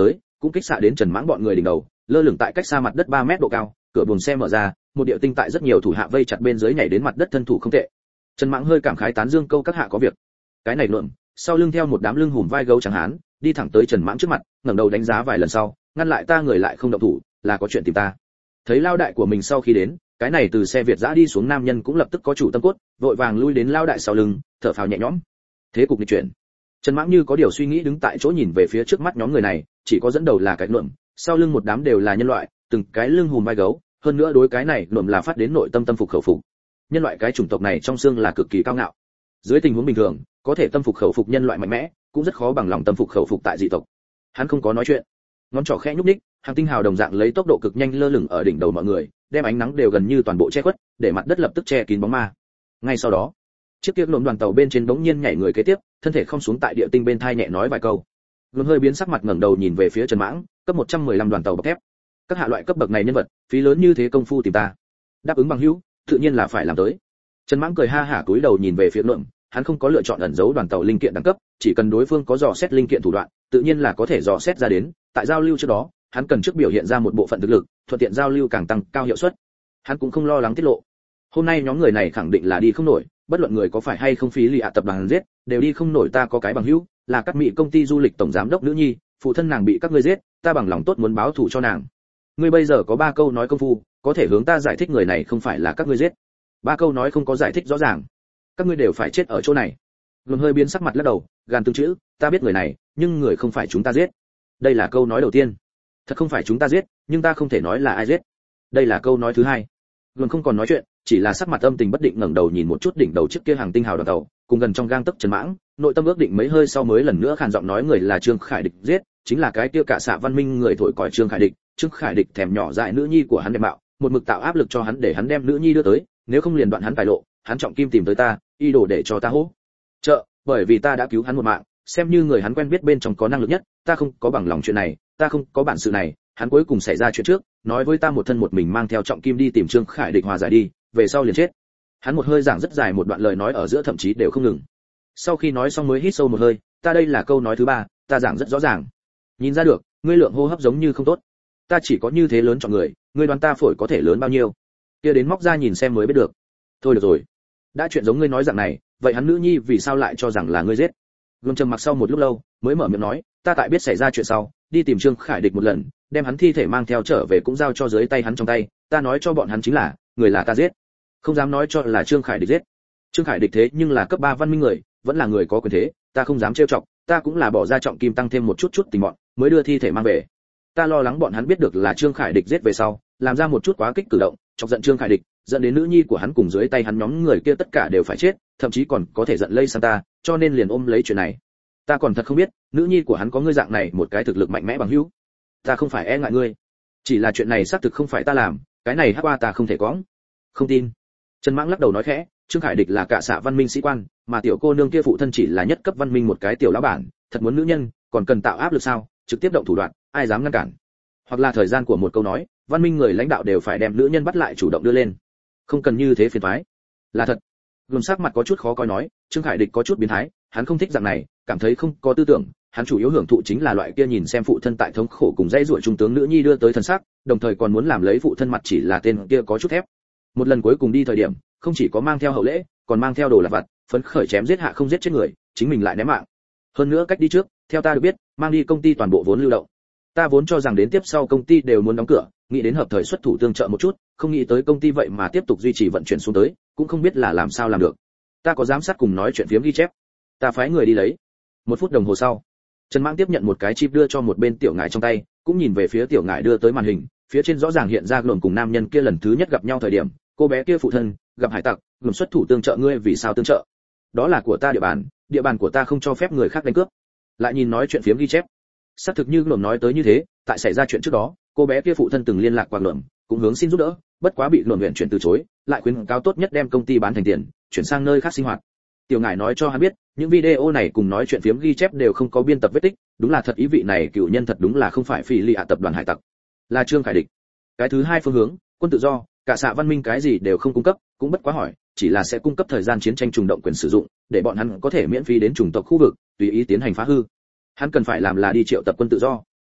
cũng kích xạ đến Trần Mãng bọn người đỉnh đầu, lơ lửng tại cách xa mặt đất ba mét độ cao, cửa buồng xe mở ra, một điệu tinh tại rất nhiều thủ hạ vây chặt bên dưới nhảy đến mặt đất thân thủ không tệ. Trần Mãng hơi cảm khái tán dương câu các hạ có việc. Cái này luận, sau lưng theo một đám lưng hùm vai gấu trắng hán, đi thẳng tới Trần Mãng trước mặt, ngẩng đầu đánh giá vài lần sau, ngăn lại ta người lại không động thủ, là có chuyện tìm ta. Thấy lao đại của mình sau khi đến, cái này từ xe Việt dã đi xuống nam nhân cũng lập tức có chủ tâm cốt, vội vàng lui đến lao đại sau lưng, thở phào nhẹ nhõm. Thế cục nghịch chuyển. Trần Mãng như có điều suy nghĩ đứng tại chỗ nhìn về phía trước mắt nhóm người này, chỉ có dẫn đầu là cái luận, sau lưng một đám đều là nhân loại, từng cái lưng hùm vai gấu, hơn nữa đối cái này luận là phát đến nội tâm tâm phục khẩu phục. Nhân loại cái chủng tộc này trong xương là cực kỳ cao ngạo. Dưới tình huống bình thường, có thể tâm phục khẩu phục nhân loại mạnh mẽ, cũng rất khó bằng lòng tâm phục khẩu phục tại dị tộc. Hắn không có nói chuyện, ngón trỏ khẽ nhúc nhích, hàng tinh hào đồng dạng lấy tốc độ cực nhanh lơ lửng ở đỉnh đầu mọi người, đem ánh nắng đều gần như toàn bộ che khuất, để mặt đất lập tức che kín bóng ma. Ngay sau đó, chiếc kia lộn đoàn tàu bên trên bỗng nhiên nhảy người kế tiếp, thân thể không xuống tại địa tinh bên thai nhẹ nói vài câu. Luôn hơi biến sắc mặt ngẩng đầu nhìn về phía Trần Mãng, cấp một trăm mười lăm đoàn tàu bọc thép. Các hạ loại cấp bậc này nhân vật, phí lớn như thế công phu tìm ta. Đáp ứng bằng hữu, tự nhiên là phải làm tới. Trần Mãng cười ha hả cúi đầu nhìn về phía lộn, hắn không có lựa chọn ẩn giấu đoàn tàu linh kiện đẳng cấp, chỉ cần đối phương có dò xét linh kiện thủ đoạn, tự nhiên là có thể dò xét ra đến. Tại giao lưu trước đó, hắn cần trước biểu hiện ra một bộ phận thực lực, thuận tiện giao lưu càng tăng cao hiệu suất. Hắn cũng không lo lắng tiết lộ. Hôm nay nhóm người này khẳng định là đi không nổi, bất luận người có phải hay không phí lì ạ tập đoàn giết, đều đi không nổi. Ta có cái bằng hữu, là Cát Mỹ công ty du lịch tổng giám đốc nữ nhi, phụ thân nàng bị các ngươi giết, ta bằng lòng tốt muốn báo thù cho nàng. Ngươi bây giờ có ba câu nói công phu, có thể hướng ta giải thích người này không phải là các ngươi giết. Ba câu nói không có giải thích rõ ràng, các ngươi đều phải chết ở chỗ này. Luôn hơi biến sắc mặt lắc đầu, gàn từng chữ, ta biết người này, nhưng người không phải chúng ta giết. Đây là câu nói đầu tiên. Thật không phải chúng ta giết, nhưng ta không thể nói là ai giết. Đây là câu nói thứ hai. Luôn không còn nói chuyện, chỉ là sắc mặt âm tình bất định ngẩng đầu nhìn một chút đỉnh đầu chiếc kia hàng tinh hào đoàn tàu, cùng gần trong gang tấc Trần Mãng, nội tâm ước định mấy hơi sau mới lần nữa khàn giọng nói người là Trương Khải Địch giết, chính là cái kia cả xạ văn minh người thổi còi Trương Khải Địch. Trương Khải Địch thèm nhỏ dại nữ nhi của hắn đẹp mạo, một mực tạo áp lực cho hắn để hắn đem nữ nhi đưa tới, nếu không liền đoạn hắn tài lộ, hắn trọng kim tìm tới ta, y đồ để cho ta hỗ trợ, bởi vì ta đã cứu hắn một mạng, xem như người hắn quen biết bên trong có năng lực nhất, ta không có bằng lòng chuyện này, ta không có bản sự này, hắn cuối cùng xảy ra chuyện trước, nói với ta một thân một mình mang theo trọng kim đi tìm Trương Khải Địch hòa giải đi, về sau liền chết. Hắn một hơi giảng rất dài một đoạn lời nói ở giữa thậm chí đều không ngừng. Sau khi nói xong mới hít sâu một hơi, ta đây là câu nói thứ ba, ta giảng rất rõ ràng. Nhìn ra được, ngươi lượng hô hấp giống như không tốt. Ta chỉ có như thế lớn chọn người, ngươi đoán ta phổi có thể lớn bao nhiêu? Kia đến móc ra nhìn xem mới biết được. Thôi được rồi, đã chuyện giống ngươi nói dạng này, vậy hắn nữ nhi vì sao lại cho rằng là ngươi giết? Luôn trầm mặc sau một lúc lâu, mới mở miệng nói, ta tại biết xảy ra chuyện sau, đi tìm Trương Khải Địch một lần, đem hắn thi thể mang theo trở về cũng giao cho dưới tay hắn trong tay, ta nói cho bọn hắn chính là, người là ta giết. Không dám nói cho là Trương Khải Địch giết. Trương Khải Địch thế nhưng là cấp ba văn minh người, vẫn là người có quyền thế, ta không dám trêu chọc, ta cũng là bỏ ra trọng kim tăng thêm một chút chút tình bọn, mới đưa thi thể mang về. Ta lo lắng bọn hắn biết được là Trương Khải Địch giết về sau, làm ra một chút quá kích cử động, chọc giận Trương Khải Địch, dẫn đến nữ nhi của hắn cùng dưới tay hắn nhóm người kia tất cả đều phải chết, thậm chí còn có thể giận lây sang ta, cho nên liền ôm lấy chuyện này. Ta còn thật không biết, nữ nhi của hắn có ngươi dạng này một cái thực lực mạnh mẽ bằng hữu. Ta không phải e ngại ngươi, chỉ là chuyện này xác thực không phải ta làm, cái này hắc qua ta không thể có. Không tin. Trần Mãng lắc đầu nói khẽ, Trương Khải Địch là cả xạ văn minh sĩ quan, mà tiểu cô nương kia phụ thân chỉ là nhất cấp văn minh một cái tiểu lão bản, thật muốn nữ nhân, còn cần tạo áp lực sao, trực tiếp động thủ đoạn, ai dám ngăn cản. Hoặc là thời gian của một câu nói, văn minh người lãnh đạo đều phải đem nữ nhân bắt lại chủ động đưa lên. Không cần như thế phiền toái. Là thật. Gồm sắc mặt có chút khó coi nói, Trương Khải Địch có chút biến thái, hắn không thích dạng này, cảm thấy không có tư tưởng, hắn chủ yếu hưởng thụ chính là loại kia nhìn xem phụ thân tại thống khổ cùng dây rủa trung tướng nữ nhi đưa tới thân xác, đồng thời còn muốn làm lấy phụ thân mặt chỉ là tên kia có chút thép. Một lần cuối cùng đi thời điểm, không chỉ có mang theo hậu lễ, còn mang theo đồ lặt vặt, phấn khởi chém giết hạ không giết chết người, chính mình lại ném mạng. Hơn nữa cách đi trước, theo ta được biết, mang đi công ty toàn bộ vốn lưu động. Ta vốn cho rằng đến tiếp sau công ty đều muốn đóng cửa, nghĩ đến hợp thời xuất thủ tương trợ một chút, không nghĩ tới công ty vậy mà tiếp tục duy trì vận chuyển xuống tới, cũng không biết là làm sao làm được. Ta có giám sát cùng nói chuyện phiếm ghi chép, ta phái người đi lấy. Một phút đồng hồ sau, Trần Mãng tiếp nhận một cái chip đưa cho một bên tiểu ngải trong tay, cũng nhìn về phía tiểu ngải đưa tới màn hình, phía trên rõ ràng hiện ra gồm cùng nam nhân kia lần thứ nhất gặp nhau thời điểm, cô bé kia phụ thân gặp hải tặc, gồm xuất thủ tương trợ ngươi, vì sao tương trợ? Đó là của ta địa bàn, địa bàn của ta không cho phép người khác đánh cướp. Lại nhìn nói chuyện phiếm ghi chép, xác thực như gồm nói tới như thế, tại xảy ra chuyện trước đó, cô bé kia phụ thân từng liên lạc qua gồm, cũng hướng xin giúp đỡ, bất quá bị gồm huyện chuyển từ chối, lại khuyên cáo tốt nhất đem công ty bán thành tiền, chuyển sang nơi khác sinh hoạt. Tiểu ngải nói cho hắn biết, những video này cùng nói chuyện phiếm ghi chép đều không có biên tập vết tích, đúng là thật ý vị này cựu nhân thật đúng là không phải phi lì ạ tập đoàn hải tặc, là Trương Khải Địch. Cái thứ hai phương hướng, quân tự do, cả xạ văn minh cái gì đều không cung cấp, cũng bất quá hỏi, chỉ là sẽ cung cấp thời gian chiến tranh trùng động quyền sử dụng, để bọn hắn có thể miễn phí đến chủng tộc khu vực, tùy ý tiến hành phá hư. Hắn cần phải làm là đi triệu tập quân tự do.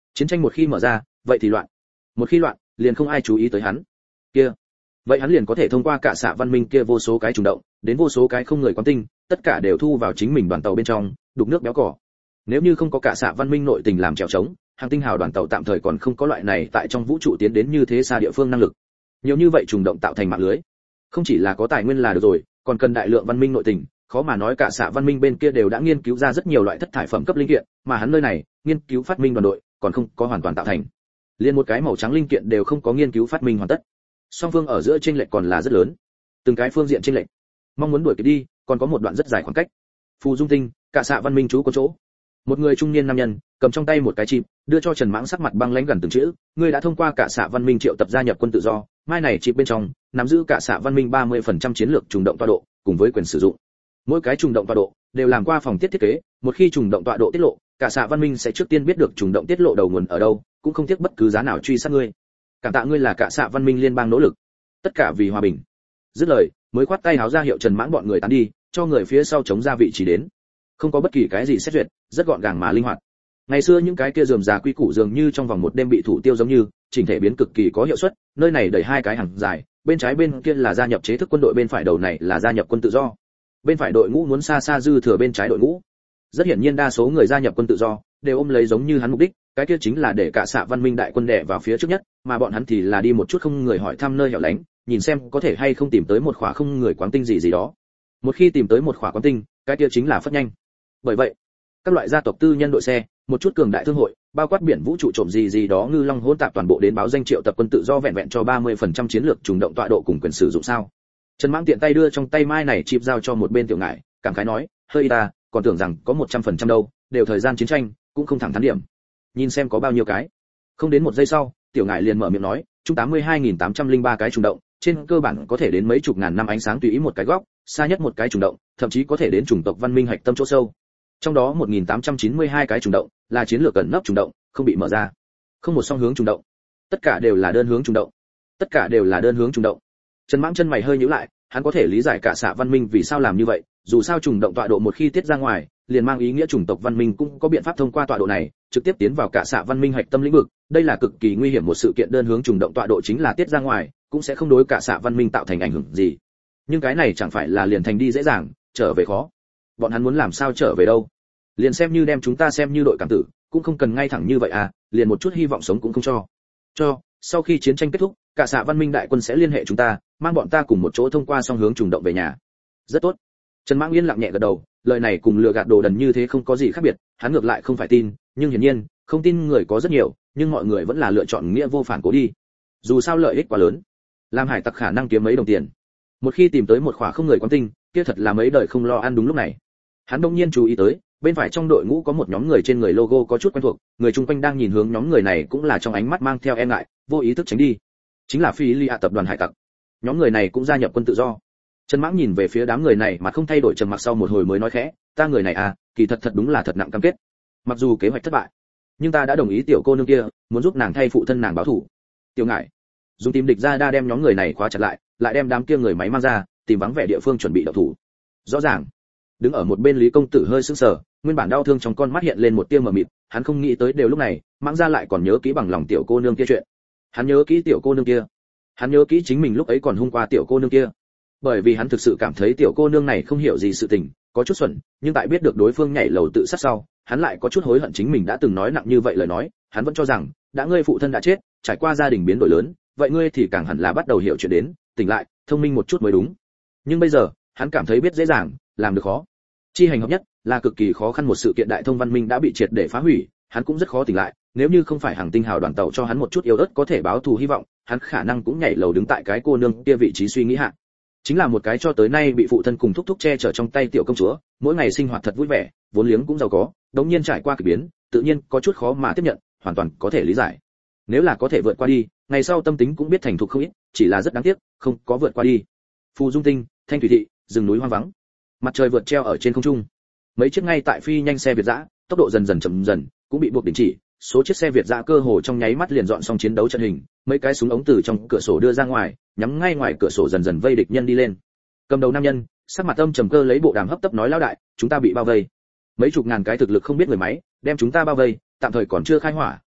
Chiến tranh một khi mở ra, vậy thì loạn. Một khi loạn, liền không ai chú ý tới hắn. Kia, vậy hắn liền có thể thông qua cả xạ văn minh kia vô số cái trùng động, đến vô số cái không người quán tinh, tất cả đều thu vào chính mình đoàn tàu bên trong, đục nước béo cỏ. Nếu như không có cả xạ văn minh nội tình làm trèo trống, hàng tinh hào đoàn tàu tạm thời còn không có loại này tại trong vũ trụ tiến đến như thế xa địa phương năng lực. Nhiều như vậy trùng động tạo thành mạng lưới, không chỉ là có tài nguyên là được rồi, còn cần đại lượng văn minh nội tình, khó mà nói cả xạ văn minh bên kia đều đã nghiên cứu ra rất nhiều loại thất thải phẩm cấp linh kiện, mà hắn nơi này, nghiên cứu phát minh đoàn đội, còn không có hoàn toàn tạo thành. Liên một cái màu trắng linh kiện đều không có nghiên cứu phát minh hoàn tất. Song phương ở giữa chênh lệch còn là rất lớn. Từng cái phương diện chênh lệch, mong muốn đuổi kịp đi, còn có một đoạn rất dài khoảng cách. Phù Dung Tinh, cả xạ văn minh chú có chỗ. Một người trung niên nam nhân, cầm trong tay một cái chip, đưa cho Trần Mãng sắc mặt băng lãnh gần từng chữ, ngươi đã thông qua cả xạ văn minh triệu tập gia nhập quân tự do, mai này chip bên trong, nắm giữ cả xạ văn minh ba mươi phần trăm chiến lược trùng động tọa độ, cùng với quyền sử dụng. Mỗi cái trùng động tọa độ đều làm qua phòng tiết thiết kế, một khi trùng động tọa độ tiết lộ, cả xạ văn minh sẽ trước tiên biết được trùng động tiết lộ đầu nguồn ở đâu, cũng không tiếc bất cứ giá nào truy sát ngươi. Cảm tạ ngươi là cả xạ văn minh liên bang nỗ lực, tất cả vì hòa bình. Dứt lời, mới khoát tay háo ra hiệu Trần Mãng bọn người tán đi, cho người phía sau chống ra vị trí đến. Không có bất kỳ cái gì xét duyệt, rất gọn gàng mà linh hoạt. Ngày xưa những cái kia rườm rà quy củ dường như trong vòng một đêm bị thủ tiêu giống như, chỉnh thể biến cực kỳ có hiệu suất, nơi này đẩy hai cái hàng dài, bên trái bên kia là gia nhập chế thức quân đội, bên phải đầu này là gia nhập quân tự do. Bên phải đội ngũ muốn xa xa dư thừa bên trái đội ngũ. Rất hiển nhiên đa số người gia nhập quân tự do đều ôm lấy giống như hắn mục đích, cái kia chính là để cả xạ văn minh đại quân đè vào phía trước nhất, mà bọn hắn thì là đi một chút không người hỏi thăm nơi hẻo lánh, nhìn xem có thể hay không tìm tới một khỏa không người quáng tinh gì gì đó. Một khi tìm tới một khỏa quáng tinh, cái kia chính là phất nhanh. Bởi vậy, các loại gia tộc tư nhân đội xe, một chút cường đại thương hội, bao quát biển vũ trụ trộm gì gì đó ngư long hỗn tạp toàn bộ đến báo danh triệu tập quân tự do vẹn vẹn cho ba mươi phần trăm chiến lược trùng động tọa độ cùng quyền sử dụng sao? Trần Mãng tiện tay đưa trong tay mai này chip giao cho một bên tiểu ngải, cảm khái nói, hơi ta, còn tưởng rằng có một trăm phần trăm đâu, đều thời gian chiến tranh, cũng không thẳng thắn điểm. Nhìn xem có bao nhiêu cái. Không đến một giây sau, tiểu ngải liền mở miệng nói, chung tám mươi hai nghìn tám trăm lẻ ba cái trùng động, trên cơ bản có thể đến mấy chục ngàn năm ánh sáng tùy ý một cái góc, xa nhất một cái trùng động, thậm chí có thể đến chủng tộc văn minh hạch tâm chỗ sâu. Trong đó một nghìn tám trăm chín mươi hai cái trùng động là chiến lược cẩn nấp trùng động, không bị mở ra. Không một song hướng trùng động, tất cả đều là đơn hướng trùng động. Tất cả đều là đơn hướng trùng động. Trần Mãng chân mày hơi nhíu lại, hắn có thể lý giải cả xạ văn minh vì sao làm như vậy, dù sao trùng động tọa độ một khi tiết ra ngoài, liền mang ý nghĩa chủng tộc văn minh cũng có biện pháp thông qua tọa độ này, trực tiếp tiến vào cả xạ văn minh hạch tâm lĩnh vực, đây là cực kỳ nguy hiểm một sự kiện. Đơn hướng trùng động tọa độ chính là tiết ra ngoài, cũng sẽ không đối cả xạ văn minh tạo thành ảnh hưởng gì. Nhưng cái này chẳng phải là liền thành đi dễ dàng, trở về khó. Bọn hắn muốn làm sao trở về đâu? Liền xem như đem chúng ta xem như đội cảm tử, cũng không cần ngay thẳng như vậy à, liền một chút hy vọng sống cũng không cho. Cho, sau khi chiến tranh kết thúc, cả xạ văn minh đại quân sẽ liên hệ chúng ta, mang bọn ta cùng một chỗ thông qua song hướng trùng động về nhà. Rất tốt. Trần Mãng yên lặng nhẹ gật đầu, lời này cùng lừa gạt đồ đần như thế không có gì khác biệt, hắn ngược lại không phải tin, nhưng hiển nhiên, không tin người có rất nhiều, nhưng mọi người vẫn là lựa chọn nghĩa vô phản cố đi. Dù sao lợi ích quá lớn, làm hải tặc khả năng kiếm mấy đồng tiền. Một khi tìm tới một khỏa không người quán tinh, kia thật là mấy đời không lo ăn. Đúng lúc này, hắn đột nhiên chú ý tới, bên phải trong đội ngũ có một nhóm người trên người logo có chút quen thuộc, người chung quanh đang nhìn hướng nhóm người này cũng là trong ánh mắt mang theo e ngại, vô ý thức tránh đi. Chính là Phi Lia tập đoàn hải tặc. Nhóm người này cũng gia nhập quân tự do. Trần Mãng nhìn về phía đám người này mà không thay đổi, trầm mặc sau một hồi mới nói khẽ, ta người này à, kỳ thật thật đúng là thật nặng cam kết. Mặc dù kế hoạch thất bại, nhưng ta đã đồng ý tiểu cô nương kia, muốn giúp nàng thay phụ thân nàng báo thù. Tiểu Ngải, dùng tìm địch ra đa đem nhóm người này khóa chặt lại, lại đem đám kia người máy mang ra, tìm vắng vẻ địa phương chuẩn bị động thủ. Rõ ràng. Đứng ở một bên Lý công tử hơi sững sờ, nguyên bản đau thương trong con mắt hiện lên một tia mờ mịt, hắn không nghĩ tới đều lúc này, Mãng gia lại còn nhớ kỹ bằng lòng tiểu cô nương kia chuyện. Hắn nhớ kỹ tiểu cô nương kia. Hắn nhớ kỹ chính mình lúc ấy còn hung qua tiểu cô nương kia. Bởi vì hắn thực sự cảm thấy tiểu cô nương này không hiểu gì sự tình, có chút xuẩn, nhưng tại biết được đối phương nhảy lầu tự sát sau, hắn lại có chút hối hận chính mình đã từng nói nặng như vậy lời nói, hắn vẫn cho rằng, đã ngươi phụ thân đã chết, trải qua gia đình biến đổi lớn, vậy ngươi thì càng hẳn là bắt đầu hiểu chuyện đến, tỉnh lại, thông minh một chút mới đúng. Nhưng bây giờ, hắn cảm thấy biết dễ dàng, làm được khó. Chi hành hợp nhất là cực kỳ khó khăn, một sự kiện đại thông văn minh đã bị triệt để phá hủy, hắn cũng rất khó tỉnh lại, nếu như không phải hàng tinh hào đoàn tàu cho hắn một chút yếu ớt có thể báo thù hy vọng, hắn khả năng cũng nhảy lầu đứng tại cái cô nương kia vị trí suy nghĩ hạ. Chính là một cái cho tới nay bị phụ thân cùng thúc thúc che chở trong tay tiểu công chúa, mỗi ngày sinh hoạt thật vui vẻ, vốn liếng cũng giàu có, đống nhiên trải qua kỳ biến, tự nhiên có chút khó mà tiếp nhận, hoàn toàn có thể lý giải. Nếu là có thể vượt qua đi, ngày sau tâm tính cũng biết thành thục không ít, chỉ là rất đáng tiếc, không có vượt qua đi. Phù Dung Tinh, Thanh Thủy Thị, rừng núi hoang vắng, mặt trời vượt treo ở trên không trung. Mấy chiếc ngay tại phi nhanh xe Việt dã, tốc độ dần dần chậm dần, cũng bị buộc đình chỉ. Số chiếc xe Việt dã cơ hồ trong nháy mắt liền dọn xong chiến đấu trận hình, mấy cái súng ống từ trong cửa sổ đưa ra ngoài, nhắm ngay ngoài cửa sổ dần dần vây địch nhân đi lên. Cầm đầu nam nhân, sắc mặt âm trầm cơ lấy bộ đàm hấp tấp nói, lão đại, chúng ta bị bao vây. Mấy chục ngàn cái thực lực không biết người máy, đem chúng ta bao vây, tạm thời còn chưa khai hỏa,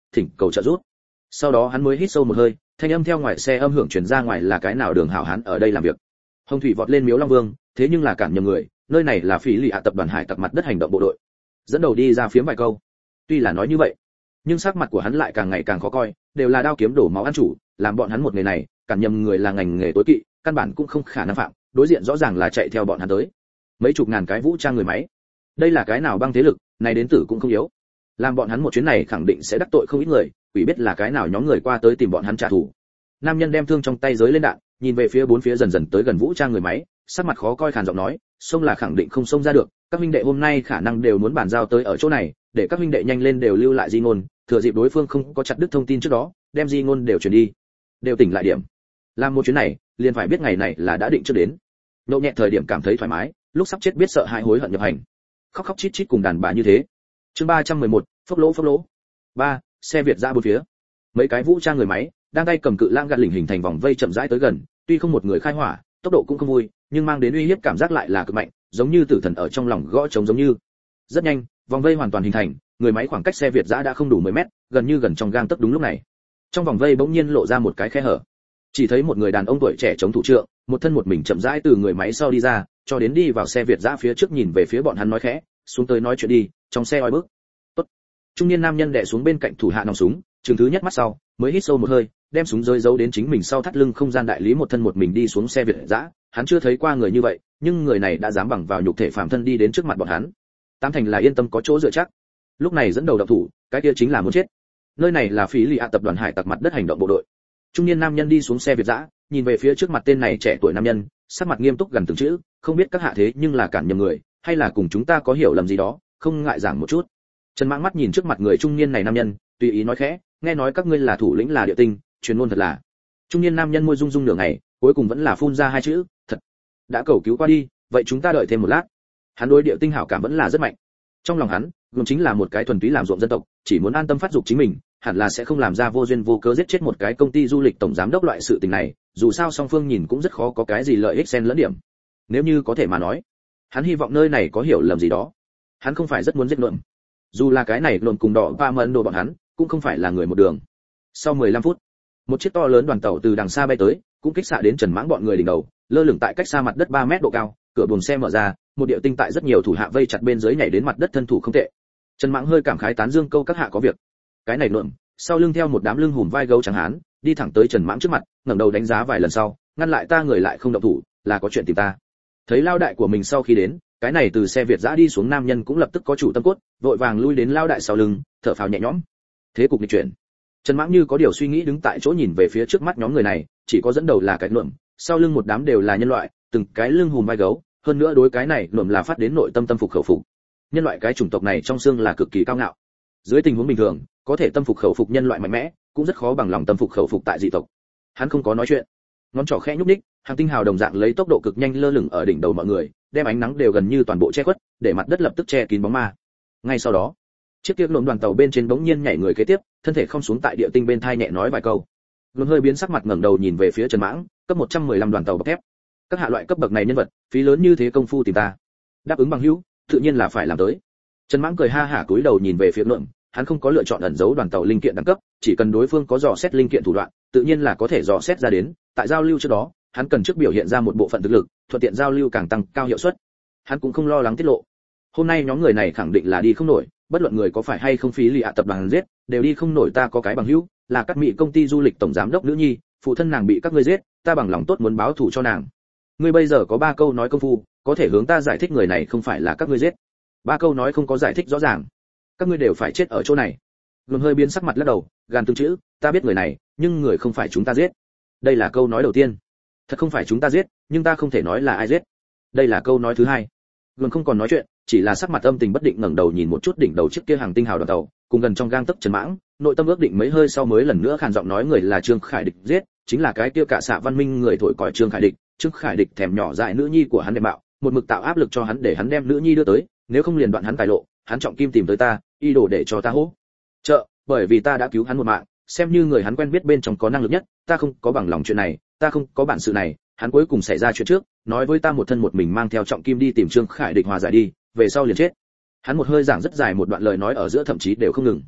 thỉnh cầu trợ giúp. Sau đó hắn mới hít sâu một hơi, thanh âm theo ngoài xe âm hưởng truyền ra ngoài là cái nào đường hảo hán ở đây làm việc. Hồng thủy vọt lên miếu Long Vương, thế nhưng là cản nhầm người, nơi này là Phỉ Lì ạ tập đoàn hải tặc mặt đất hành động bộ đội. Dẫn đầu đi ra phiếm vài câu. Tuy là nói như vậy, nhưng sắc mặt của hắn lại càng ngày càng khó coi, đều là đao kiếm đổ máu ăn chủ, làm bọn hắn một nghề này, cản nhầm người là ngành nghề tối kỵ, căn bản cũng không khả năng phạm, đối diện rõ ràng là chạy theo bọn hắn tới. Mấy chục ngàn cái vũ trang người máy. Đây là cái nào băng thế lực, này đến tử cũng không yếu. Làm bọn hắn một chuyến này khẳng định sẽ đắc tội không ít người, quỷ biết là cái nào nhóm người qua tới tìm bọn hắn trả thù. Nam nhân đem thương trong tay giấy lên đạn, nhìn về phía bốn phía dần dần tới gần vũ trang người máy, sắc mặt khó coi khàn giọng nói, xông là khẳng định không xông ra được, các huynh đệ hôm nay khả năng đều muốn bàn giao tới ở chỗ này, để các huynh đệ nhanh lên đều lưu lại di ngôn, thừa dịp đối phương không có chặt đứt thông tin trước đó, đem di ngôn đều truyền đi, đều tỉnh lại điểm. Làm một chuyến này, liền phải biết ngày này là đã định trước đến. Nhậu nhẹ thời điểm cảm thấy thoải mái, lúc sắp chết biết sợ hãi hối hận nhập hành. Khóc khóc chít chít cùng đàn bà như thế. Chương ba trăm mười một, phốc lỗ phốc lỗ. ba, xe Việt ra bốn phía. Mấy cái vũ trang người máy đang tay cầm cự lãng gạt lỉnh hình thành vòng vây chậm rãi tới gần, tuy không một người khai hỏa, tốc độ cũng không vui, nhưng mang đến uy hiếp cảm giác lại là cực mạnh, giống như tử thần ở trong lòng gõ trống giống như. Rất nhanh, vòng vây hoàn toàn hình thành, người máy khoảng cách xe Việt giã đã không đủ mười mét, gần như gần trong gang tấc đúng lúc này. Trong vòng vây bỗng nhiên lộ ra một cái khe hở. Chỉ thấy một người đàn ông tuổi trẻ chống thủ trượng, một thân một mình chậm rãi từ người máy sau đi ra, cho đến đi vào xe Việt giã phía trước nhìn về phía bọn hắn nói khẽ, xuống tới nói chuyện đi, trong xe oi bức. Tốt. Trung niên nam nhân đè xuống bên cạnh thủ hạ nòng súng, chừng thứ nhất mắt sau, mới hít sâu một hơi, đem súng rơi giấu đến chính mình sau thắt lưng không gian đại lý một thân một mình đi xuống xe Việt giã, hắn chưa thấy qua người như vậy, nhưng người này đã dám bằng vào nhục thể phàm thân đi đến trước mặt bọn hắn. Tám thành là yên tâm có chỗ dựa chắc. Lúc này dẫn đầu động thủ, cái kia chính là muốn chết. Nơi này là Phỉ Lì ạ tập đoàn hải tặc mặt đất hành động bộ đội. Trung niên nam nhân đi xuống xe Việt giã, nhìn về phía trước mặt tên này trẻ tuổi nam nhân, sắc mặt nghiêm túc gần từng chữ, không biết các hạ thế nhưng là cản nhầm người, hay là cùng chúng ta có hiểu lầm gì đó, không ngại giảng một chút. Trần Mãng mắt nhìn trước mặt người trung niên này nam nhân, tùy ý nói khẽ, nghe nói các ngươi là thủ lĩnh là địa tinh, truyền ngôn thật là. Trung niên nam nhân môi rung rung nửa ngày, cuối cùng vẫn là phun ra hai chữ, thật. Đã cầu cứu qua đi, vậy chúng ta đợi thêm một lát. Hắn đối địa tinh hảo cảm vẫn là rất mạnh. Trong lòng hắn, gồm chính là một cái thuần túy làm ruộng dân tộc, chỉ muốn an tâm phát dục chính mình, hẳn là sẽ không làm ra vô duyên vô cớ giết chết một cái công ty du lịch tổng giám đốc loại sự tình này, dù sao song phương nhìn cũng rất khó có cái gì lợi ích xen lẫn điểm. Nếu như có thể mà nói, hắn hy vọng nơi này có hiểu lầm gì đó. Hắn không phải rất muốn giết luận. Dù là cái này luận cùng đỏ ba mẫn đồ bọn hắn, cũng không phải là người một đường. Sau mười lăm phút, một chiếc to lớn đoàn tàu từ đằng xa bay tới, cũng kích xạ đến Trần Mãng bọn người đỉnh đầu, lơ lửng tại cách xa mặt đất ba mét độ cao, cửa buồng xe mở ra, một điệu tinh tại rất nhiều thủ hạ vây chặt bên dưới nhảy đến mặt đất thân thủ không tệ. Trần Mãng hơi cảm khái tán dương câu các hạ có việc. Cái này luận, sau lưng theo một đám lưng hùm vai gấu trắng hán, đi thẳng tới Trần Mãng trước mặt, ngẩng đầu đánh giá vài lần sau, ngăn lại ta người lại không động thủ, là có chuyện tìm ta. Thấy lao đại của mình sau khi đến, cái này từ xe Việt giã đi xuống nam nhân cũng lập tức có chủ tâm cốt, vội vàng lui đến lao đại sau lưng, thở phào nhẹ nhõm. Thế cục nghịch chuyển. Trần Mãng như có điều suy nghĩ đứng tại chỗ nhìn về phía trước mắt nhóm người này, chỉ có dẫn đầu là cái luận, sau lưng một đám đều là nhân loại, từng cái lưng hùm vai gấu, hơn nữa đối cái này luận là phát đến nội tâm tâm phục khẩu phục. Nhân loại cái chủng tộc này trong xương là cực kỳ cao ngạo. Dưới tình huống bình thường, có thể tâm phục khẩu phục nhân loại mạnh mẽ, cũng rất khó bằng lòng tâm phục khẩu phục tại dị tộc. Hắn không có nói chuyện, ngón trỏ khẽ nhúc nhích, hàng tinh hào đồng dạng lấy tốc độ cực nhanh lơ lửng ở đỉnh đầu mọi người, đem ánh nắng đều gần như toàn bộ che khuất, để mặt đất lập tức che kín bóng ma. Ngay sau đó, chiếc kia lộn đoàn tàu bên trên bỗng nhiên nhảy người kế tiếp, thân thể không xuống tại địa tinh bên thai nhẹ nói vài câu. Luôn hơi biến sắc mặt ngẩng đầu nhìn về phía Trần Mãng, cấp một trăm mười lăm đoàn tàu bọc thép. Các hạ loại cấp bậc này nhân vật, phí lớn như thế công phu tìm ta. Đáp ứng bằng hữu, tự nhiên là phải làm tới. Trần Mãng cười ha hả cúi đầu nhìn về phía lộn, hắn không có lựa chọn ẩn giấu đoàn tàu linh kiện đẳng cấp, chỉ cần đối phương có dò xét linh kiện thủ đoạn, tự nhiên là có thể dò xét ra đến. Tại giao lưu trước đó, hắn cần trước biểu hiện ra một bộ phận thực lực, thuận tiện giao lưu càng tăng cao hiệu suất. Hắn cũng không lo lắng tiết lộ. Hôm nay nhóm người này khẳng định là đi không nổi, bất luận người có phải hay không Phí Lì ạ tập đoàn giết, đều đi không nổi. Ta có cái bằng hữu, là Cát Mị công ty du lịch tổng giám đốc nữ nhi, phụ thân nàng bị các ngươi giết, ta bằng lòng tốt muốn báo thù cho nàng. Ngươi bây giờ có ba câu nói công phu, có thể hướng ta giải thích người này không phải là các ngươi giết. Ba câu nói không có giải thích rõ ràng, các ngươi đều phải chết ở chỗ này. Luôn hơi biến sắc mặt lắc đầu, gàn từng chữ, ta biết người này, nhưng người không phải chúng ta giết. Đây là câu nói đầu tiên. Thật không phải chúng ta giết, nhưng ta không thể nói là ai giết. Đây là câu nói thứ hai. Luôn không còn nói chuyện, chỉ là sắc mặt âm tình bất định ngẩng đầu nhìn một chút đỉnh đầu chiếc kia hàng tinh hào đoàn tàu, cùng gần trong gang tấc Trần Mãng, nội tâm ước định mấy hơi sau mới lần nữa khàn giọng nói người là Trương Khải Địch giết, chính là cái kia cả xạ văn minh người thổi còi Trương Khải Địch. Trương Khải Địch thèm nhỏ dại nữ nhi của hắn đẹp bạo, một mực tạo áp lực cho hắn để hắn đem nữ nhi đưa tới, nếu không liền đoạn hắn tài lộ, hắn trọng kim tìm tới ta, y đồ để cho ta hỗ trợ, bởi vì ta đã cứu hắn một mạng, xem như người hắn quen biết bên trong có năng lực nhất, ta không có bằng lòng chuyện này, ta không có bản sự này, hắn cuối cùng xảy ra chuyện trước, nói với ta một thân một mình mang theo trọng kim đi tìm Trương Khải Địch hòa giải đi, về sau liền chết. Hắn một hơi giảng rất dài một đoạn lời nói ở giữa thậm chí đều không ngừng.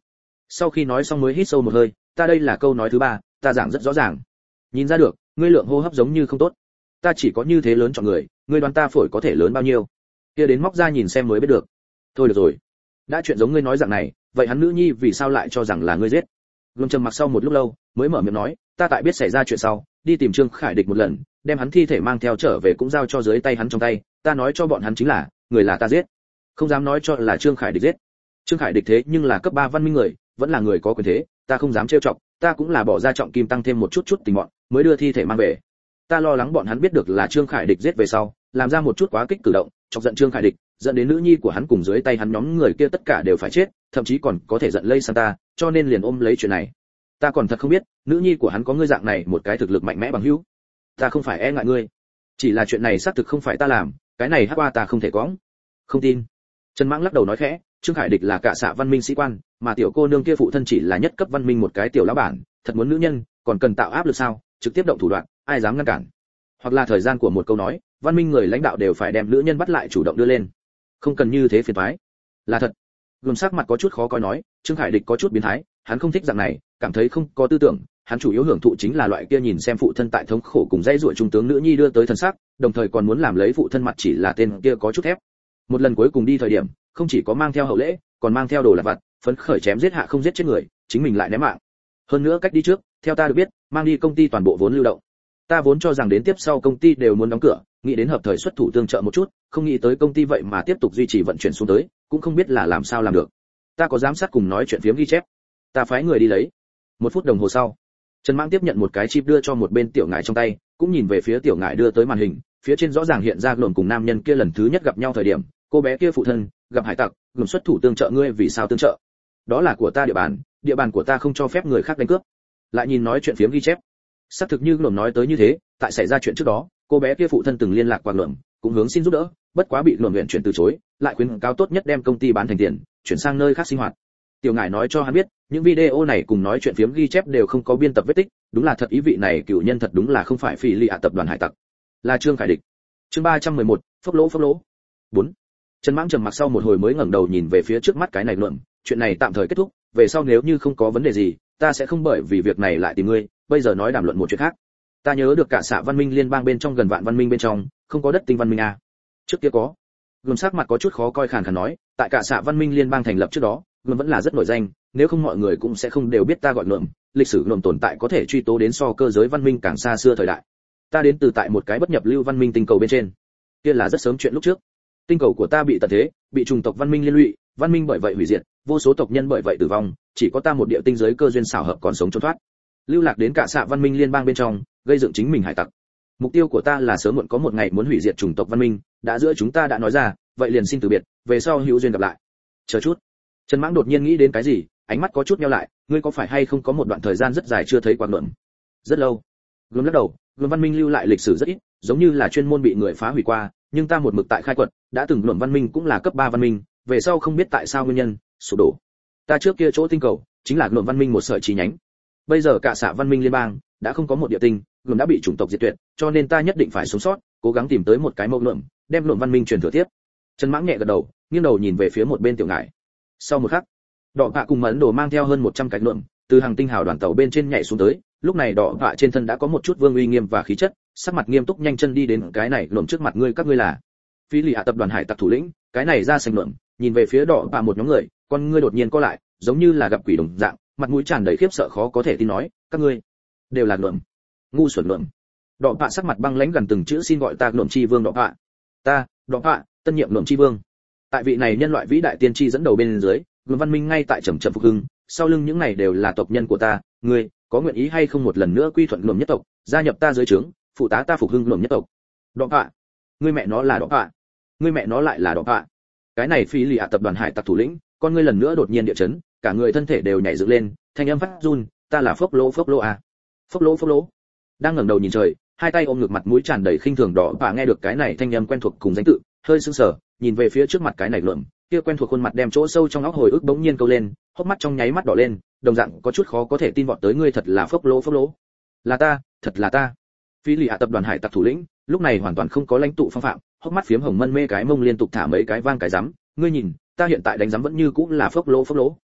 Sau khi nói xong mới hít sâu một hơi, ta đây là câu nói thứ ba, ta giảng rất rõ ràng. Nhìn ra được, ngươi lượng hô hấp giống như không tốt. Ta chỉ có như thế lớn chọn người, ngươi đoán ta phổi có thể lớn bao nhiêu? Kia đến móc ra nhìn xem mới biết được. Thôi được rồi, đã chuyện giống ngươi nói dạng này, vậy hắn nữ nhi vì sao lại cho rằng là ngươi giết? Gươm trầm mặc sau một lúc lâu, mới mở miệng nói, ta tại biết xảy ra chuyện sau, đi tìm Trương Khải Địch một lần, đem hắn thi thể mang theo trở về cũng giao cho dưới tay hắn trong tay, ta nói cho bọn hắn chính là, người là ta giết. Không dám nói cho là Trương Khải Địch giết. Trương Khải Địch thế nhưng là cấp ba văn minh người, vẫn là người có quyền thế, ta không dám trêu chọc, ta cũng là bỏ ra trọng kim tăng thêm một chút chút tình bọn, mới đưa thi thể mang về. Ta lo lắng bọn hắn biết được là Trương Khải Địch giết về sau, làm ra một chút quá kích cử động, chọc giận Trương Khải Địch, dẫn đến nữ nhi của hắn cùng dưới tay hắn nhóm người kia tất cả đều phải chết, thậm chí còn có thể giận lây sang ta, cho nên liền ôm lấy chuyện này. Ta còn thật không biết, nữ nhi của hắn có ngươi dạng này một cái thực lực mạnh mẽ bằng hữu. Ta không phải e ngại ngươi, chỉ là chuyện này xác thực không phải ta làm, cái này hắc qua ta không thể có. Không tin. Trần Mãng lắc đầu nói khẽ, Trương Khải Địch là cả xạ văn minh sĩ quan, mà tiểu cô nương kia phụ thân chỉ là nhất cấp văn minh một cái tiểu lão bản, thật muốn nữ nhân, còn cần tạo áp lực sao, trực tiếp động thủ đoạn, ai dám ngăn cản. Hoặc là thời gian của một câu nói, văn minh người lãnh đạo đều phải đem nữ nhân bắt lại chủ động đưa lên. Không cần như thế phiền toái. Là thật. Gồm sắc mặt có chút khó coi nói, Trương Khải Địch có chút biến thái, hắn không thích dạng này, cảm thấy không có tư tưởng, hắn chủ yếu hưởng thụ chính là loại kia nhìn xem phụ thân tại thống khổ cùng dãy rủa trung tướng nữ nhi đưa tới thần sắc, đồng thời còn muốn làm lấy phụ thân mặt chỉ là tên kia có chút thép. Một lần cuối cùng đi thời điểm, không chỉ có mang theo hậu lễ, còn mang theo đồ lặt vặt, phấn khởi chém giết hạ không giết chết người, chính mình lại ném mạng. Hơn nữa cách đi trước, theo ta được biết, mang đi công ty toàn bộ vốn lưu động. Ta vốn cho rằng đến tiếp sau công ty đều muốn đóng cửa, nghĩ đến hợp thời xuất thủ tương trợ một chút, không nghĩ tới công ty vậy mà tiếp tục duy trì vận chuyển xuống tới, cũng không biết là làm sao làm được. Ta có giám sát cùng nói chuyện phiếm ghi chép. Ta phái người đi lấy. Một phút đồng hồ sau, Trần Mãng tiếp nhận một cái chip đưa cho một bên tiểu ngải trong tay, cũng nhìn về phía tiểu ngải đưa tới màn hình, phía trên rõ ràng hiện ra Glom cùng nam nhân kia lần thứ nhất gặp nhau thời điểm, cô bé kia phụ thân gặp hải tặc, Glom xuất thủ tương trợ ngươi, vì sao tương trợ? Đó là của ta địa bàn, địa bàn của ta không cho phép người khác đánh cướp. Lại nhìn nói chuyện phiếm ghi chép. Xác thực như Glom nói tới như thế, tại xảy ra chuyện trước đó, cô bé kia phụ thân từng liên lạc qua Glom, cũng hướng xin giúp đỡ, bất quá bị Glom huyện chuyển từ chối, lại khuyến cáo tốt nhất đem công ty bán thành tiền, chuyển sang nơi khác sinh hoạt. Tiểu ngải nói cho hắn biết, những video này cùng nói chuyện phiếm ghi chép đều không có biên tập vết tích, đúng là thật, ý vị này cựu nhân thật đúng là không phải Phi Lì ạ tập đoàn hải tặc, là Trương Khải Địch. Chương ba trăm mười một, phốc lỗ phốc lỗ. bốn. Trần Mãng trầm mặc sau một hồi mới ngẩng đầu nhìn về phía trước mắt cái này luận, chuyện này tạm thời kết thúc, về sau nếu như không có vấn đề gì, ta sẽ không bởi vì việc này lại tìm ngươi, bây giờ nói đàm luận một chuyện khác. Ta nhớ được cả xạ văn minh liên bang bên trong gần vạn văn minh bên trong, không có đất tinh văn minh à? Trước kia có. Gồm sắc mặt có chút khó coi, khàn khàn nói, tại cả xạ văn minh liên bang thành lập trước đó, Glom vẫn là rất nổi danh, nếu không mọi người cũng sẽ không đều biết ta gọi Glom, lịch sử Glom tồn tại có thể truy tố đến so cơ giới văn minh càng xa xưa thời đại. Ta đến từ tại một cái bất nhập lưu văn minh tinh cầu bên trên. Kia là rất sớm chuyện lúc trước. Tinh cầu của ta bị tận thế, bị chủng tộc văn minh liên lụy, văn minh bởi vậy hủy diệt, vô số tộc nhân bởi vậy tử vong, chỉ có ta một địa tinh giới cơ duyên xảo hợp còn sống trốn thoát. Lưu lạc đến cả xạ văn minh liên bang bên trong, gây dựng chính mình hải tặc. Mục tiêu của ta là sớm muộn có một ngày muốn hủy diệt chủng tộc văn minh, đã giữa chúng ta đã nói ra, vậy liền xin từ biệt, về sau hữu duyên gặp lại. Chờ chút. Trần Mãng đột nhiên nghĩ đến cái gì, ánh mắt có chút nheo lại, ngươi có phải hay không có một đoạn thời gian rất dài chưa thấy quang luận? Rất lâu. Glom lắc đầu, Glom văn minh lưu lại lịch sử rất ít, giống như là chuyên môn bị người phá hủy qua, nhưng ta một mực tại khai quật, đã từng Glom văn minh cũng là cấp ba văn minh, về sau không biết tại sao nguyên nhân sụp đổ. Ta trước kia chỗ tinh cầu chính là Glom văn minh một sợi chi nhánh. Bây giờ cả xạ văn minh liên bang đã không có một địa tinh, Glom đã bị chủng tộc diệt tuyệt, cho nên ta nhất định phải sống sót, cố gắng tìm tới một cái mâu luận, đem Glom văn minh truyền thừa tiếp. Trần Mãng nhẹ gật đầu, nghiêng đầu nhìn về phía một bên tiểu ngải. Sau một khắc, Đỏ Vạ cùng Mẫn Đồ mang theo hơn một trăm cái luận, từ hàng tinh hào đoàn tàu bên trên nhảy xuống tới, lúc này Đỏ Vạ trên thân đã có một chút vương uy nghiêm và khí chất, sắc mặt nghiêm túc nhanh chân đi đến cái này luận trước mặt ngươi, các ngươi là Phi Lì ạ tập đoàn hải tặc thủ lĩnh. Cái này ra sành luận, nhìn về phía Đỏ Vạ một nhóm người, con ngươi đột nhiên co lại, giống như là gặp quỷ đồng dạng, mặt mũi tràn đầy khiếp sợ khó có thể tin nói, các ngươi đều là luận, ngu xuẩn luận. Đỏ Vạ sắc mặt băng lãnh gần từng chữ, xin gọi ta luận chi vương Đỏ Vạ. Ta, Đỏ Vạ, tân nhiệm luận chi vương. Tại vị này nhân loại vĩ đại tiên tri dẫn đầu bên dưới, Glom văn minh ngay tại chậm chậm phục hưng, sau lưng những này đều là tộc nhân của ta, ngươi có nguyện ý hay không một lần nữa quy thuận Glom nhất tộc, gia nhập ta dưới trướng, phụ tá ta phục hưng Glom nhất tộc? Đỏ Vạ, ngươi mẹ nó là Đỏ Vạ, ngươi mẹ nó lại là Đỏ Vạ. Cái này Phi Lì ạ tập đoàn hải tặc thủ lĩnh, con ngươi lần nữa đột nhiên địa chấn, cả người thân thể đều nhảy dựng lên, thanh âm phát run, ta là phốc lỗ phốc lỗ à? Phốc lỗ phốc lỗ. Đang ngẩng đầu nhìn trời, hai tay ôm ngực, mặt mũi tràn đầy khinh thường. Đỏ Vạ nghe được cái này thanh âm quen thuộc cùng danh tự, hơi sững sờ, nhìn về phía trước mặt cái này luận, kia quen thuộc khuôn mặt đem chỗ sâu trong óc hồi ức bỗng nhiên câu lên, hốc mắt trong nháy mắt đỏ lên, đồng dạng có chút khó có thể tin vọt tới, ngươi thật là phốc lỗ phốc lỗ. Là ta, thật là ta. Phi Lì ạ tập đoàn hải tặc thủ lĩnh, lúc này hoàn toàn không có lãnh tụ phong phạm, hốc mắt phiếm hồng mân mê, cái mông liên tục thả mấy cái vang cái rắm, ngươi nhìn, ta hiện tại đánh rắm vẫn như cũng là phốc lỗ phốc lỗ.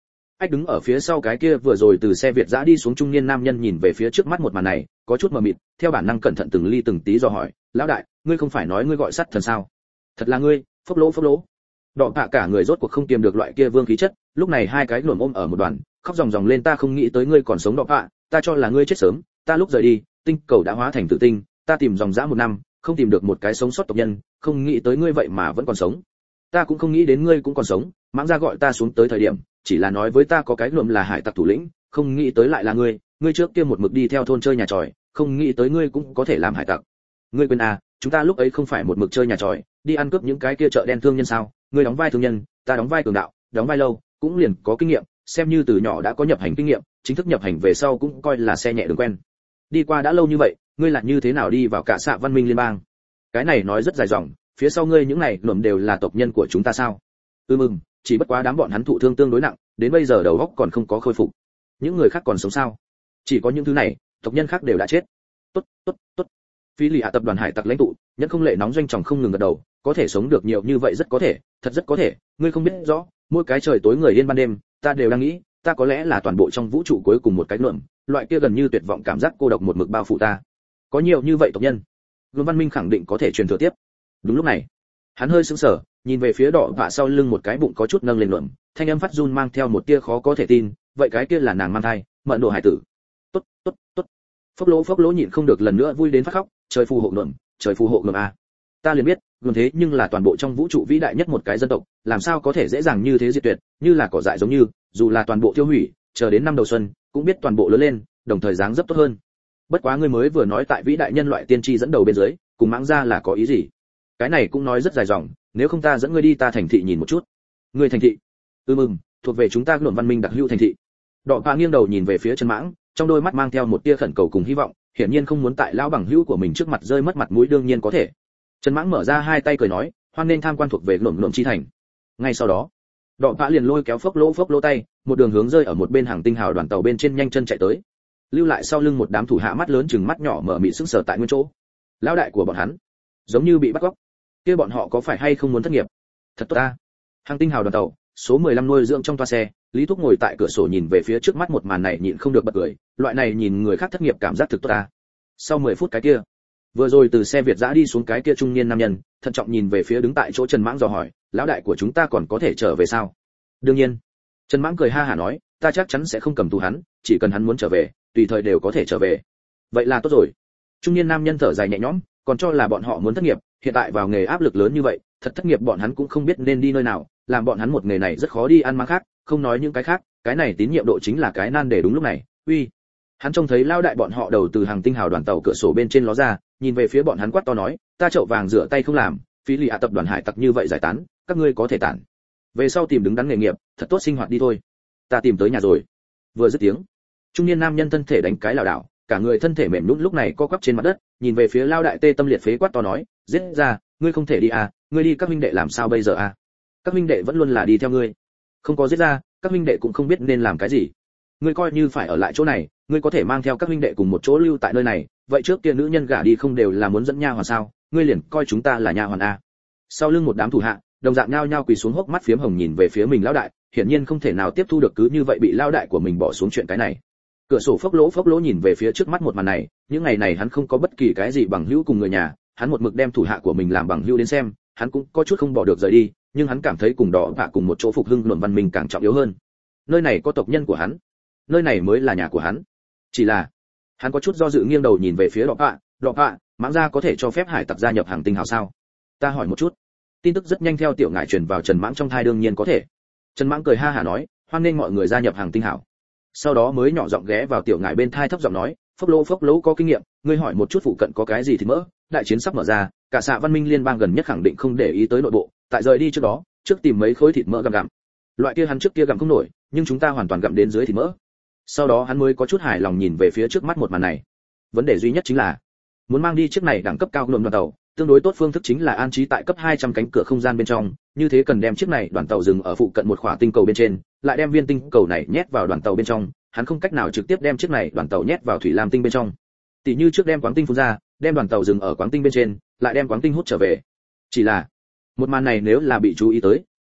Ách đứng ở phía sau cái kia vừa rồi từ xe Việt dã đi xuống trung niên nam nhân nhìn về phía trước mắt một màn này, có chút mờ mịt, theo bản năng cẩn thận từng ly từng tí dò hỏi, lão đại, ngươi không phải nói ngươi gọi sắt thần sao? Thật là ngươi, phốc lỗ phốc lỗ. Đọ tạ cả người rốt cuộc không kiềm được loại kia vương khí chất, lúc này hai cái luồn ôm ở một đoàn, khóc ròng ròng lên, ta không nghĩ tới ngươi còn sống đọ tạ, ta cho là ngươi chết sớm, ta lúc rời đi, tinh cầu đã hóa thành tử tinh, ta tìm dòng dã một năm, không tìm được một cái sống sót tộc nhân, không nghĩ tới ngươi vậy mà vẫn còn sống. Ta cũng không nghĩ đến ngươi cũng còn sống, mãng ra gọi ta xuống tới thời điểm, chỉ là nói với ta có cái luồn là hải tặc thủ lĩnh, không nghĩ tới lại là ngươi, ngươi trước kia một mực đi theo thôn chơi nhà tròi, không nghĩ tới ngươi cũng có thể làm hải tặc. Ngươi quên à, chúng ta lúc ấy không phải một mực chơi nhà tròi, đi ăn cướp những cái kia chợ đen thương nhân sao? Ngươi đóng vai thương nhân, ta đóng vai cường đạo, đóng vai lâu, cũng liền có kinh nghiệm, xem như từ nhỏ đã có nhập hành kinh nghiệm, chính thức nhập hành về sau cũng coi là xe nhẹ đường quen. Đi qua đã lâu như vậy, ngươi là như thế nào đi vào cả xạ văn minh liên bang? Cái này nói rất dài dòng, phía sau ngươi những này luồn đều là tộc nhân của chúng ta sao? Ừ mừng, chỉ bất quá đám bọn hắn thụ thương tương đối nặng, đến bây giờ đầu óc còn không có khôi phục. Những người khác còn sống sao? Chỉ có những thứ này, tộc nhân khác đều đã chết. Tốt, tốt, tốt. Phi lì hạ tập đoàn hải tặc lãnh tụ, nhẫn không lệ nóng doanh tròng không ngừng gật đầu, có thể sống được nhiều như vậy rất có thể, thật rất có thể, ngươi không biết rõ, mỗi cái trời tối người yên ban đêm, ta đều đang nghĩ, ta có lẽ là toàn bộ trong vũ trụ cuối cùng một cái luồn, loại kia gần như tuyệt vọng cảm giác cô độc một mực bao phủ ta. Có nhiều như vậy tộc nhân, luồn văn minh khẳng định có thể truyền thừa tiếp. Đúng lúc này, hắn hơi sững sờ, nhìn về phía đỏ vạ sau lưng một cái bụng có chút nâng lên luồn, thanh âm phát run mang theo một tia khó có thể tin, vậy cái kia là nàng mang thai, mận độ hải tử. Tốt, tốt, tốt. Phốc lỗ phốc lỗ nhịn không được lần nữa vui đến phát khóc, trời phù hộ luồn, trời phù hộ luồn a. Ta liền biết, luồn thế nhưng là toàn bộ trong vũ trụ vĩ đại nhất một cái dân tộc, làm sao có thể dễ dàng như thế diệt tuyệt, như là cỏ dại giống như, dù là toàn bộ tiêu hủy, chờ đến năm đầu xuân, cũng biết toàn bộ lớn lên, đồng thời dáng dấp tốt hơn. Bất quá ngươi mới vừa nói tại vĩ đại nhân loại tiên tri dẫn đầu bên dưới, cùng mãng ra là có ý gì? Cái này cũng nói rất dài dòng, nếu không ta dẫn ngươi đi ta thành thị nhìn một chút. Ngươi thành thị? Ừ mừng, thuộc về chúng ta luồn văn minh đặc hữu thành thị. Đọ Pạ nghiêng đầu nhìn về phía Trần Mãng, trong đôi mắt mang theo một tia khẩn cầu cùng hy vọng, hiển nhiên không muốn tại lão bằng hữu của mình trước mặt rơi mất mặt mũi, đương nhiên có thể. Trần Mãng mở ra hai tay cười nói, hoan nên tham quan thuộc về luồn luồn chi thành. Ngay sau đó, Đọ Pạ liền lôi kéo phốc lỗ phốc lỗ tay, một đường hướng rơi ở một bên hàng tinh hào đoàn tàu bên trên nhanh chân chạy tới. Lưu lại sau lưng một đám thủ hạ mắt lớn chừng mắt nhỏ mở mịt sững sờ tại nguyên chỗ. Lão đại của bọn hắn, giống như bị bắt cóc. Kia bọn họ có phải hay không muốn thất nghiệp? Thật tốt ta. Hàng tinh hào đoàn tàu, số mười lăm nuôi dưỡng trong toa xe, Lý Thúc ngồi tại cửa sổ nhìn về phía trước mắt một màn này nhịn không được bật cười, loại này nhìn người khác thất nghiệp cảm giác thực tốt ta. Sau mười phút cái kia, vừa rồi từ xe Việt dã đi xuống cái kia trung niên nam nhân, thận trọng nhìn về phía đứng tại chỗ Trần Mãng dò hỏi, lão đại của chúng ta còn có thể trở về sao? Đương nhiên. Trần Mãng cười ha hả nói, ta chắc chắn sẽ không cầm tù hắn, chỉ cần hắn muốn trở về, tùy thời đều có thể trở về. Vậy là tốt rồi. Trung niên nam nhân thở dài nhẹ nhõm, còn cho là bọn họ muốn thất nghiệp, hiện tại vào nghề áp lực lớn như vậy, thật thất nghiệp bọn hắn cũng không biết nên đi nơi nào, làm bọn hắn một nghề này rất khó đi ăn máng khác, không nói những cái khác, cái này tín nhiệm độ chính là cái nan đề đúng lúc này. Uy. Hắn trông thấy lao đại bọn họ đầu từ hàng tinh hào đoàn tàu cửa sổ bên trên ló ra, nhìn về phía bọn hắn quát to nói, ta chậu vàng rửa tay không làm, phí lì ạ tập đoàn hải tặc như vậy giải tán, các ngươi có thể tản. Về sau tìm đứng đắn nghề nghiệp, thật tốt sinh hoạt đi thôi. Ta tìm tới nhà rồi. Vừa dứt tiếng, trung niên nam nhân thân thể đánh cái lảo đảo, cả người thân thể mềm nhũn lúc này co quắp trên mặt đất, nhìn về phía lao đại tê tâm liệt phế quát to nói, giết ra, ngươi không thể đi à, ngươi đi các huynh đệ làm sao bây giờ à? Các huynh đệ vẫn luôn là đi theo ngươi. Không có giết ra, các huynh đệ cũng không biết nên làm cái gì. Ngươi coi như phải ở lại chỗ này, ngươi có thể mang theo các huynh đệ cùng một chỗ lưu tại nơi này, vậy trước kia nữ nhân gả đi không đều là muốn dẫn nha hoàn sao, ngươi liền coi chúng ta là nha hoàn à? Sau lưng một đám thủ hạ, đồng dạng nhao nhao quỳ xuống hốc mắt phiếm hồng nhìn về phía mình lão đại, hiển nhiên không thể nào tiếp thu được cứ như vậy bị lão đại của mình bỏ xuống chuyện cái này. Cửa sổ phốc lỗ phốc lỗ nhìn về phía trước mắt một màn này, những ngày này hắn không có bất kỳ cái gì bằng hữu cùng người nhà, hắn một mực đem thủ hạ của mình làm bằng hữu đến xem, hắn cũng có chút không bỏ được rời đi, nhưng hắn cảm thấy cùng Đỏ Vạ cùng một chỗ phục hưng luận văn minh càng trọng yếu hơn. Nơi này có tộc nhân của hắn, nơi này mới là nhà của hắn. Chỉ là, hắn có chút do dự nghiêng đầu nhìn về phía Đỏ Vạ, Đỏ Vạ, mãng gia có thể cho phép hải tặc gia nhập hàng tinh hào sao? Ta hỏi một chút. Tin tức rất nhanh theo tiểu ngải truyền vào Trần Mãng trong thai, đương nhiên có thể. Trần Mãng cười ha hả nói, hoan nghênh mọi người gia nhập hàng tinh hào. Sau đó mới nhỏ giọng ghé vào tiểu ngải bên thai thấp giọng nói, phốc lỗ phốc lỗ có kinh nghiệm, ngươi hỏi một chút phụ cận có cái gì thì mỡ, đại chiến sắp mở ra, cả xạ văn minh liên bang gần nhất khẳng định không để ý tới nội bộ, tại rời đi trước đó, trước tìm mấy khối thịt mỡ gặm gặm. Loại kia hắn trước kia gặm không nổi, nhưng chúng ta hoàn toàn gặm đến dưới thịt mỡ. Sau đó hắn mới có chút hài lòng nhìn về phía trước mắt một màn này. Vấn đề duy nhất chính là, muốn mang đi chiếc này đẳng cấp cao luận đoàn tàu, tương đối tốt phương thức chính là an trí tại cấp hai trăm cánh cửa không gian bên trong, như thế cần đem chiếc này đoàn tàu dừng ở phụ cận một khỏa tinh cầu bên trên, lại đem viên tinh cầu này nhét vào đoàn tàu bên trong, hắn không cách nào trực tiếp đem chiếc này đoàn tàu nhét vào thủy lam tinh bên trong. Tỷ như trước đem quáng tinh phun ra, đem đoàn tàu dừng ở quáng tinh bên trên, lại đem quáng tinh hút trở về. Chỉ là, một màn này nếu là bị chú ý tới,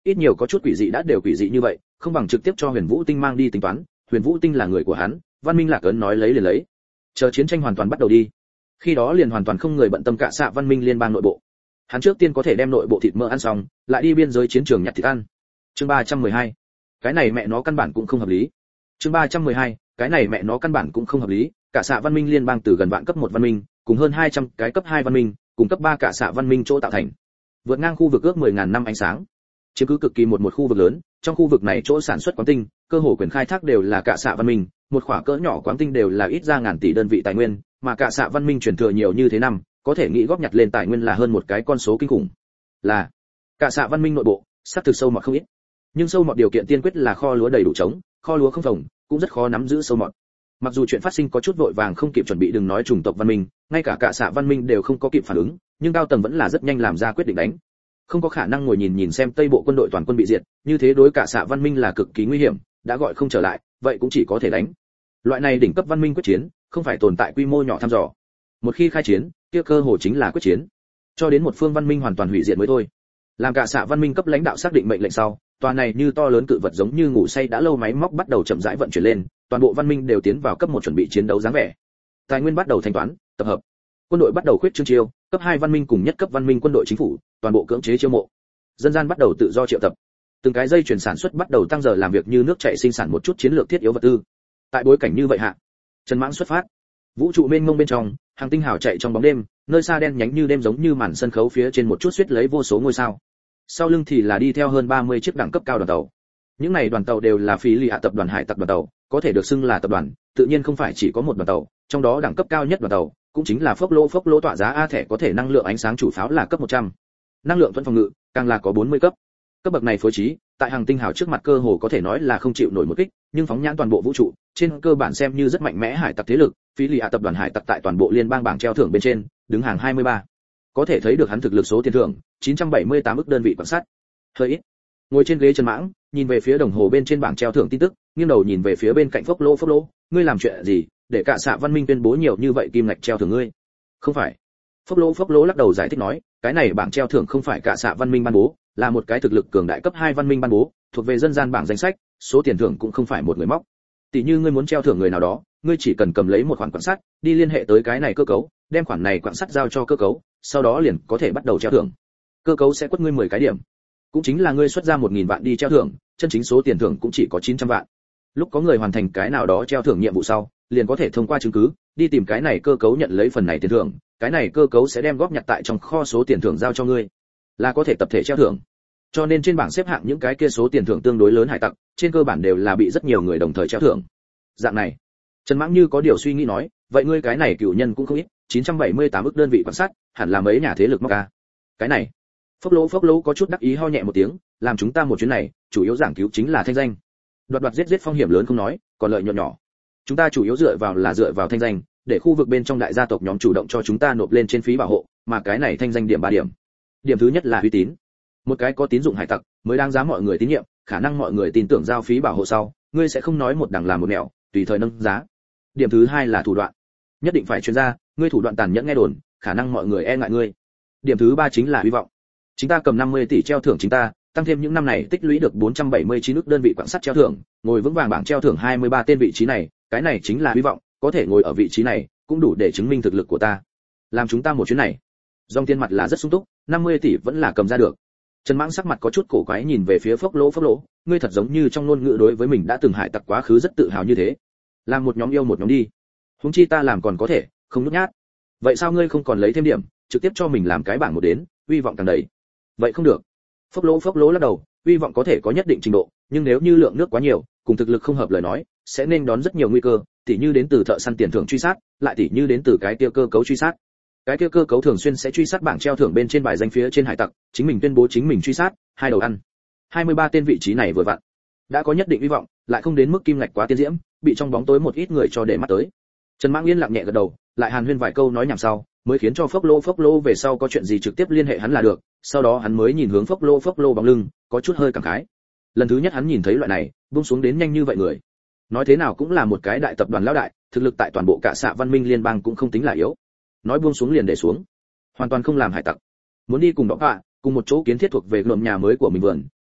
ít nhiều có chút quỷ dị đã đều quỷ dị như vậy, không bằng trực tiếp cho Huyền Vũ Tinh mang đi tính toán, Huyền Vũ Tinh là người của hắn, Văn Minh Lạc Ấn nói lấy liền lấy. Chờ chiến tranh hoàn toàn bắt đầu đi, khi đó liền hoàn toàn không người bận tâm cả xạ Văn Minh liên bang nội bộ. Hắn trước tiên có thể đem nội bộ thịt mỡ ăn xong, lại đi biên giới chiến trường nhặt thịt ăn. Chương ba trăm mười hai. Cái này mẹ nó căn bản cũng không hợp lý. Chương ba trăm mười hai. Cái này mẹ nó căn bản cũng không hợp lý, cả xạ Văn Minh liên bang từ gần vạn cấp một văn minh, cùng hơn hai trăm cái cấp hai văn minh, cùng cấp ba cả xạ văn minh chỗ tạo thành. Vượt ngang khu vực ước mười nghìn năm ánh sáng. Chiếm cứ cực kỳ một một khu vực lớn, trong khu vực này chỗ sản xuất quáng tinh, cơ hồ quyền khai thác đều là cả xạ văn minh, một khỏa cỡ nhỏ quáng tinh đều là ít ra ngàn tỷ đơn vị tài nguyên, mà cả xạ văn minh truyền thừa nhiều như thế năm, có thể nghĩ góp nhặt lên tài nguyên là hơn một cái con số kinh khủng. Là cả xạ văn minh nội bộ, sắp thực sâu mọt không ít. Nhưng sâu mọt điều kiện tiên quyết là kho lúa đầy đủ trống, kho lúa không phồng, cũng rất khó nắm giữ sâu mọt. Mặc dù chuyện phát sinh có chút vội vàng không kịp chuẩn bị, đừng nói chủng tộc văn minh, ngay cả cả xạ văn minh đều không có kịp phản ứng, nhưng cao tầng vẫn là rất nhanh làm ra quyết định đánh. Không có khả năng ngồi nhìn nhìn xem Tây bộ quân đội toàn quân bị diệt, như thế đối cả xạ văn minh là cực kỳ nguy hiểm, đã gọi không trở lại, vậy cũng chỉ có thể đánh. Loại này đỉnh cấp văn minh quyết chiến, không phải tồn tại quy mô nhỏ thăm dò. Một khi khai chiến, kia cơ hồ chính là quyết chiến, cho đến một phương văn minh hoàn toàn hủy diệt mới thôi. Làm cả xạ văn minh cấp lãnh đạo xác định mệnh lệnh sau, tòa này như to lớn cự vật giống như ngủ say đã lâu máy móc bắt đầu chậm rãi vận chuyển lên, toàn bộ văn minh đều tiến vào cấp một chuẩn bị chiến đấu dáng vẻ. Tài nguyên bắt đầu thanh toán, tập hợp. Quân đội bắt đầu khuyết trương chiêu, cấp hai văn minh cùng nhất cấp văn minh quân đội chính phủ, toàn bộ cưỡng chế chiêu mộ. Dân gian bắt đầu tự do triệu tập. Từng cái dây chuyển sản xuất bắt đầu tăng giờ làm việc như nước chảy sinh sản một chút chiến lược thiết yếu vật tư. Tại bối cảnh như vậy hạ, Trần Mãng xuất phát. Vũ trụ mênh mông bên trong, hàng tinh hào chạy trong bóng đêm, nơi xa đen nhánh như đêm giống như màn sân khấu phía trên một chút suýt lấy vô số ngôi sao. Sau lưng thì là đi theo hơn ba mươi chiếc đẳng cấp cao đoàn tàu. Những này đoàn tàu đều là Phí Lì Hạ tập đoàn hải tặc đoàn tàu, có thể được xưng là tập đoàn, tự nhiên không phải chỉ có một đoàn tàu, trong đó đẳng cấp cao nhất đoàn tàu cũng chính là phốc lô phốc lô tọa giá a thẻ có thể năng lượng ánh sáng chủ pháo là cấp một trăm. Năng lượng thuẫn phòng ngự càng là có bốn mươi cấp. Cấp bậc này phối trí, tại hàng tinh hào trước mặt cơ hồ có thể nói là không chịu nổi một kích, nhưng phóng nhãn toàn bộ vũ trụ, trên cơ bản xem như rất mạnh mẽ hải tặc thế lực, Phí Lì Hạ tập đoàn hải tặc tại toàn bộ liên bang bảng treo thưởng bên trên, đứng hàng hai mươi ba. Có thể thấy được hắn thực lực số tiền thưởng, chín trăm bảy mươi tám ức đơn vị quan sát. Hơi ít. Ngồi trên ghế Trần Mãng, nhìn về phía đồng hồ bên trên bảng treo thưởng tin tức, nghiêng đầu nhìn về phía bên cạnh phốc lô phốc lô, ngươi làm chuyện gì, để cả xạ văn minh tuyên bố nhiều như vậy kim ngạch treo thưởng ngươi? Không phải. Phốc lô phốc lô lắc đầu giải thích nói, cái này bảng treo thưởng không phải cả xạ văn minh ban bố, là một cái thực lực cường đại cấp hai văn minh ban bố, thuộc về dân gian bảng danh sách, số tiền thưởng cũng không phải một người móc. Tỷ như ngươi muốn treo thưởng người nào đó, ngươi chỉ cần cầm lấy một khoản quan sát, đi liên hệ tới cái này cơ cấu, đem khoản này quan sát giao cho cơ cấu, sau đó liền có thể bắt đầu treo thưởng. Cơ cấu sẽ quất ngươi mười cái điểm. Cũng chính là ngươi xuất ra một nghìn vạn đi treo thưởng, chân chính số tiền thưởng cũng chỉ có chín trăm vạn. Lúc có người hoàn thành cái nào đó treo thưởng nhiệm vụ sau, liền có thể thông qua chứng cứ, đi tìm cái này cơ cấu nhận lấy phần này tiền thưởng, cái này cơ cấu sẽ đem góp nhặt tại trong kho số tiền thưởng giao cho ngươi, là có thể tập thể treo thưởng. Cho nên trên bảng xếp hạng những cái kia số tiền thưởng tương đối lớn hải tặc, trên cơ bản đều là bị rất nhiều người đồng thời treo thưởng. Dạng này, Trần Mãng như có điều suy nghĩ nói, vậy ngươi cái này cửu nhân cũng không ít, chín trăm bảy mươi tám ức đơn vị quan sát, hẳn là mấy nhà thế lực móc ca. Cái này, Phốc Lỗ Phốc Lỗ có chút đắc ý ho nhẹ một tiếng, làm chúng ta một chuyến này, chủ yếu giảng cứu chính là thanh danh. Đoạt đoạt giết giết phong hiểm lớn không nói, còn lợi nhuận nhỏ. Chúng ta chủ yếu dựa vào là dựa vào thanh danh, để khu vực bên trong đại gia tộc nhóm chủ động cho chúng ta nộp lên trên phí bảo hộ, mà cái này thanh danh điểm ba điểm. Điểm thứ nhất là uy tín. Một cái có tín dụng hải tặc, mới đáng giá mọi người tín nhiệm, khả năng mọi người tin tưởng giao phí bảo hộ sau, ngươi sẽ không nói một đằng làm một nẻo, tùy thời nâng giá. Điểm thứ hai là thủ đoạn. Nhất định phải chuyên gia, ngươi thủ đoạn tàn nhẫn nghe đồn, khả năng mọi người e ngại ngươi. Điểm thứ ba chính là hy vọng. Chúng ta cầm năm mươi tỷ treo thưởng chính ta, tăng thêm những năm này tích lũy được bốn trăm bảy mươi chín ức đơn vị quan sát treo thưởng, ngồi vững vàng bảng treo thưởng hai mươi ba tên vị trí này, cái này chính là hy vọng, có thể ngồi ở vị trí này, cũng đủ để chứng minh thực lực của ta. Làm chúng ta một chuyến này. Dòng tiền mặt là rất sung túc, năm mươi tỷ vẫn là cầm ra được. Trần Mãng sắc mặt có chút cổ quái nhìn về phía Phốc Lỗ Phốc Lỗ, ngươi thật giống như trong ngôn ngữ đối với mình đã từng hải tặc quá khứ rất tự hào như thế. Làm một nhóm yêu một nhóm đi. Huống chi ta làm còn có thể, không nhút nhát. Vậy sao ngươi không còn lấy thêm điểm, trực tiếp cho mình làm cái bảng một đến, hy vọng càng đầy. Vậy không được. Phốc Lỗ Phốc Lỗ lắc đầu, hy vọng có thể có nhất định trình độ, nhưng nếu như lượng nước quá nhiều, cùng thực lực không hợp lời nói, sẽ nên đón rất nhiều nguy cơ, tỉ như đến từ thợ săn tiền thưởng truy sát, lại tỉ như đến từ cái kia cơ cấu truy sát. Cái kia cơ cấu thường xuyên sẽ truy sát bảng treo thưởng bên trên bài danh phía trên hải tặc, chính mình tuyên bố chính mình truy sát, hai đầu ăn. hai mươi ba tên vị trí này vừa vặn. Đã có nhất định hy vọng, lại không đến mức kim ngạch quá tiên diễm, bị trong bóng tối một ít người cho để mắt tới. Trần Mãng yên lặng nhẹ gật đầu, lại hàn huyên vài câu nói nhảm sau, mới khiến cho Phốc Lỗ Phốc Lỗ về sau có chuyện gì trực tiếp liên hệ hắn là được, sau đó hắn mới nhìn hướng Phốc Lỗ Phốc Lỗ bóng lưng, có chút hơi cảm khái. Lần thứ nhất hắn nhìn thấy loại này, buông xuống đến nhanh như vậy người. Nói thế nào cũng là một cái đại tập đoàn lão đại, thực lực tại toàn bộ cả xạ văn minh liên bang cũng không tính là yếu. Nói buông xuống liền để xuống, hoàn toàn không làm hải tặc. Muốn đi cùng Đỏ Phạ, cùng một chỗ kiến thiết thuộc về ngầm nhà mới của mình vườn,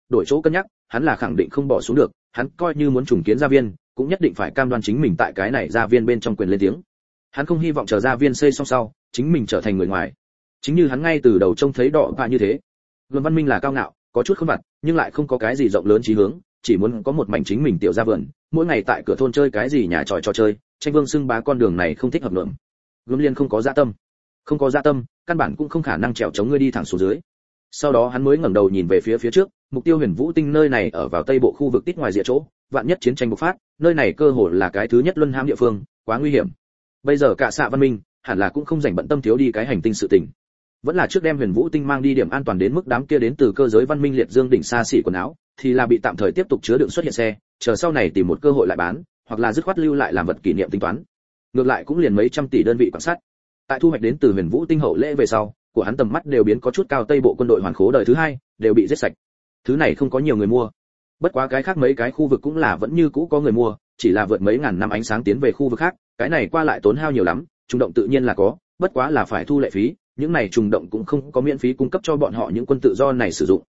đổi chỗ cân nhắc, hắn là khẳng định không bỏ xuống được, hắn coi như muốn trùng kiến gia viên, cũng nhất định phải cam đoan chính mình tại cái này gia viên bên trong quyền lên tiếng. Hắn không hy vọng chờ gia viên xây xong sau, chính mình trở thành người ngoài. Chính như hắn ngay từ đầu trông thấy Đọ Vạ như thế. Luân Văn Minh là cao ngạo, có chút không vặt, nhưng lại không có cái gì rộng lớn chí hướng, chỉ muốn có một mảnh chính mình tiểu gia vườn, mỗi ngày tại cửa thôn chơi cái gì nhà tròi trò chơi, tranh vương xưng bá con đường này không thích hợp lượng. Luân Liên không có dạ tâm, không có dạ tâm, căn bản cũng không khả năng trèo chống ngươi đi thẳng xuống dưới. Sau đó hắn mới ngẩng đầu nhìn về phía phía trước, mục tiêu Huyền Vũ Tinh nơi này ở vào tây bộ khu vực tít ngoài rìa chỗ, vạn nhất chiến tranh bộc phát, nơi này cơ hội là cái thứ nhất luân hãm địa phương, quá nguy hiểm. Bây giờ cả xạ văn minh, hẳn là cũng không rảnh bận tâm thiếu đi cái hành tinh sự tình. Vẫn là trước đem Huyền Vũ Tinh mang đi điểm an toàn đến mức đám kia đến từ cơ giới văn minh liệt dương đỉnh xa xỉ quần áo, thì là bị tạm thời tiếp tục chứa đựng xuất hiện xe, chờ sau này tìm một cơ hội lại bán, hoặc là dứt khoát lưu lại làm vật kỷ niệm tính toán. Ngược lại cũng liền mấy trăm tỷ đơn vị quan sát. Tại thu hoạch đến từ Huyền Vũ Tinh hậu lễ về sau, của hắn tầm mắt đều biến có chút cao, tây bộ quân đội hoàn khố đời thứ hai đều bị giết sạch. Thứ này không có nhiều người mua. Bất quá cái khác mấy cái khu vực cũng là vẫn như cũ có người mua, chỉ là vượt mấy ngàn năm ánh sáng tiến về khu vực khác, cái này qua lại tốn hao nhiều lắm, trùng động tự nhiên là có, bất quá là phải thu lệ phí, những này trùng động cũng không có miễn phí cung cấp cho bọn họ những quân tự do này sử dụng.